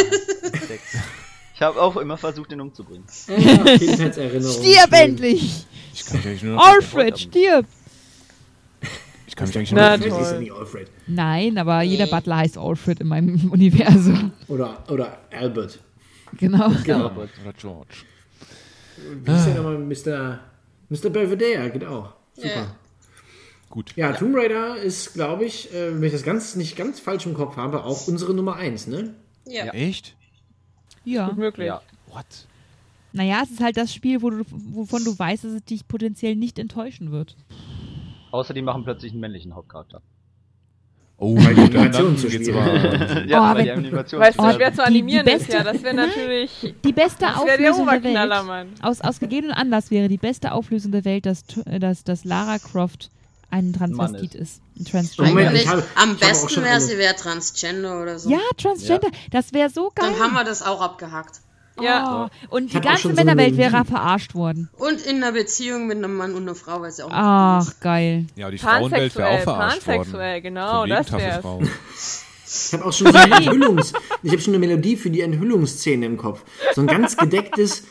[SPEAKER 4] Ich habe auch immer versucht, ihn umzubringen.
[SPEAKER 1] Ja, Kindheitserinnerung.
[SPEAKER 3] Stirb
[SPEAKER 1] Schön.
[SPEAKER 3] endlich!
[SPEAKER 6] Ich kann mich eigentlich nur noch,
[SPEAKER 3] Alfred, stirb!
[SPEAKER 6] ich kann mich eigentlich
[SPEAKER 5] Na,
[SPEAKER 6] nur noch,
[SPEAKER 1] Alfred ist ja
[SPEAKER 5] toll.
[SPEAKER 1] nicht Alfred.
[SPEAKER 3] Nein, aber jeder Butler heißt Alfred in meinem Universum.
[SPEAKER 1] Oder, oder Albert.
[SPEAKER 3] Genau.
[SPEAKER 1] Genau.
[SPEAKER 4] Aber
[SPEAKER 6] oder George.
[SPEAKER 1] Wie ist der nochmal? Mister Mister Belvedere, genau. Super.
[SPEAKER 2] Ja.
[SPEAKER 6] Gut.
[SPEAKER 1] Ja, Tomb Raider ist, glaube ich, äh, wenn ich das ganz nicht ganz falsch im Kopf habe, auch unsere Nummer eins, ne?
[SPEAKER 2] Ja.
[SPEAKER 6] Echt?
[SPEAKER 3] Ja.
[SPEAKER 5] Gut möglich.
[SPEAKER 4] ja.
[SPEAKER 6] What?
[SPEAKER 3] Naja, es ist halt das Spiel, wo du, wovon du weißt, dass es dich potenziell nicht enttäuschen wird.
[SPEAKER 4] Außer die machen plötzlich einen männlichen Hauptcharakter.
[SPEAKER 6] Oh,
[SPEAKER 1] Weil die
[SPEAKER 6] dann,
[SPEAKER 1] Animation
[SPEAKER 6] dann
[SPEAKER 1] zu
[SPEAKER 6] geht's
[SPEAKER 1] schwierig
[SPEAKER 6] aber.
[SPEAKER 4] Ja,
[SPEAKER 3] Oh,
[SPEAKER 4] weil die
[SPEAKER 3] wenn-
[SPEAKER 4] Animation
[SPEAKER 5] Weil es so
[SPEAKER 3] Oh,
[SPEAKER 5] schwer zu
[SPEAKER 3] die-
[SPEAKER 5] animieren
[SPEAKER 3] die
[SPEAKER 5] ist, ja.
[SPEAKER 3] beste-
[SPEAKER 5] Das wäre natürlich.
[SPEAKER 3] Die beste
[SPEAKER 5] Das wäre der
[SPEAKER 3] Auflösung der
[SPEAKER 5] Oberknaller,
[SPEAKER 3] Welt.
[SPEAKER 5] Mann.
[SPEAKER 3] Aus, aus gegebenem Anlass wäre die beste Auflösung der Welt, dass, dass, dass Lara Croft ein Transvestit ist. Ein Transgender.
[SPEAKER 1] Moment,
[SPEAKER 2] Eigentlich,
[SPEAKER 1] ich habe-
[SPEAKER 2] am
[SPEAKER 1] ich habe auch
[SPEAKER 2] besten
[SPEAKER 1] schon
[SPEAKER 2] wäre
[SPEAKER 1] eine-
[SPEAKER 2] sie wäre Transgender oder so.
[SPEAKER 3] Ja, Transgender. Das wäre so geil.
[SPEAKER 2] Dann haben wir das auch abgehakt.
[SPEAKER 5] Ja.
[SPEAKER 3] Oh, und die
[SPEAKER 1] habe auch
[SPEAKER 3] ganze
[SPEAKER 1] schon so eine
[SPEAKER 3] Männerwelt wäre
[SPEAKER 1] Melodie.
[SPEAKER 3] verarscht worden.
[SPEAKER 2] Und in einer Beziehung mit einem Mann und einer Frau, weil sie auch nicht
[SPEAKER 3] Ach, geil.
[SPEAKER 6] Ja, die Frauenwelt wäre auch
[SPEAKER 5] Pansexuell,
[SPEAKER 6] verarscht
[SPEAKER 5] pansexuell,
[SPEAKER 6] worden.
[SPEAKER 5] genau,
[SPEAKER 6] Von
[SPEAKER 5] das
[SPEAKER 6] wegen taffe
[SPEAKER 5] wär's.
[SPEAKER 6] Frau.
[SPEAKER 1] Ich habe auch schon so eine Enthüllungs... Ich habe schon eine Melodie für die Enthüllungsszene im Kopf. So ein ganz gedecktes...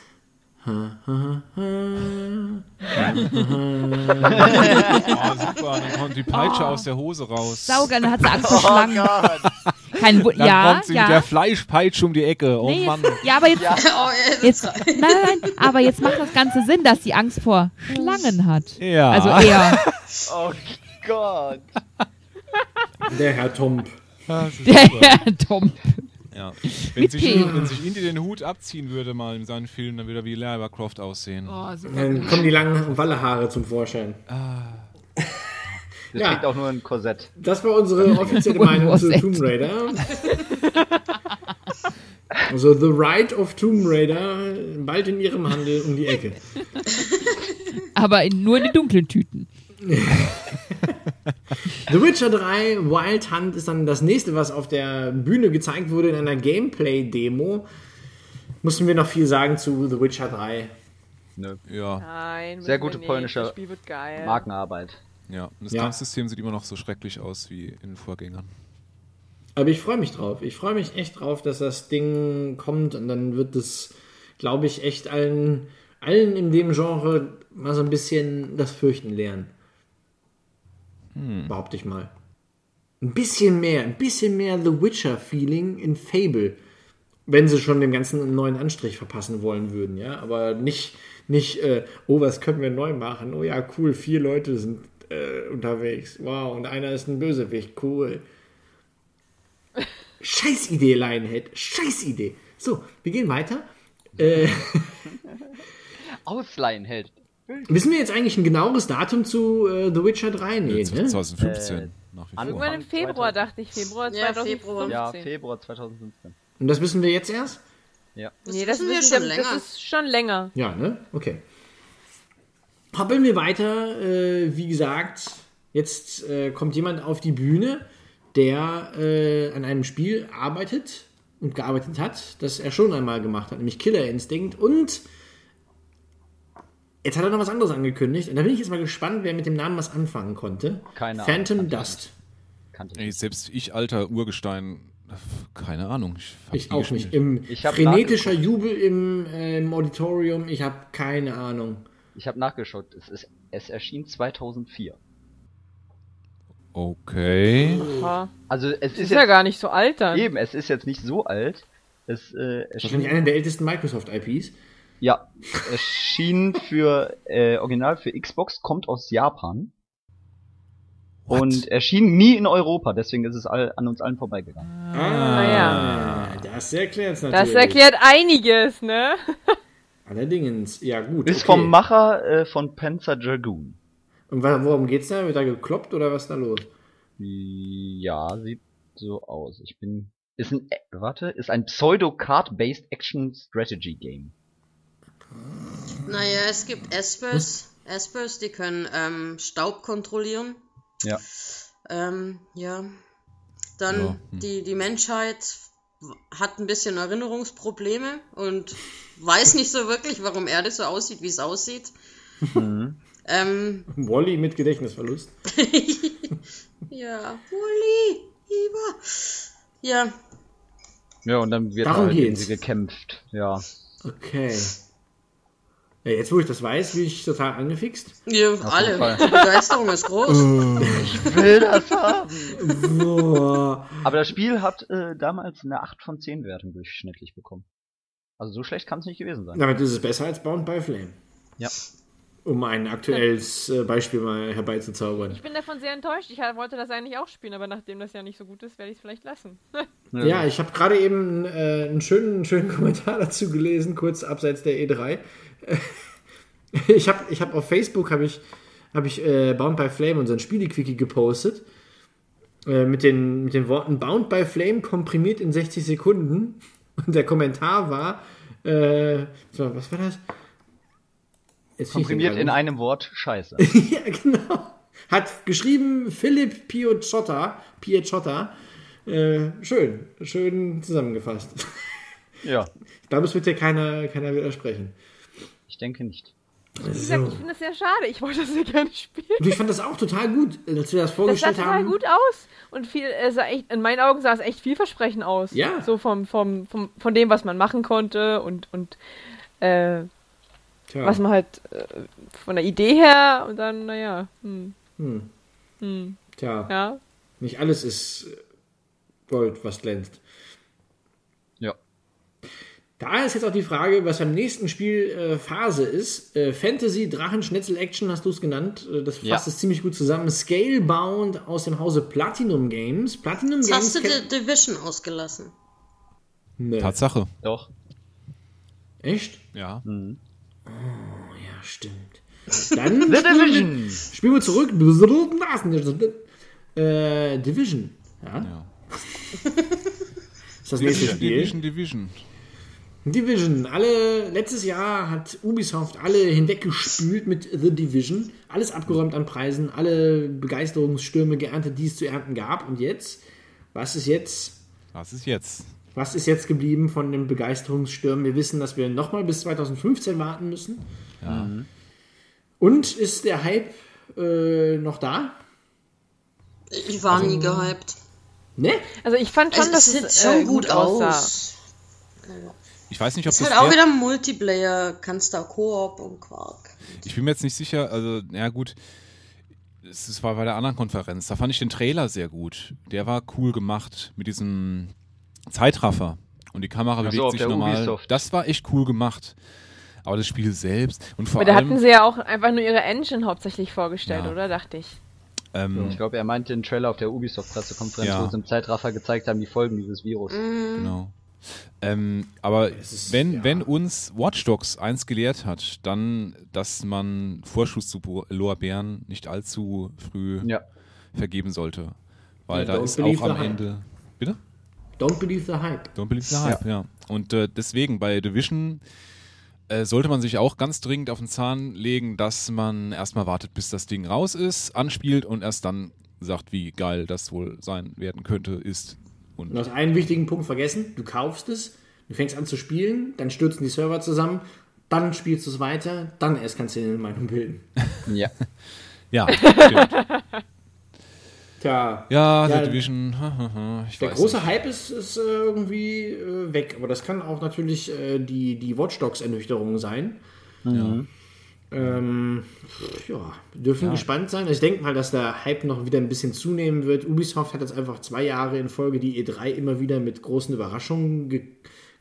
[SPEAKER 6] Oh, super, dann kommt die Peitsche aus der Hose raus.
[SPEAKER 3] Saugeil, dann hat sie Angst vor Schlangen.
[SPEAKER 4] Gott.
[SPEAKER 3] Kein Wu-
[SPEAKER 6] Dann
[SPEAKER 3] ja,
[SPEAKER 6] kommt sie mit der
[SPEAKER 3] ja.
[SPEAKER 6] Fleischpeitsche um die Ecke. Oh
[SPEAKER 3] Nee,
[SPEAKER 6] Mann.
[SPEAKER 3] ja, aber jetzt,
[SPEAKER 2] Oh,
[SPEAKER 3] jetzt, nein, nein, nein, aber jetzt macht das Ganze Sinn, dass sie Angst vor Schlangen hat.
[SPEAKER 6] Ja.
[SPEAKER 3] Also eher
[SPEAKER 4] Oh Gott.
[SPEAKER 1] Der Herr Tomp.
[SPEAKER 6] Ja, das ist
[SPEAKER 3] der
[SPEAKER 6] super.
[SPEAKER 3] Herr Tom.
[SPEAKER 6] Ja. Wenn,
[SPEAKER 3] Mit
[SPEAKER 6] sich,
[SPEAKER 3] P.
[SPEAKER 6] wenn sich Indy den Hut abziehen würde mal in seinen Filmen, dann würde er wie Lara Croft aussehen.
[SPEAKER 3] Oh, super.
[SPEAKER 1] Dann kommen die langen Wallehaare zum Vorschein.
[SPEAKER 4] Das
[SPEAKER 1] Ja.
[SPEAKER 4] trägt auch nur ein Korsett.
[SPEAKER 1] Das war unsere offizielle
[SPEAKER 3] Und
[SPEAKER 1] Meinung zu
[SPEAKER 3] Rosette.
[SPEAKER 1] Tomb Raider. Also The Ride of Tomb Raider, bald in ihrem Handel um die Ecke.
[SPEAKER 3] Aber in, nur in die dunklen Tüten.
[SPEAKER 1] The Witcher drei Wild Hunt ist dann das nächste, was auf der Bühne gezeigt wurde in einer Gameplay-Demo. Mussten wir noch viel sagen zu The Witcher drei.
[SPEAKER 4] Nö.
[SPEAKER 6] Ja,
[SPEAKER 5] Nein,
[SPEAKER 4] Sehr
[SPEAKER 5] müssen wir
[SPEAKER 4] gute
[SPEAKER 5] nicht.
[SPEAKER 4] polnische
[SPEAKER 5] Das Spiel wird geil.
[SPEAKER 4] Markenarbeit.
[SPEAKER 6] ja. Und das
[SPEAKER 1] Ja.
[SPEAKER 6] Kampfsystem sieht immer noch so schrecklich aus wie in den Vorgängern.
[SPEAKER 1] Aber ich freue mich drauf. Ich freue mich echt drauf, dass das Ding kommt und dann wird es, glaube ich, echt allen, allen in dem Genre mal so ein bisschen das Fürchten lernen. Behaupte ich mal. Ein bisschen mehr, ein bisschen mehr The Witcher-Feeling in Fable. Wenn sie schon dem Ganzen einen neuen Anstrich verpassen wollen würden, ja. Aber nicht, nicht äh, oh, was können wir neu machen? Oh ja, cool, vier Leute sind äh, unterwegs. Wow, und einer ist ein Bösewicht, cool. Scheißidee, Lionhead. Scheißidee. So, wir gehen weiter. Äh,
[SPEAKER 4] Ausleihen hält.
[SPEAKER 1] wissen wir jetzt eigentlich ein genaueres Datum zu äh, The Witcher drei? Nee, ne?
[SPEAKER 6] zwanzig fünfzehn.
[SPEAKER 4] Äh,
[SPEAKER 6] nach wie
[SPEAKER 4] an-
[SPEAKER 6] vor.
[SPEAKER 5] Irgendwann im Februar, dachte ich. Februar
[SPEAKER 2] Ja,
[SPEAKER 5] zweitausendfünfzehn.
[SPEAKER 4] Ja, Februar zweitausendfünfzehn.
[SPEAKER 1] Und das wissen wir jetzt erst?
[SPEAKER 4] Ja.
[SPEAKER 5] Nee, das,
[SPEAKER 2] wissen wir
[SPEAKER 5] wissen
[SPEAKER 2] schon
[SPEAKER 5] wir-
[SPEAKER 2] länger.
[SPEAKER 5] Das ist schon länger.
[SPEAKER 1] Ja, ne? Okay. Hoppeln wir weiter. Äh, wie gesagt, jetzt äh, kommt jemand auf die Bühne, der äh, an einem Spiel arbeitet und gearbeitet hat, das er schon einmal gemacht hat, nämlich Killer Instinct. Und jetzt hat er noch was anderes angekündigt. Und da bin ich jetzt mal gespannt, wer mit dem Namen was anfangen konnte.
[SPEAKER 4] Keine
[SPEAKER 1] Phantom
[SPEAKER 4] Ahnung.
[SPEAKER 1] Dust.
[SPEAKER 4] Kannte
[SPEAKER 6] Ey, selbst ich, alter Urgestein, keine Ahnung. Ich, hab's
[SPEAKER 1] Ich
[SPEAKER 6] nie
[SPEAKER 1] auch
[SPEAKER 6] gespielt.
[SPEAKER 1] nicht. Im
[SPEAKER 4] Ich hab
[SPEAKER 1] frenetischer Jubel im, äh, im Auditorium, ich habe keine Ahnung.
[SPEAKER 4] Ich habe nachgeschaut. Es, ist, es erschien zweitausendvier.
[SPEAKER 6] Okay.
[SPEAKER 5] Aha.
[SPEAKER 4] Also es
[SPEAKER 5] Das
[SPEAKER 4] ist,
[SPEAKER 5] ist
[SPEAKER 4] jetzt
[SPEAKER 5] ja gar nicht so alt dann.
[SPEAKER 4] eben, es ist jetzt nicht so alt. Es äh,
[SPEAKER 1] Wahrscheinlich
[SPEAKER 4] erschien,
[SPEAKER 1] einer der ältesten Microsoft-I Ps.
[SPEAKER 4] ja, erschien für äh, Original für Xbox, kommt aus Japan. und erschien nie in Europa, deswegen ist es all, an uns allen vorbeigegangen.
[SPEAKER 1] Ah,
[SPEAKER 5] ja.
[SPEAKER 1] das erklärt es natürlich.
[SPEAKER 5] Das erklärt einiges, ne?
[SPEAKER 1] Allerdings, ja gut.
[SPEAKER 4] Ist
[SPEAKER 1] okay.
[SPEAKER 4] vom Macher äh, von Panzer Dragoon.
[SPEAKER 1] Und wa- worum geht's da? Wird da gekloppt oder was ist da los?
[SPEAKER 4] Ja, sieht so aus. Ich bin... Ist ein... Äh, warte, ist ein Pseudo-Card-Based Action Strategy Game.
[SPEAKER 2] Naja, es gibt Espers, Espers, die können ähm, Staub kontrollieren.
[SPEAKER 4] Ja.
[SPEAKER 2] Ähm, ja. Dann
[SPEAKER 6] Ja, hm.
[SPEAKER 2] die, die Menschheit hat ein bisschen Erinnerungsprobleme und weiß nicht so wirklich, warum Erde so aussieht, wie es aussieht.
[SPEAKER 4] Mhm.
[SPEAKER 2] Ähm,
[SPEAKER 1] Wally mit Gedächtnisverlust.
[SPEAKER 2] ja, Wally, Iva. Ja,
[SPEAKER 4] Ja, und dann wird
[SPEAKER 1] Darum
[SPEAKER 4] halt
[SPEAKER 1] geht's.
[SPEAKER 4] irgendwie gekämpft. Ja.
[SPEAKER 1] Okay. Ja, jetzt, wo ich das weiß, bin ich total angefixt.
[SPEAKER 2] wir
[SPEAKER 4] jeden
[SPEAKER 2] alle.
[SPEAKER 4] Fall.
[SPEAKER 2] Die Begeisterung ist groß.
[SPEAKER 4] Ich will das haben.
[SPEAKER 1] Boah.
[SPEAKER 4] Aber das Spiel hat äh, damals eine acht von zehn Wertung durchschnittlich bekommen. Also so schlecht kann es nicht gewesen sein.
[SPEAKER 1] Damit ist es besser als Bound by Flame.
[SPEAKER 4] Ja.
[SPEAKER 1] Um ein aktuelles äh, Beispiel mal herbeizuzaubern.
[SPEAKER 5] Ich bin davon sehr enttäuscht. Ich wollte das eigentlich auch spielen, aber nachdem das ja nicht so gut ist, werde ich es vielleicht lassen.
[SPEAKER 1] Ja, ich habe gerade eben äh, einen, schönen, einen schönen Kommentar dazu gelesen, kurz abseits der E drei. Ich habe ich hab auf Facebook habe ich, hab ich äh, Bound by Flame, unseren Spiele-Quickie, gepostet. Äh, mit, den, mit den Worten Bound by Flame komprimiert in sechzig Sekunden. Und der Kommentar war, äh, so, was war das? Jetzt find ich den
[SPEAKER 4] Komprimiert
[SPEAKER 1] gerade
[SPEAKER 4] in
[SPEAKER 1] nicht.
[SPEAKER 4] einem Wort Scheiße.
[SPEAKER 1] Ja, genau. Hat geschrieben Philipp Piociotta. Piociotta. Äh, schön, schön zusammengefasst.
[SPEAKER 4] Ja,
[SPEAKER 1] Ich glaube, es wird dir keiner, keiner widersprechen.
[SPEAKER 4] ich denke nicht.
[SPEAKER 5] Wie gesagt, ich finde das sehr schade. Ich wollte das sehr gerne spielen.
[SPEAKER 1] Und ich fand das auch total gut, als wir das
[SPEAKER 5] Das sah
[SPEAKER 1] vorgestellt
[SPEAKER 5] total
[SPEAKER 1] haben.
[SPEAKER 5] gut aus. Und viel, es sah echt, in meinen Augen sah es echt vielversprechend aus.
[SPEAKER 1] Ja.
[SPEAKER 5] So vom, vom, vom, von dem, was man machen konnte und, und äh,
[SPEAKER 1] Tja.
[SPEAKER 5] was man halt äh, von der Idee her und dann, naja, hm,
[SPEAKER 1] Hm.
[SPEAKER 5] hm,
[SPEAKER 1] Tja,
[SPEAKER 5] ja.
[SPEAKER 1] nicht alles ist Gold, was glänzt.
[SPEAKER 4] Ja.
[SPEAKER 1] Da ist jetzt auch die Frage, was beim nächsten Spiel äh, Phase ist. Äh, Fantasy, Drachen, Schnetzel, Action hast du es genannt. Äh, das fasst
[SPEAKER 4] Ja.
[SPEAKER 1] es ziemlich gut zusammen. Scalebound aus dem Hause Platinum Games. Platinum
[SPEAKER 2] Jetzt
[SPEAKER 1] Games.
[SPEAKER 2] hast du
[SPEAKER 1] kennt-
[SPEAKER 2] die Division ausgelassen.
[SPEAKER 1] Nee.
[SPEAKER 6] Tatsache.
[SPEAKER 4] Doch.
[SPEAKER 1] Echt?
[SPEAKER 6] Ja.
[SPEAKER 4] Mhm.
[SPEAKER 1] Ja, stimmt. Dann
[SPEAKER 4] The Division!
[SPEAKER 1] spielen wir zurück. Äh, Division. Ja.
[SPEAKER 6] ja.
[SPEAKER 1] Ist das nächste
[SPEAKER 6] Division,
[SPEAKER 1] Spiel.
[SPEAKER 6] Division, Division.
[SPEAKER 1] Division. Alle, letztes Jahr hat Ubisoft alle hinweggespült mit The Division. Alles abgeräumt an Preisen, alle Begeisterungsstürme geerntet, die es zu ernten gab. Und jetzt, was ist jetzt,
[SPEAKER 6] Was ist jetzt?
[SPEAKER 1] was ist jetzt geblieben von den Begeisterungsstürmen? Wir wissen, dass wir nochmal bis zwanzig fünfzehn warten müssen.
[SPEAKER 6] Ja.
[SPEAKER 1] Und ist der Hype äh, noch da?
[SPEAKER 2] Ich war nie gehypt.
[SPEAKER 1] Ne?
[SPEAKER 5] Also ich fand schon,
[SPEAKER 2] Es,
[SPEAKER 5] dass
[SPEAKER 2] es sieht
[SPEAKER 5] es
[SPEAKER 2] schon
[SPEAKER 5] äh,
[SPEAKER 2] gut
[SPEAKER 5] aussah.
[SPEAKER 2] aus.
[SPEAKER 6] Ich weiß nicht, ob
[SPEAKER 2] Ist
[SPEAKER 6] das
[SPEAKER 2] halt auch
[SPEAKER 6] der-
[SPEAKER 2] wieder Multiplayer, kannst da Koop und Quark.
[SPEAKER 6] Ich bin mir jetzt nicht sicher, also, ja gut, es es war bei der anderen Konferenz, da fand ich den Trailer sehr gut. Der war cool gemacht mit diesem Zeitraffer und die Kamera
[SPEAKER 4] Ach so,
[SPEAKER 6] bewegt
[SPEAKER 4] auf
[SPEAKER 6] sich
[SPEAKER 4] der
[SPEAKER 6] normal.
[SPEAKER 4] Ubisoft.
[SPEAKER 6] Das war echt cool gemacht. Aber das Spiel selbst und vor
[SPEAKER 5] Aber da hatten
[SPEAKER 6] allem,
[SPEAKER 5] sie ja auch einfach nur ihre Engine hauptsächlich vorgestellt,
[SPEAKER 6] Ja.
[SPEAKER 5] oder? Dachte ich.
[SPEAKER 6] ähm,
[SPEAKER 4] Ich glaube, er meinte den Trailer auf der Ubisoft-Pressekonferenz,
[SPEAKER 6] Ja.
[SPEAKER 4] wo sie im Zeitraffer gezeigt haben, die Folgen dieses Virus.
[SPEAKER 6] genau. Ähm, aber
[SPEAKER 1] ist-
[SPEAKER 6] wenn,
[SPEAKER 1] ja.
[SPEAKER 6] wenn uns Watch Dogs eins gelehrt hat, dann, dass man Vorschuss zu Bo- Lorbeeren nicht allzu früh
[SPEAKER 4] Ja.
[SPEAKER 6] vergeben sollte. Weil
[SPEAKER 1] Ja,
[SPEAKER 6] da
[SPEAKER 1] don't
[SPEAKER 6] ist
[SPEAKER 1] believe
[SPEAKER 6] auch am
[SPEAKER 1] the hype.
[SPEAKER 6] Ende... Bitte?
[SPEAKER 1] Don't believe the hype.
[SPEAKER 6] Don't believe the hype, ja. Und äh, deswegen bei Division äh, sollte man sich auch ganz dringend auf den Zahn legen, dass man erstmal wartet, bis das Ding raus ist, anspielt und erst dann sagt, wie geil das wohl sein werden könnte, ist.
[SPEAKER 1] Und
[SPEAKER 6] Und
[SPEAKER 1] du hast einen wichtigen Punkt vergessen. Du kaufst es, du fängst an zu spielen, dann stürzen die Server zusammen, dann spielst du es weiter, dann erst kannst du dir eine Meinung bilden.
[SPEAKER 4] Ja.
[SPEAKER 6] ja, stimmt.
[SPEAKER 1] Tja,
[SPEAKER 6] Ja,
[SPEAKER 1] Ja,
[SPEAKER 6] The Division, ich
[SPEAKER 1] der
[SPEAKER 6] weiß
[SPEAKER 1] große
[SPEAKER 6] nicht.
[SPEAKER 1] Hype ist, ist äh, irgendwie äh, weg. Aber das kann auch natürlich äh, die, die Watch Dogs-Ernüchterung sein.
[SPEAKER 4] Mhm.
[SPEAKER 1] Ähm, ja, wir dürfen gespannt sein. Ich denke mal, dass der Hype noch wieder ein bisschen zunehmen wird. Ubisoft hat jetzt einfach zwei Jahre in Folge die E drei immer wieder mit großen Überraschungen ge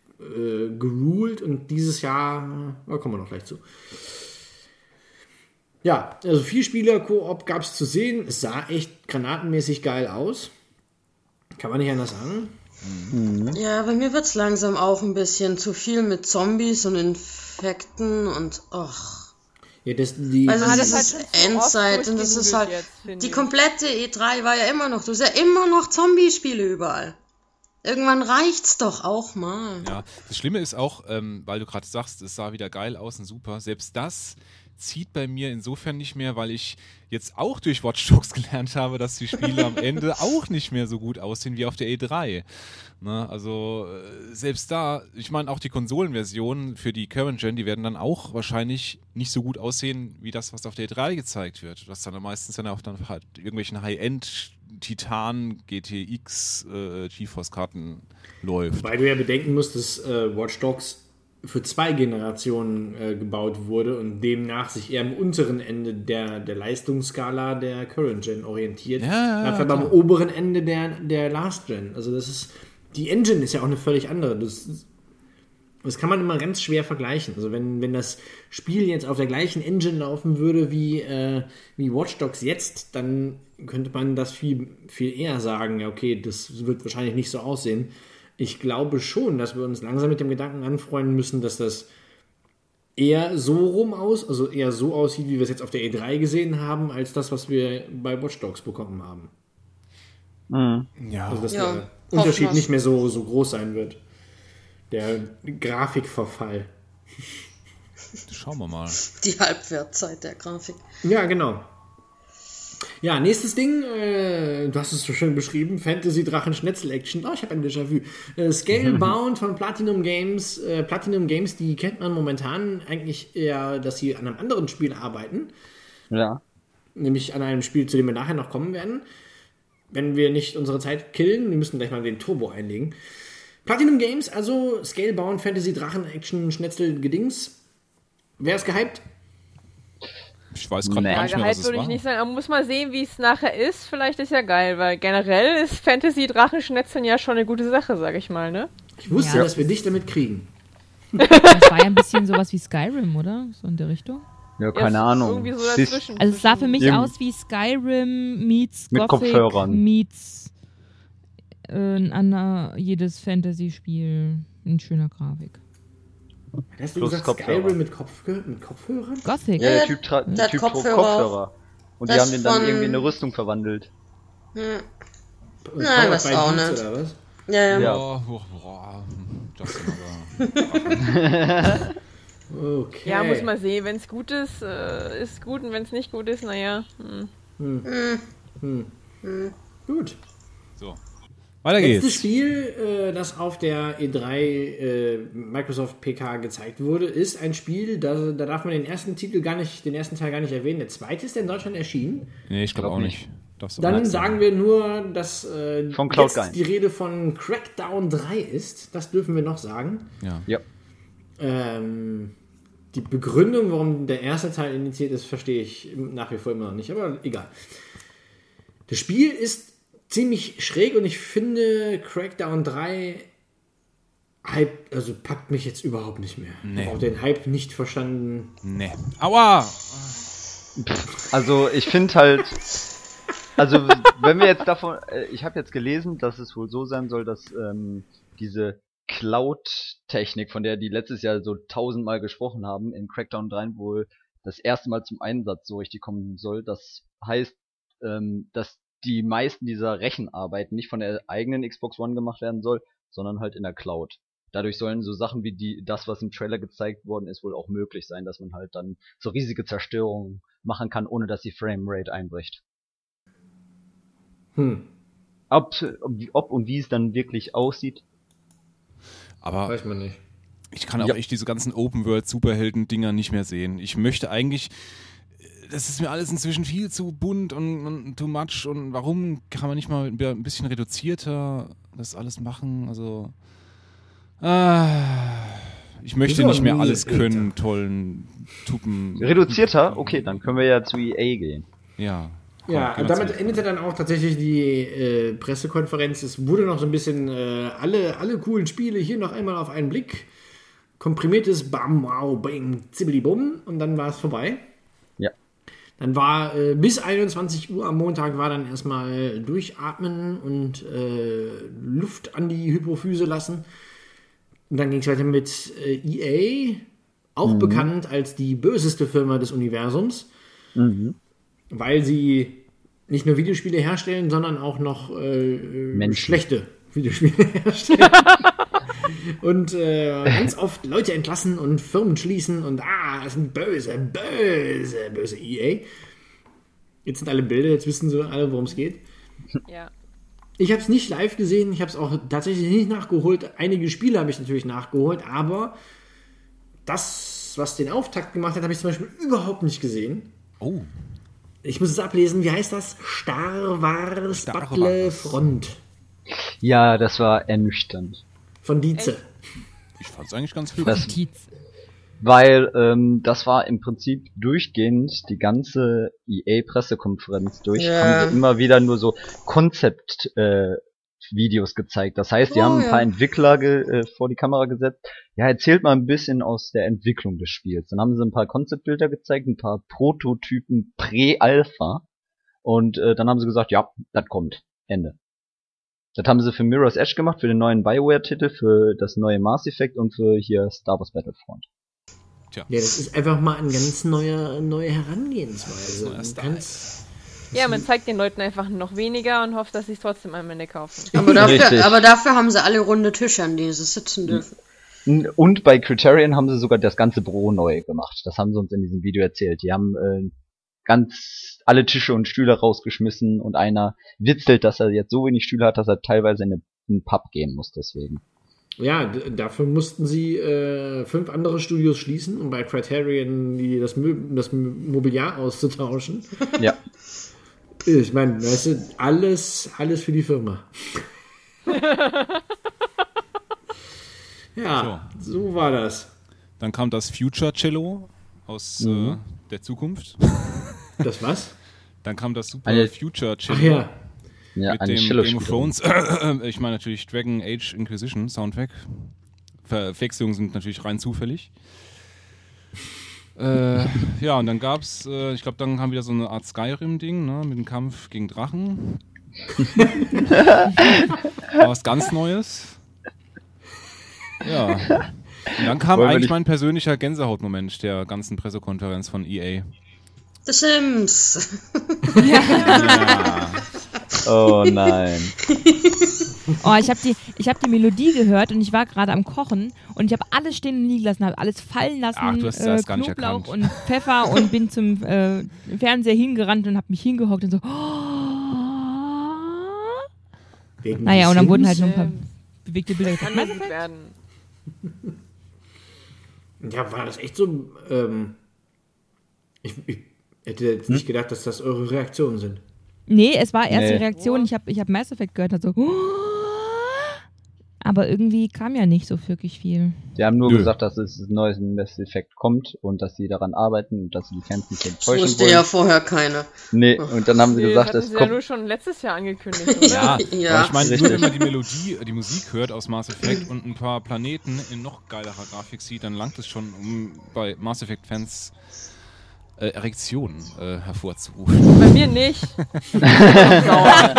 [SPEAKER 1] äh, geruled und dieses Jahr, da kommen wir noch gleich zu. Ja, also vier Spieler-Koop gab es zu sehen. Es sah echt granatenmäßig geil aus. Kann man nicht anders sagen.
[SPEAKER 2] Mhm. Ja, bei mir wird es langsam auch ein bisschen zu viel mit Zombies und Infekten und ach.
[SPEAKER 1] Ja, das, die,
[SPEAKER 2] also
[SPEAKER 5] Ah,
[SPEAKER 2] das
[SPEAKER 5] das
[SPEAKER 2] ist
[SPEAKER 5] hat schon zu
[SPEAKER 2] Endzeit
[SPEAKER 5] oft
[SPEAKER 2] und das ist halt,
[SPEAKER 5] jetzt, finde
[SPEAKER 2] die
[SPEAKER 5] ich.
[SPEAKER 2] komplette E drei war ja immer noch, du hast ja immer noch Zombie-Spiele überall. Irgendwann reicht's doch auch mal.
[SPEAKER 6] Ja, das Schlimme ist auch, ähm, weil du gerade sagst, es sah wieder geil aus und super, selbst das zieht bei mir insofern nicht mehr, weil ich jetzt auch durch Watch Dogs gelernt habe, dass die Spiele am Ende auch nicht mehr so gut aussehen wie auf der E drei. Ne? Also äh, selbst da, ich meine auch die Konsolenversionen für die Current Gen, die werden dann auch wahrscheinlich nicht so gut aussehen wie das, was auf der E drei gezeigt wird. Was dann meistens dann auch dann halt irgendwelchen High-End Titan, G T X, äh, GeForce-Karten läuft.
[SPEAKER 1] Weil du ja bedenken musst, dass äh, Watch Dogs für zwei Generationen äh, gebaut wurde und demnach sich eher am unteren Ende der, der Leistungsskala der Current Gen orientiert.
[SPEAKER 6] Ja, ja,
[SPEAKER 1] dafür aber am
[SPEAKER 6] klar.
[SPEAKER 1] oberen Ende der, der Last Gen. Also das ist, die Engine ist ja auch eine völlig andere. Das, das kann man immer ganz schwer vergleichen. Also wenn, wenn das Spiel jetzt auf der gleichen Engine laufen würde wie, äh, wie Watch Dogs jetzt, dann könnte man das viel, viel eher sagen, ja okay, das wird wahrscheinlich nicht so aussehen. Ich glaube schon, dass wir uns langsam mit dem Gedanken anfreunden müssen, dass das eher so rum aus, also eher so aussieht, wie wir es jetzt auf der E drei gesehen haben, als das, was wir bei Watch Dogs bekommen haben.
[SPEAKER 4] Mhm.
[SPEAKER 6] Ja,
[SPEAKER 1] Also dass
[SPEAKER 2] Ja,
[SPEAKER 1] der Unterschied
[SPEAKER 2] hoffen wir's.
[SPEAKER 1] nicht mehr so, so groß sein wird. Der Grafikverfall.
[SPEAKER 6] schauen wir mal.
[SPEAKER 2] Die Halbwertzeit der Grafik.
[SPEAKER 1] Ja, genau. Ja, nächstes Ding, äh, du hast es so schön beschrieben, Fantasy-Drachen-Schnetzel-Action. Oh, ich habe ein Déjà-vu. Äh, Scalebound von Platinum Games. Äh, Platinum Games, die kennt man momentan eigentlich eher, dass sie an einem anderen Spiel arbeiten.
[SPEAKER 4] Ja.
[SPEAKER 1] Nämlich an einem Spiel, zu dem wir nachher noch kommen werden. Wenn wir nicht unsere Zeit killen, wir müssen gleich mal den Turbo einlegen. Platinum Games, also Scalebound, Fantasy-Drachen-Action-Schnetzel-Gedings. Wer ist gehypt?
[SPEAKER 6] Ich weiß gerade
[SPEAKER 4] Nee.
[SPEAKER 6] gar
[SPEAKER 5] Ja,
[SPEAKER 6] nicht mehr,
[SPEAKER 5] gehypt
[SPEAKER 6] was es
[SPEAKER 5] würde ich
[SPEAKER 6] war.
[SPEAKER 5] nicht sagen. Man muss mal sehen, wie es nachher ist. Vielleicht ist ja geil, weil generell ist Fantasy-Drachenschnetzeln ja schon eine gute Sache, sag ich mal, ne?
[SPEAKER 1] Ich wusste,
[SPEAKER 3] Ja.
[SPEAKER 1] dass wir dich damit kriegen.
[SPEAKER 3] Das war ja ein bisschen sowas wie Skyrim, oder? So in der Richtung.
[SPEAKER 4] Ja, keine
[SPEAKER 5] Ja,
[SPEAKER 4] Ahnung.
[SPEAKER 5] Irgendwie so
[SPEAKER 4] Siehst-
[SPEAKER 5] dazwischen.
[SPEAKER 3] Also es sah für mich
[SPEAKER 4] Irgend-
[SPEAKER 3] aus wie Skyrim meets
[SPEAKER 4] Mit
[SPEAKER 3] Gothic
[SPEAKER 4] Kopfhörern.
[SPEAKER 3] meets äh, ein ander, jedes Fantasy-Spiel in schöner Grafik.
[SPEAKER 1] Hast du
[SPEAKER 4] Plus
[SPEAKER 1] gesagt,
[SPEAKER 4] Kopfhörer.
[SPEAKER 1] Skyrim mit, Kopfhö- mit Kopfhörern?
[SPEAKER 3] Gothic.
[SPEAKER 4] Ja, der
[SPEAKER 2] Ja,
[SPEAKER 4] Typ, tra-
[SPEAKER 2] der
[SPEAKER 4] der
[SPEAKER 2] hat
[SPEAKER 4] typ trug
[SPEAKER 2] Kopfhörer.
[SPEAKER 4] Kopfhörer. Und die
[SPEAKER 2] Das
[SPEAKER 4] haben den dann
[SPEAKER 2] von-
[SPEAKER 4] irgendwie in eine Rüstung verwandelt.
[SPEAKER 2] Hm.
[SPEAKER 1] Powered
[SPEAKER 2] Nein, das
[SPEAKER 1] by
[SPEAKER 2] auch
[SPEAKER 1] Beats
[SPEAKER 2] nicht.
[SPEAKER 1] Oder was?
[SPEAKER 2] Ja, ja.
[SPEAKER 4] Ja.
[SPEAKER 6] Oh, oh, oh, Justin, aber.
[SPEAKER 1] Okay.
[SPEAKER 5] Ja, muss man sehen. Wenn es gut ist, äh, ist gut. Und wenn es nicht gut ist, naja. Hm.
[SPEAKER 1] Gut.
[SPEAKER 6] So. Weiter
[SPEAKER 1] Letztes
[SPEAKER 6] geht's.
[SPEAKER 1] Spiel, äh, das auf der E drei äh, Microsoft P K gezeigt wurde, ist ein Spiel, da, da darf man den ersten Titel gar nicht, den ersten Teil gar nicht erwähnen. Der zweite ist in Deutschland erschienen.
[SPEAKER 6] Nee, ich glaube
[SPEAKER 4] Glaub
[SPEAKER 6] auch
[SPEAKER 4] nicht.
[SPEAKER 6] nicht. Darfst du
[SPEAKER 1] Dann
[SPEAKER 6] auch nicht
[SPEAKER 1] sagen wir nur, dass äh,
[SPEAKER 4] Von Cloud
[SPEAKER 1] jetzt
[SPEAKER 4] Guide.
[SPEAKER 1] die Rede von Crackdown drei ist. Das dürfen wir noch sagen.
[SPEAKER 6] Ja.
[SPEAKER 4] Ja.
[SPEAKER 1] Ähm, die Begründung, warum der erste Teil initiiert ist, verstehe ich nach wie vor immer noch nicht, aber egal. Das Spiel ist ziemlich schräg und ich finde Crackdown drei Hype, also packt mich jetzt überhaupt nicht mehr.
[SPEAKER 6] Nee.
[SPEAKER 1] Ich habe auch den Hype nicht verstanden.
[SPEAKER 6] Nee. Aua!
[SPEAKER 4] Also ich finde halt, also wenn wir jetzt davon, äh, ich habe jetzt gelesen, dass es wohl so sein soll, dass ähm, diese Cloud-Technik, von der die letztes Jahr so tausendmal gesprochen haben, in Crackdown drei wohl das erste Mal zum Einsatz so richtig kommen soll. Das heißt, ähm, dass die meisten dieser Rechenarbeiten nicht von der eigenen Xbox One gemacht werden soll, sondern halt in der Cloud. Dadurch sollen so Sachen wie die, das, was im Trailer gezeigt worden ist, wohl auch möglich sein, dass man halt dann so riesige Zerstörungen machen kann, ohne dass die Framerate einbricht.
[SPEAKER 1] Hm,
[SPEAKER 4] Ob, ob, ob und wie es dann wirklich aussieht,
[SPEAKER 6] Aber
[SPEAKER 1] weiß man nicht.
[SPEAKER 6] ich kann auch
[SPEAKER 4] Ja.
[SPEAKER 6] echt diese ganzen Open-World-Superhelden-Dinger nicht mehr sehen. Ich möchte eigentlich, das ist mir alles inzwischen viel zu bunt und, und too much und warum kann man nicht mal ein bisschen reduzierter das alles machen? Also, ah, ich möchte
[SPEAKER 1] Du
[SPEAKER 6] nicht mehr
[SPEAKER 1] nie
[SPEAKER 6] alles
[SPEAKER 1] Hater.
[SPEAKER 6] können, tollen Tupen.
[SPEAKER 4] reduzierter, okay, dann können wir ja zu E A gehen.
[SPEAKER 6] Ja. Komm,
[SPEAKER 1] Ja,
[SPEAKER 6] gehen wir
[SPEAKER 1] damit
[SPEAKER 6] zu-
[SPEAKER 1] endete dann auch tatsächlich die äh, Pressekonferenz. Es wurde noch so ein bisschen äh, alle, alle coolen Spiele hier noch einmal auf einen Blick. Komprimiertes Bam, wow, bing, zibbeli bum und dann war es vorbei.
[SPEAKER 4] Ja.
[SPEAKER 1] Dann war äh, bis einundzwanzig Uhr am Montag war dann erstmal durchatmen und äh, Luft an die Hypophyse lassen. Und dann ging es weiter mit äh, E A, auch mhm. bekannt als die böseste Firma des Universums, mhm. weil sie nicht nur Videospiele herstellen, sondern auch noch äh, schlechte Videospiele herstellen. Und äh, ganz oft Leute entlassen und Firmen schließen und ah, das sind böse, böse, böse E A. Jetzt sind alle Bilder, jetzt wissen sie alle, worum es geht.
[SPEAKER 5] Ja.
[SPEAKER 1] Ich habe es nicht live gesehen, ich habe es auch tatsächlich nicht nachgeholt. Einige Spiele habe ich natürlich nachgeholt, aber das, was den Auftakt gemacht hat, habe ich zum Beispiel überhaupt nicht gesehen.
[SPEAKER 6] Oh.
[SPEAKER 1] Ich muss es ablesen, wie heißt das? Star Wars Battlefront.
[SPEAKER 4] Ja, das war ernüchternd.
[SPEAKER 1] Von Dietze.
[SPEAKER 6] Ich fand es eigentlich ganz viel.
[SPEAKER 4] Das, weil ähm, das war im Prinzip durchgehend die ganze E A-Pressekonferenz durch. Yeah. Haben sie immer wieder nur so Konzept-Videos äh, gezeigt. Das heißt, die oh, haben ein ja. paar Entwickler ge äh, vor die Kamera gesetzt. Ja, erzählt mal ein bisschen aus der Entwicklung des Spiels. Dann haben sie ein paar Konzeptbilder gezeigt, ein paar Prototypen Prä-Alpha. Und äh, dann haben sie gesagt, ja, das kommt. Ende. Das haben sie für Mirror's Edge gemacht, für den neuen BioWare-Titel, für das neue Mass Effect und für hier Star Wars Battlefront.
[SPEAKER 1] Tja. Ja, das ist einfach mal eine ganz neue, neue Herangehensweise. Ganz,
[SPEAKER 5] ja, man zeigt den Leuten einfach noch weniger und hofft, dass sie es trotzdem am Ende kaufen.
[SPEAKER 2] Aber dafür, aber dafür haben sie alle runde Tische, an denen sie sitzen dürfen.
[SPEAKER 4] Und bei Criterion haben sie sogar das ganze Büro neu gemacht. Das haben sie uns in diesem Video erzählt. Die haben äh, ganz alle Tische und Stühle rausgeschmissen und einer witzelt, dass er jetzt so wenig Stühle hat, dass er teilweise in einen Pub gehen muss deswegen.
[SPEAKER 1] Ja, d- dafür mussten sie äh, fünf andere Studios schließen, um bei Criterion die, das, Mö- das Mobiliar auszutauschen.
[SPEAKER 4] Ja.
[SPEAKER 1] Ich meine, weißt du, alles, alles für die Firma. Ja, so. so war das.
[SPEAKER 6] Dann kam das Future Cello aus mhm. äh, der Zukunft.
[SPEAKER 1] Das was?
[SPEAKER 6] Dann kam das Super
[SPEAKER 4] eine,
[SPEAKER 6] Future Cello.
[SPEAKER 1] Ach ja.
[SPEAKER 4] Ja,
[SPEAKER 6] mit dem Game of Thrones. Ich meine natürlich Dragon Age Inquisition Soundtrack. Verwechslungen sind natürlich rein zufällig. äh, ja, und dann gab's, äh, ich glaube, dann kam wieder so eine Art Skyrim-Ding, ne, mit dem Kampf gegen Drachen. War was ganz Neues. Ja. Und dann kam Wollen eigentlich mein persönlicher Gänsehautmoment der ganzen Pressekonferenz von E A.
[SPEAKER 2] The Sims.
[SPEAKER 4] Ja. Oh nein.
[SPEAKER 3] Oh, ich habe die, ich hab die Melodie gehört und ich war gerade am Kochen und ich habe alles stehen und liegen lassen, habe alles fallen lassen,
[SPEAKER 6] Ach, du hast
[SPEAKER 3] äh,
[SPEAKER 6] das gar nicht
[SPEAKER 3] Knoblauch
[SPEAKER 6] erkannt.
[SPEAKER 3] und Pfeffer und bin zum äh, Fernseher hingerannt und habe mich hingehockt und so. Oh.
[SPEAKER 1] Wegen
[SPEAKER 3] Naja, und dann
[SPEAKER 1] Sims?
[SPEAKER 3] wurden halt noch ein paar bewegte Bilder
[SPEAKER 5] Kann das nicht werden.
[SPEAKER 1] Ja, war das echt so? Ähm, ich, ich hätte jetzt hm? nicht gedacht, dass das eure Reaktionen sind.
[SPEAKER 3] Nee, es war erst
[SPEAKER 4] Nee.
[SPEAKER 3] die Reaktion, ich habe ich hab Mass Effect gehört, also oh. Aber irgendwie kam ja nicht so wirklich viel.
[SPEAKER 4] Die haben nur
[SPEAKER 6] Nö.
[SPEAKER 4] gesagt, dass es ein neues Mass Effect kommt und dass sie daran arbeiten und dass sie die Fans nicht
[SPEAKER 2] Das
[SPEAKER 4] enttäuschen
[SPEAKER 2] wusste
[SPEAKER 4] wollen.
[SPEAKER 2] ja vorher keiner.
[SPEAKER 4] Nee, und dann haben sie
[SPEAKER 5] Nee,
[SPEAKER 4] gesagt,
[SPEAKER 5] das
[SPEAKER 4] es
[SPEAKER 5] hatten sie ja
[SPEAKER 4] kommt...
[SPEAKER 5] nur schon letztes Jahr angekündigt, oder?
[SPEAKER 6] Ja,
[SPEAKER 2] Ja.
[SPEAKER 6] aber ich meine, nur
[SPEAKER 4] Richtig.
[SPEAKER 6] wenn man die Melodie, die Musik hört aus Mass Effect und ein paar Planeten in noch geilerer Grafik sieht, dann langt es schon, um bei Mass Effect-Fans äh, Erektionen äh, hervorzurufen.
[SPEAKER 5] Bei mir nicht. Stocksauer.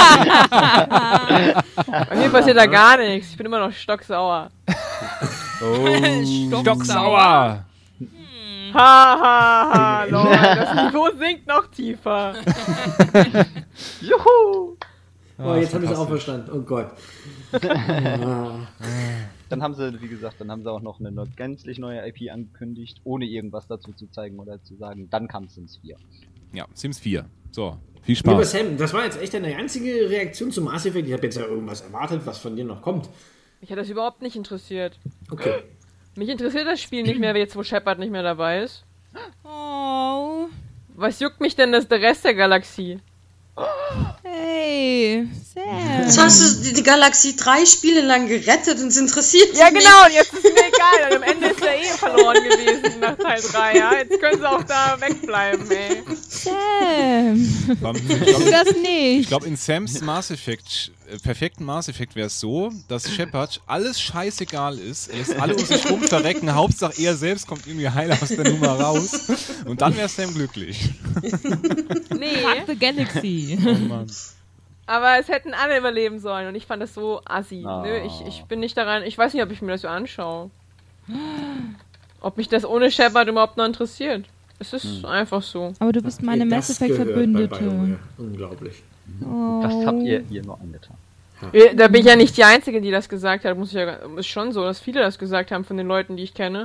[SPEAKER 5] Bei mir passiert da gar nichts. Ich bin immer noch stocksauer.
[SPEAKER 6] Oh, Stocksauer!
[SPEAKER 5] Ha, ha, ha, Lord, das Niveau sinkt noch tiefer. Juhu!
[SPEAKER 1] Oh, jetzt habe ich es auch verstanden. Oh Gott.
[SPEAKER 4] Dann haben sie, wie gesagt, dann haben sie auch noch eine neu- gänzlich neue I P angekündigt, ohne irgendwas dazu zu zeigen oder zu sagen. Dann kam Sims vier.
[SPEAKER 6] Ja, Sims vier. So, viel
[SPEAKER 1] Lieber
[SPEAKER 6] Spaß.
[SPEAKER 1] Sam, das war jetzt echt eine einzige Reaktion zum Mass Effect. Ich habe jetzt ja irgendwas erwartet, was von dir noch kommt.
[SPEAKER 5] Mich hat das überhaupt nicht interessiert.
[SPEAKER 1] Okay.
[SPEAKER 5] Mich interessiert das Spiel nicht mehr, jetzt wo Shepard nicht mehr dabei ist.
[SPEAKER 3] Oh.
[SPEAKER 5] Was juckt mich denn das der Rest der Galaxie?
[SPEAKER 3] Hey. Yay! Sam.
[SPEAKER 2] Jetzt hast du die, die Galaxie drei Spiele lang gerettet und es interessiert
[SPEAKER 5] Ja,
[SPEAKER 2] dich
[SPEAKER 5] genau, und jetzt ist es mir egal. Und am Ende ist er eh verloren gewesen nach Teil drei, ja. Jetzt können sie auch da wegbleiben, ey.
[SPEAKER 3] Sam.
[SPEAKER 6] Beim- Ich
[SPEAKER 3] Tu
[SPEAKER 6] glaube,
[SPEAKER 3] das nicht.
[SPEAKER 6] glaub, in Sams Mass Effect, äh, perfekten Mass Effect wäre es so, dass Shepard alles scheißegal ist. Er lässt alle um sich rum verrecken. Hauptsache er selbst kommt irgendwie heil aus der Nummer raus. Und dann wäre Sam glücklich.
[SPEAKER 5] Nee,
[SPEAKER 3] Fuck the Galaxy.
[SPEAKER 6] Oh Mann.
[SPEAKER 5] aber es hätten alle überleben sollen und ich fand das so assi.
[SPEAKER 4] Ah.
[SPEAKER 5] Nö, ich, ich bin nicht daran, ich weiß nicht, ob ich mir das so anschaue. Ob mich das ohne Shepard überhaupt noch interessiert. Es ist
[SPEAKER 4] Hm.
[SPEAKER 5] einfach so.
[SPEAKER 3] Aber du bist meine
[SPEAKER 1] Ihr
[SPEAKER 3] Mass
[SPEAKER 1] das
[SPEAKER 3] Effect
[SPEAKER 1] gehört bei
[SPEAKER 3] Verbündete.
[SPEAKER 1] BioWare. Unglaublich.
[SPEAKER 4] Was habt ihr ihr nur angetan?
[SPEAKER 5] Äh, Da bin ich ja nicht die Einzige, die das gesagt hat. Muss ich ja, ist schon so, dass viele das gesagt haben von den Leuten, die ich kenne.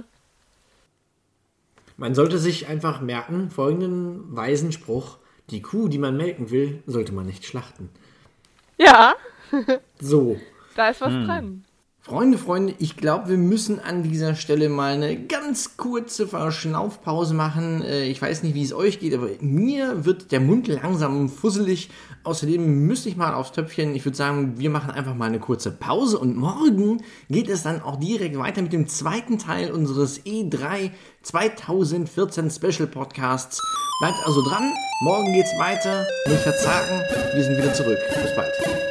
[SPEAKER 1] Man sollte sich einfach merken, folgenden weisen Spruch: Die Kuh, die man melken will, sollte man nicht schlachten.
[SPEAKER 5] Ja,
[SPEAKER 1] So.
[SPEAKER 5] da ist was dran.
[SPEAKER 1] Freunde, Freunde, ich glaube, wir müssen an dieser Stelle mal eine ganz kurze Verschnaufpause machen. Äh, Ich weiß nicht, wie es euch geht, aber mir wird der Mund langsam fusselig. Außerdem müsste ich mal aufs Töpfchen. Ich würde sagen, wir machen einfach mal eine kurze Pause und morgen geht es dann auch direkt weiter mit dem zweiten Teil unseres E drei zwanzig vierzehn Special Podcasts. Bleibt also dran, morgen geht's weiter. Nicht verzagen, wir sind wieder zurück. Bis bald.